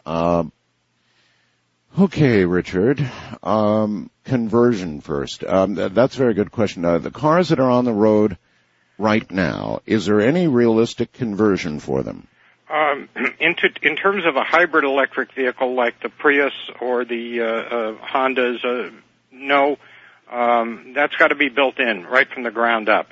Okay, Richard. Conversion first. That's a very good question. The cars that are on the road right now, is there any realistic conversion for them? In terms of a hybrid electric vehicle like the Prius or the Hondas, no. That's got to be built in right from the ground up.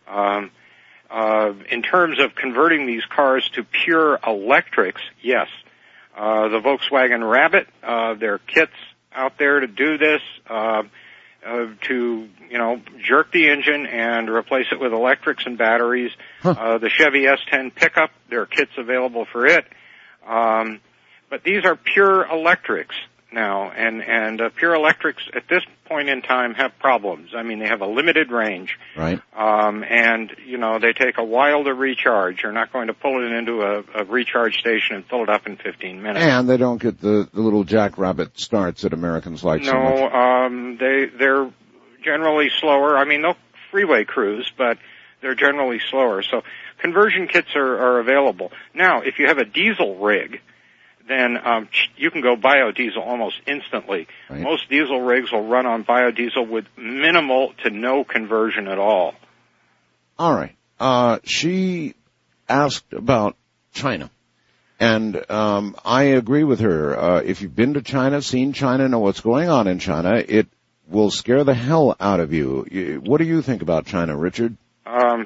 In terms of converting these cars to pure electrics, yes. The Volkswagen Rabbit, there are kits out there to do this, to, jerk the engine and replace it with electrics and batteries. The Chevy S10 pickup, there are kits available for it. But these are pure electrics now, and pure electrics at this point in time have problems. I mean, they have a limited range. Right. And, they take a while to recharge. You're not going to pull it into a recharge station and fill it up in 15 minutes. And they don't get the little jackrabbit starts that Americans like so much. No, they're generally slower. I mean, they'll freeway cruise, but they're generally slower. So conversion kits are available. Now, if you have a diesel rig, then you can go biodiesel almost instantly. Right. Most diesel rigs will run on biodiesel with minimal to no conversion at all. All right. She asked about China. And I agree with her. If you've been to China, seen China, know what's going on in China, it will scare the hell out of you. What do you think about China, Richard? I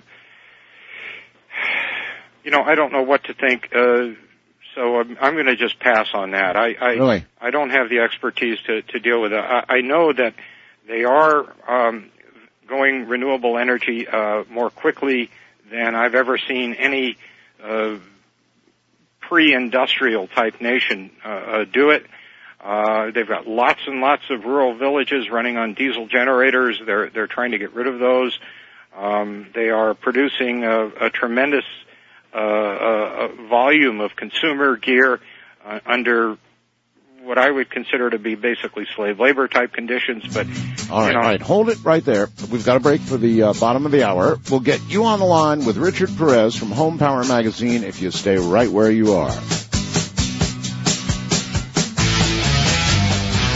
don't know what to think. So I'm going to just pass on that. Really? I don't have the expertise to deal with it. I know that they are going renewable energy more quickly than I've ever seen any pre-industrial type nation do it. They've got lots and lots of rural villages running on diesel generators. They're trying to get rid of those. They are producing a tremendous volume of consumer gear under what I would consider to be basically slave labor type conditions. But all right, hold it right there. We've got a break for the bottom of the hour. We'll get you on the line with Richard Perez from Home Power Magazine if you stay right where you are.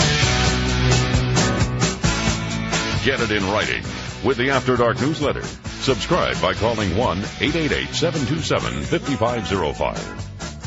Get it in writing with the After Dark newsletter. Subscribe by calling 1-888-727-5505.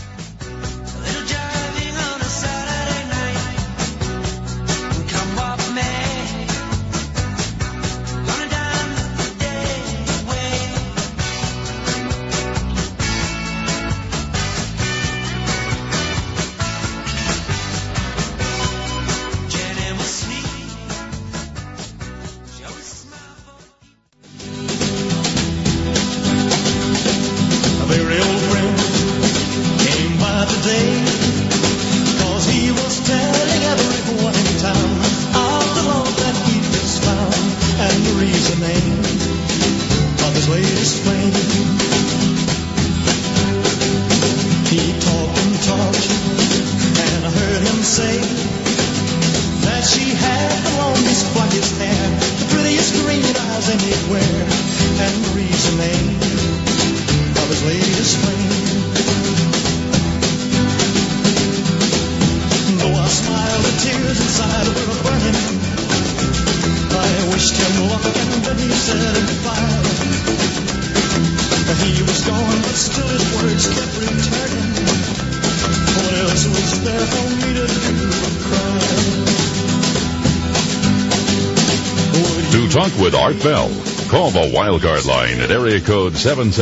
Talk with Art Bell. Call the Wildcard line at area code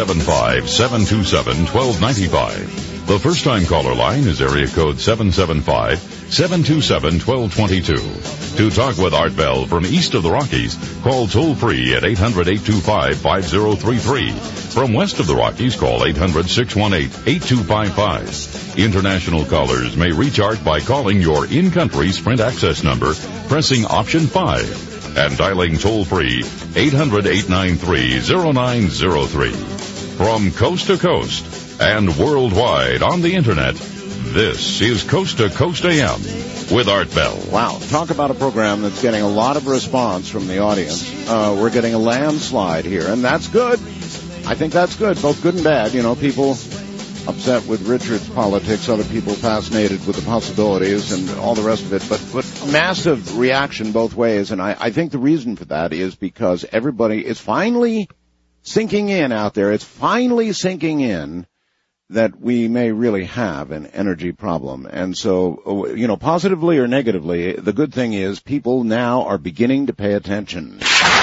775-727-1295. The first-time caller line is area code 775-727-1222. To talk with Art Bell from east of the Rockies, call toll-free at 800-825-5033. From west of the Rockies, call 800-618-8255. International callers may reach Art by calling your in-country Sprint access number, pressing option 5. And dialing toll-free 800-893-0903. From coast to coast and worldwide on the Internet, this is Coast to Coast AM with Art Bell. Wow, talk about a program that's getting a lot of response from the audience. We're getting a landslide here, and that's good. I think that's good, both good and bad. You know, people upset with Richard's politics, other people fascinated with the possibilities and all the rest of it, but massive reaction both ways, and I think the reason for that is because everybody is finally sinking in out there. It's finally sinking in that we may really have an energy problem. And so, you know, positively or negatively, the good thing is people now are beginning to pay attention.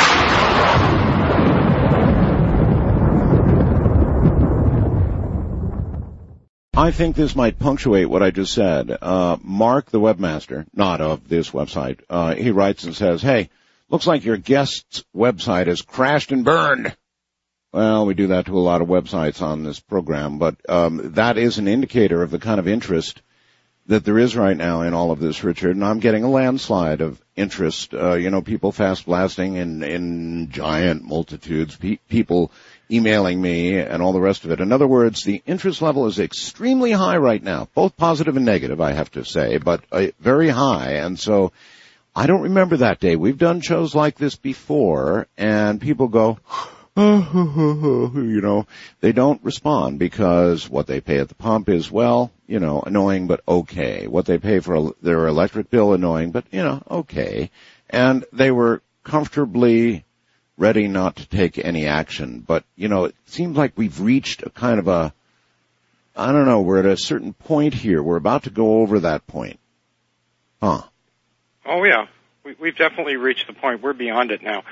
I think this might punctuate what I just said. Mark, the webmaster, not of this website, he writes and says, hey, looks like your guest's website has crashed and burned. Well, we do that to a lot of websites on this program, but that is an indicator of the kind of interest that there is right now in all of this, Richard, and I'm getting a landslide of interest. You know, people fast blasting in giant multitudes, people emailing me and all the rest of it. In other words, the interest level is extremely high right now, both positive and negative, I have to say, but very high. And so I don't remember that day. We've done shows like this before, and people go, you know, they don't respond because what they pay at the pump is, well, you know, annoying but okay. What they pay for their electric bill, annoying but, you know, okay. And they were comfortably ready not to take any action. But, you know, it seems like we've reached a kind of a, I don't know, we're at a certain point here. We're about to go over that point. Huh. Oh, yeah. We've definitely reached the point. We're beyond it now.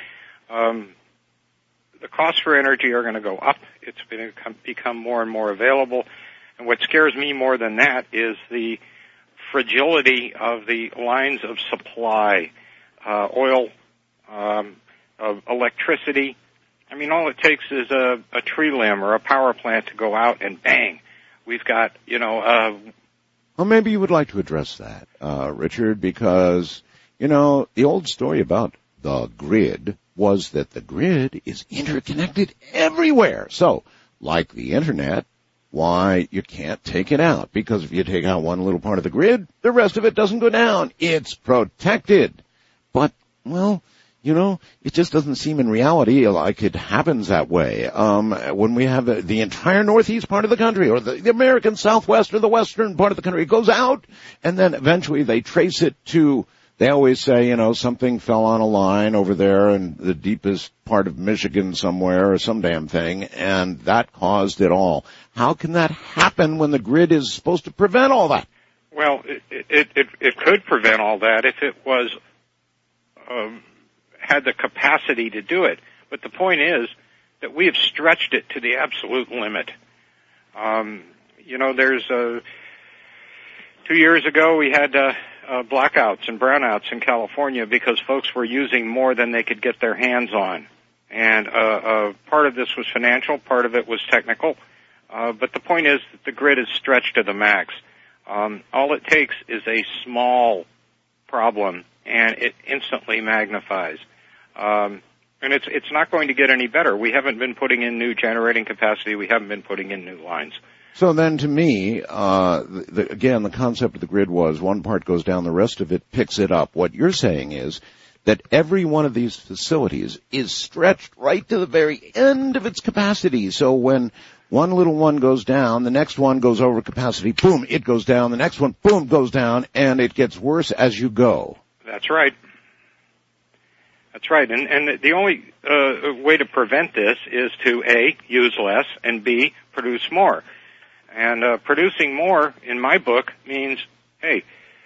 The costs for energy are going to go up. It's going to become more and more available. And what scares me more than that is the fragility of the lines of supply, oil, of electricity. I mean, all it takes is a tree limb or a power plant to go out and bang, we've got, you know, well, maybe you would like to address that, Richard, because, you know, the old story about the grid was that the grid is interconnected everywhere. So, like the Internet, why, you can't take it out, because if you take out one little part of the grid, the rest of it doesn't go down. It's protected. But, well, you know, it just doesn't seem in reality like it happens that way. When we have the entire northeast part of the country, or the American Southwest or the western part of the country, it goes out, and then eventually they trace it to They always say, something fell on a line over there in the deepest part of Michigan somewhere or some damn thing, and that caused it all. How can that happen when the grid is supposed to prevent all that? Well, it could prevent all that if it was had the capacity to do it. But the point is that we have stretched it to the absolute limit. There's 2 years ago we had blackouts and brownouts in California because folks were using more than they could get their hands on. And part of this was financial, part of it was technical. But the point is that the grid is stretched to the max. All it takes is a small problem, and it instantly magnifies. And it's not going to get any better. We haven't been putting in new generating capacity. We haven't been putting in new lines. So then to me, again, the concept of the grid was one part goes down, the rest of it picks it up. What you're saying is that every one of these facilities is stretched right to the very end of its capacity. So when one little one goes down, the next one goes over capacity, boom, it goes down, the next one, boom, goes down, and it gets worse as you go. That's right. That's right. And the only way to prevent this is to, A, use less, and B, produce more. And producing more, in my book, means, hey,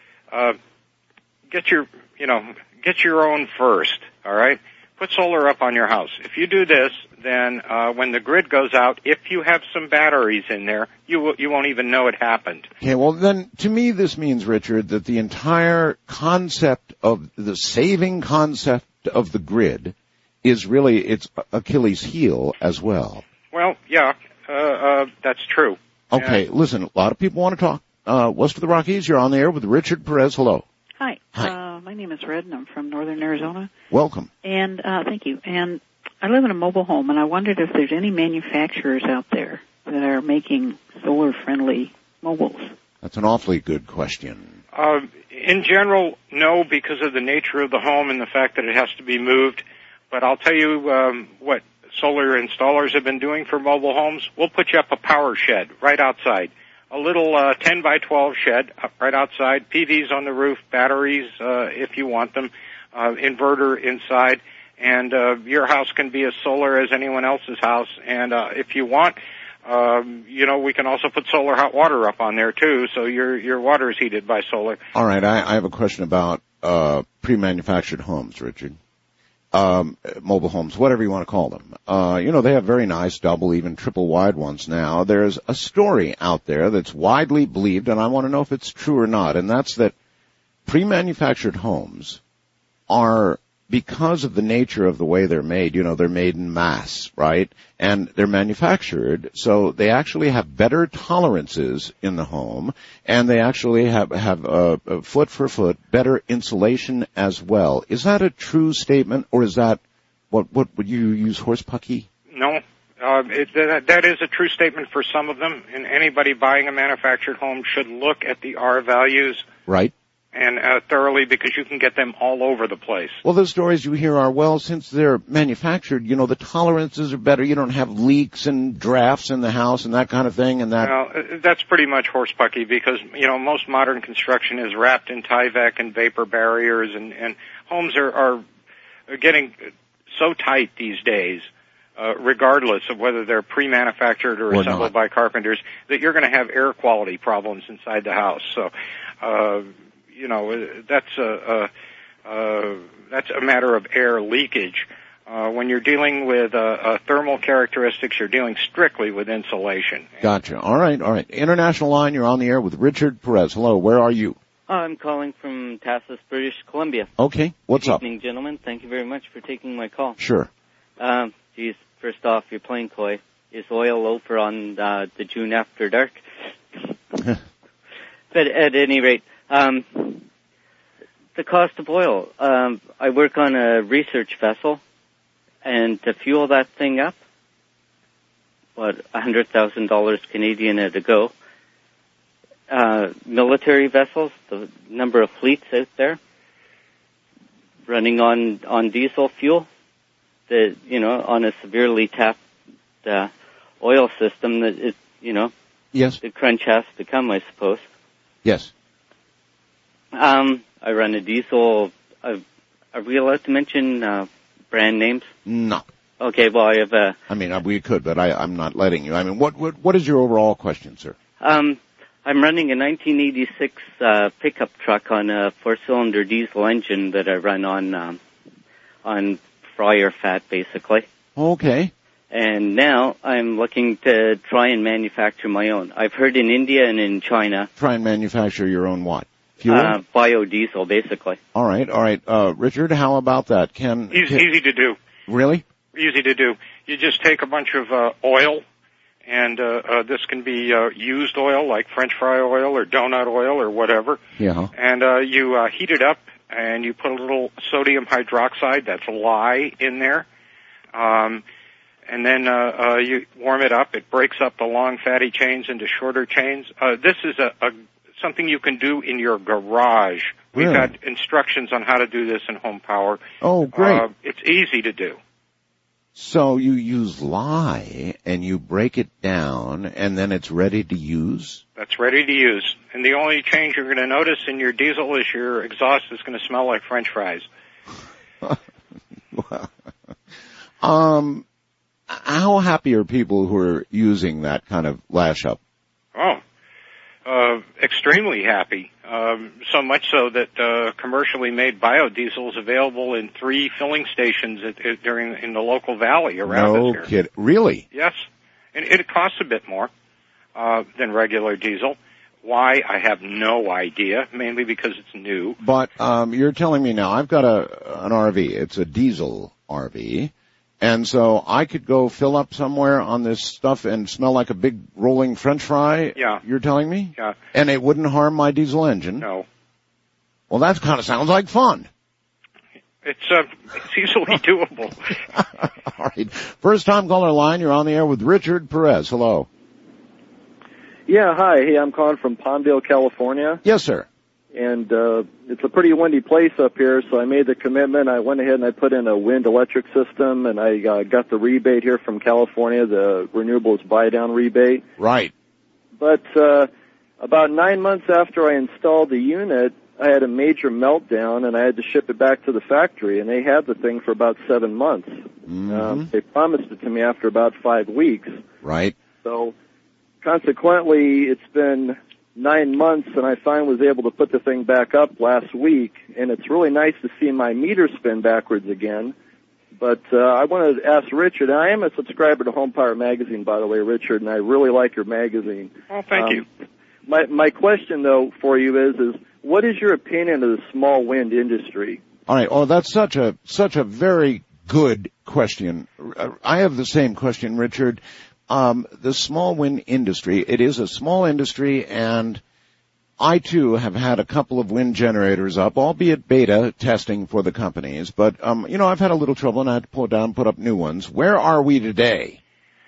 get your own first, all right? Put solar up on your house. If you do this, then when the grid goes out, if you have some batteries in there, you won't even know it happened. Okay, well then, to me this means, Richard, that the entire concept of the saving concept of the grid is really its Achilles heel as well. Well, yeah, that's true. Okay, listen, a lot of people want to talk. West of the Rockies, you're on the air with Richard Perez. Hello. Hi. My name is Red, and I'm from northern Arizona. Welcome. And thank you. And I live in a mobile home, and I wondered if there's any manufacturers out there that are making solar-friendly mobiles. That's an awfully good question. In general, no, because of the nature of the home and the fact that it has to be moved. But I'll tell you what solar installers have been doing for mobile homes. We'll put you up a power shed right outside. A little 10 by 12 shed right outside, PVs on the roof, batteries if you want them, inverter inside, and your house can be as solar as anyone else's house. And if you want, we can also put solar hot water up on there too, so your water is heated by solar. All right, I have a question about pre-manufactured homes, Richard. Mobile homes, whatever you want to call them. They have very nice double, even triple wide ones now. There's a story out there that's widely believed, and I want to know if it's true or not, and that's that pre-manufactured homes are, because of the nature of the way they're made, they're made in mass, right? And they're manufactured, so they actually have better tolerances in the home, and they actually have foot for foot better insulation as well. Is that a true statement, or is that, what would you use, horsepucky? No. That is a true statement for some of them, and anybody buying a manufactured home should look at the R values. Right. And thoroughly, because you can get them all over the place. Well, the stories you hear are, well, since they're manufactured, the tolerances are better. You don't have leaks and drafts in the house and that kind of thing. And that. Well, that's pretty much horsepucky because, most modern construction is wrapped in Tyvek and vapor barriers, and homes are getting so tight these days, regardless of whether they're pre-manufactured or assembled by carpenters, that you're going to have air quality problems inside the house. So, that's a matter of air leakage. When you're dealing with thermal characteristics, you're dealing strictly with insulation. Gotcha. All right. International line, you're on the air with Richard Perez. Hello, where are you? I'm calling from Tassos, British Columbia. Okay, what's up? Good evening, gentlemen. Thank you very much for taking my call. Sure. First off, you're playing coy. Is oil over on the June after dark? But at any rate, the cost of oil. I work on a research vessel, and to fuel that thing up, $100,000 Canadian at a go. Military vessels, the number of fleets out there running on diesel fuel, on a severely tapped oil system that is, yes, the crunch has to come, I suppose. Yes. I run a diesel. Are we allowed to mention brand names? No. Okay, well, I have a... I mean, we could, but I'm not letting you. I mean, what is your overall question, sir? I'm running a 1986 pickup truck on a 4-cylinder diesel engine that I run on fryer fat, basically. Okay. And now I'm looking to try and manufacture my own. I've heard in India and in China. Try and manufacture your own what? Fuel? Biodiesel, basically. All right. Richard, how about that? Easy to do. Really? Easy to do. You just take a bunch of oil, and this can be used oil like French fry oil or donut oil or whatever. Yeah. And you heat it up, and you put a little sodium hydroxide, that's lye, in there. And then you warm it up. It breaks up the long fatty chains into shorter chains. This is something you can do in your garage. We've Really? got instructions on how to do this in Home Power. Oh, great. It's easy to do. So you use lye and you break it down and then it's ready to use? That's ready to use. And the only change you're going to notice in your diesel is your exhaust is going to smell like French fries. How happy are people who are using that kind of lash up? Extremely happy. So much so that commercially made biodiesel is available in 3 filling stations in the local valley around us here. No kid. Really? Yes. And it costs a bit more than regular diesel. Why? I have no idea, mainly because it's new. But you're telling me now, I've got an RV. It's a diesel RV. And so I could go fill up somewhere on this stuff and smell like a big rolling French fry? Yeah. You're telling me? Yeah. And it wouldn't harm my diesel engine? No. Well, that kind of sounds like fun. It's easily doable. All right. First time caller line, you're on the air with Richard Perez. Hello. Yeah, hi. Hey, I'm calling from Palmdale, California. Yes, sir. And it's a pretty windy place up here, so I made the commitment. I went ahead and I put in a wind electric system, and I got the rebate here from California, the renewables buy-down rebate. Right. But about 9 months after I installed the unit, I had a major meltdown, and I had to ship it back to the factory, and they had the thing for about 7 months. Mm-hmm. They promised it to me after about 5 weeks. Right. So consequently, it's been 9 months, and I finally was able to put the thing back up last week, and it's really nice to see my meter spin backwards again. But I wanted to ask Richard, and I am a subscriber to Home Power Magazine, by the way, Richard, and I really like your magazine. Oh, thank you. My question, though, for you is what is your opinion of the small wind industry? All right. Oh, that's such a very good question. I have the same question, Richard. The small wind industry, it is a small industry, and I, too, have had a couple of wind generators up, albeit beta testing for the companies. But, I've had a little trouble, and I had to pull it down, put up new ones. Where are we today?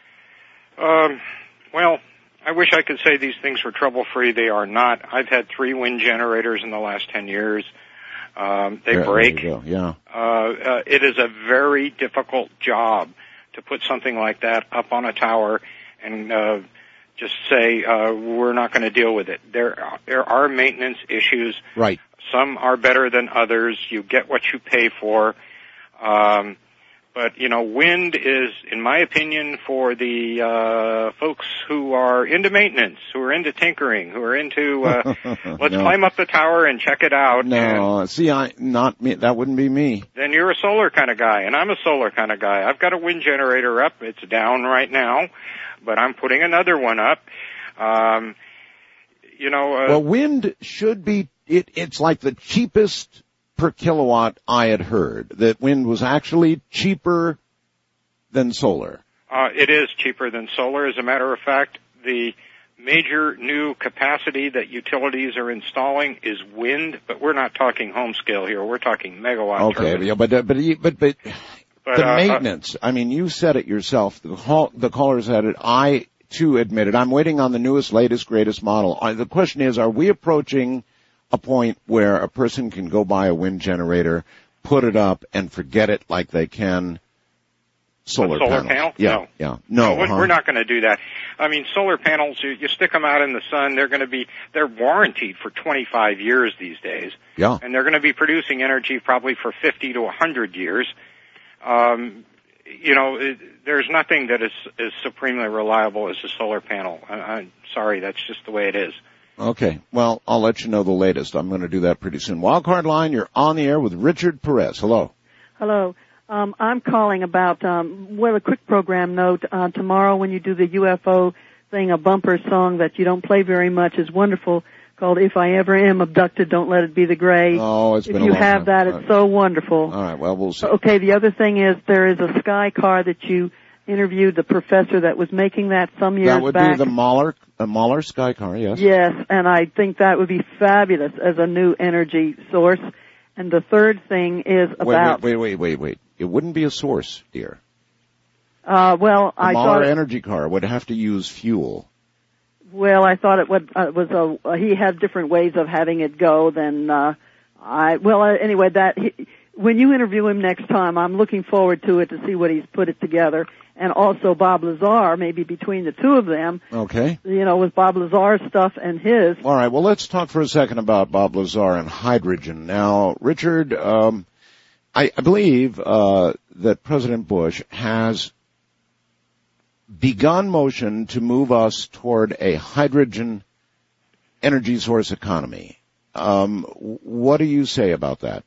Well, I wish I could say these things were trouble-free. They are not. I've had 3 wind generators in the last 10 years. They break. There you go. Yeah. It is a very difficult job to put something like that up on a tower and just say we're not going to deal with it. There are maintenance issues. Right. Some are better than others. You get what you pay for. But wind is, in my opinion, for the folks who are into maintenance, who are into tinkering, who are into let's climb up the tower and check it out. No, not me. That wouldn't be me. Then you're a solar kind of guy, and I'm a solar kind of guy. I've got a wind generator up. It's down right now, but I'm putting another one up. Well, wind should be. It's like the cheapest per kilowatt I had heard, that wind was actually cheaper than solar. It is cheaper than solar. As a matter of fact, the major new capacity that utilities are installing is wind, but we're not talking home scale here. We're talking megawatt turbines. Okay, but the maintenance, I mean, you said it yourself. The caller said it. I, too, admit it. I'm waiting on the newest, latest, greatest model. The question is, are we approaching a point where a person can go buy a wind generator, put it up, and forget it like they can solar panel? Yeah, no. We're not going to do that. I mean, solar panels, you stick them out in the sun, they're warranted for 25 years these days. Yeah. And they're going to be producing energy probably for 50 to 100 years. There's nothing that is supremely reliable as a solar panel. I'm sorry, that's just the way it is. Okay. Well, I'll let you know the latest. I'm going to do that pretty soon. Wildcard line, you're on the air with Richard Perez. Hello. Hello. I'm calling about, a quick program note. Tomorrow when you do the UFO thing, a bumper song that you don't play very much is wonderful, called If I Ever Am Abducted, Don't Let It Be the Gray. Oh, it's been a long time. If you have that, it's so wonderful. All right, well, we'll see. Okay, the other thing is there is a Sky car that you interviewed the professor that was making that some years back. That would be the Mahler Sky car, yes. Yes, and I think that would be fabulous as a new energy source. And the third thing is about... Wait. It wouldn't be a source, dear. I thought... The Mahler energy car would have to use fuel. Well, I thought it he had different ways of having it go than, anyway, when you interview him next time, I'm looking forward to it to see what he's put it together. And also Bob Lazar, maybe between the two of them. Okay. With Bob Lazar's stuff and his. All right, well, let's talk for a second about Bob Lazar and hydrogen. Now, Richard, I believe that President Bush has begun motion to move us toward a hydrogen energy source economy. What do you say about that?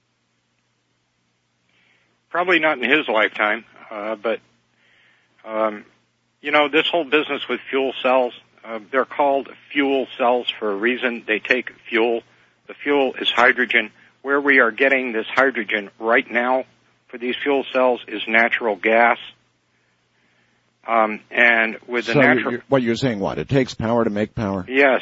Probably not in his lifetime, but this whole business with fuel cells, they're called fuel cells for a reason. They take fuel. The fuel is hydrogen. Where we are getting this hydrogen right now for these fuel cells is natural gas. And with the natural... What you're saying, what? It takes power to make power? Yes.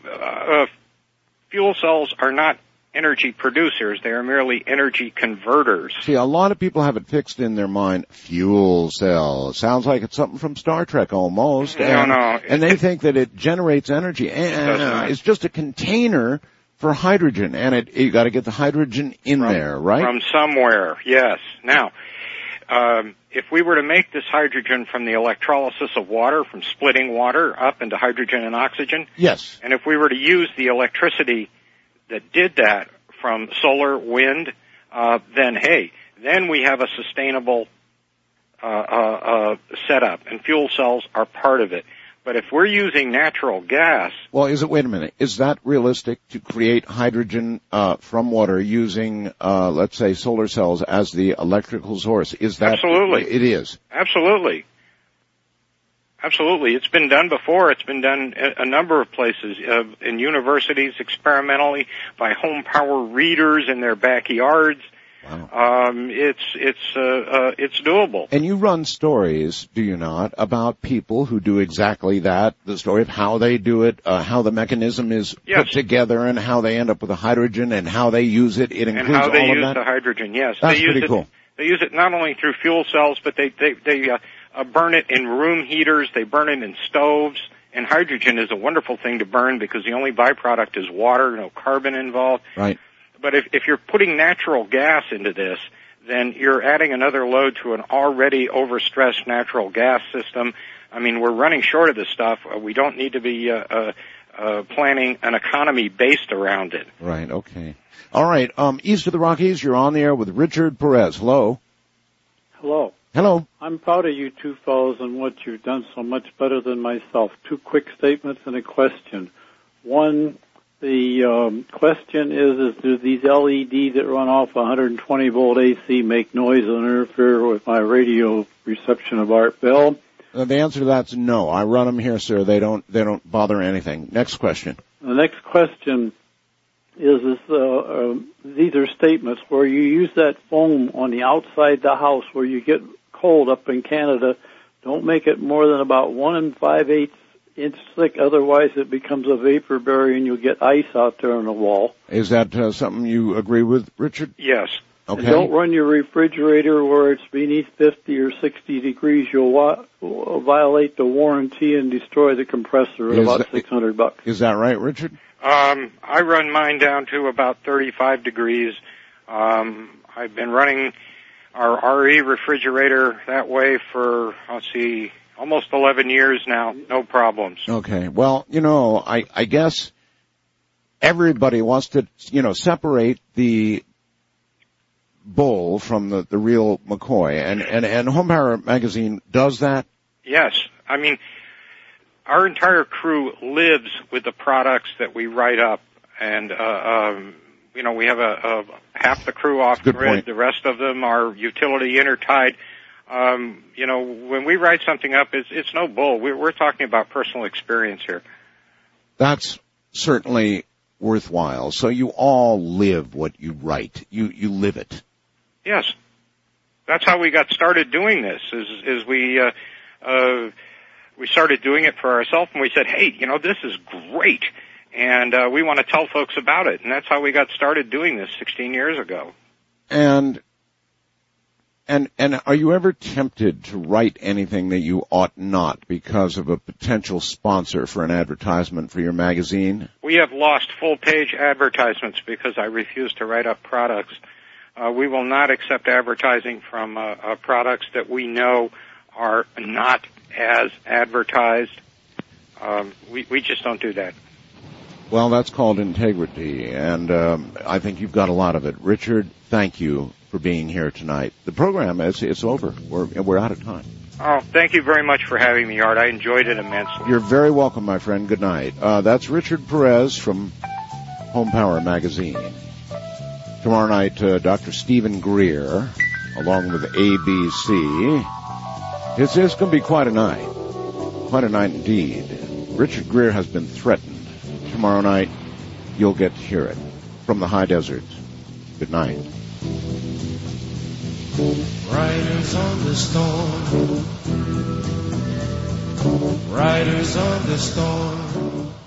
Fuel cells are not energy producers. They are merely energy converters. See, a lot of people have it fixed in their mind, fuel cell. Sounds like it's something from Star Trek almost. No. And they think that it generates energy. It's just a container for hydrogen, and you got to get the hydrogen in there, right? From somewhere, yes. Now, if we were to make this hydrogen from the electrolysis of water, from splitting water up into hydrogen and oxygen, yes. And if we were to use the electricity that did that from solar, wind, then we have a sustainable setup, and fuel cells are part of it. But if we're using natural gas... Well, wait a minute, is that realistic to create hydrogen from water using, let's say, solar cells as the electrical source? Is that... Absolutely. It is. Absolutely. It's been done before. It's been done a number of places, in universities experimentally, by home power readers in their backyards. Wow. It's doable. And you run stories, do you not, about people who do exactly that, the story of how they do it, how the mechanism is put together, and how they end up with the hydrogen, and how they use it. It includes all of that? And how they use the hydrogen, yes. That's pretty cool. They use it not only through fuel cells, but they burn it in room heaters, they burn it in stoves, and hydrogen is a wonderful thing to burn because the only byproduct is water, no carbon involved. Right. But if you're putting natural gas into this, then you're adding another load to an already overstressed natural gas system. I mean, we're running short of this stuff. We don't need to be planning an economy based around it. Right, okay. All right, east of the Rockies, you're on the air with Richard Perez. Hello. Hello. Hello. I'm proud of you two fellows and what you've done so much better than myself. Two quick statements and a question. One, the question is do these LEDs that run off 120 volt AC make noise and interfere with my radio reception of Art Bell? The answer to that's no. I run them here, sir. They don't bother anything. Next question. The next question is these are statements where you use that foam on the outside the house where you get cold up in Canada. Don't make it more than about 1 5/8 inch thick, otherwise it becomes a vapor barrier and you'll get ice out there on the wall. Is that something you agree with, Richard? Yes. Okay. And don't run your refrigerator where it's beneath 50 or 60 degrees. You'll violate the warranty and destroy the compressor at about $600. Is that right, Richard? I run mine down to about 35 degrees. I've been running our RE refrigerator that way for, almost 11 years now. No problems. Okay. Well, I guess everybody wants to, separate the bull from the real McCoy, and Home Power Magazine does that? Yes. I mean, our entire crew lives with the products that we write up, and we have half the crew off the grid. The rest of them are utility intertied. When we write something up, it's no bull. We're talking about personal experience here. That's certainly worthwhile. So you all live what you write. You live it. Yes. That's how we got started doing this, is we started doing it for ourselves, and we said, hey, this is great, and we want to tell folks about it. And that's how we got started doing this 16 years ago. And are you ever tempted to write anything that you ought not because of a potential sponsor for an advertisement for your magazine? We have lost full-page advertisements because I refuse to write up products. We will not accept advertising from products that we know are not as advertised. We just don't do that. Well, that's called integrity, and I think you've got a lot of it. Richard, thank you for being here tonight. The program it's over. We're out of time. Oh, thank you very much for having me, Art. I enjoyed it immensely. You're very welcome, my friend. Good night. That's Richard Perez from Home Power Magazine. Tomorrow night, Dr. Stephen Greer, along with ABC. It's going to be quite a night. Quite a night indeed. Richard Greer has been threatened. Tomorrow night, you'll get to hear it from the high desert. Good night. Riders on the storm. Riders on the storm.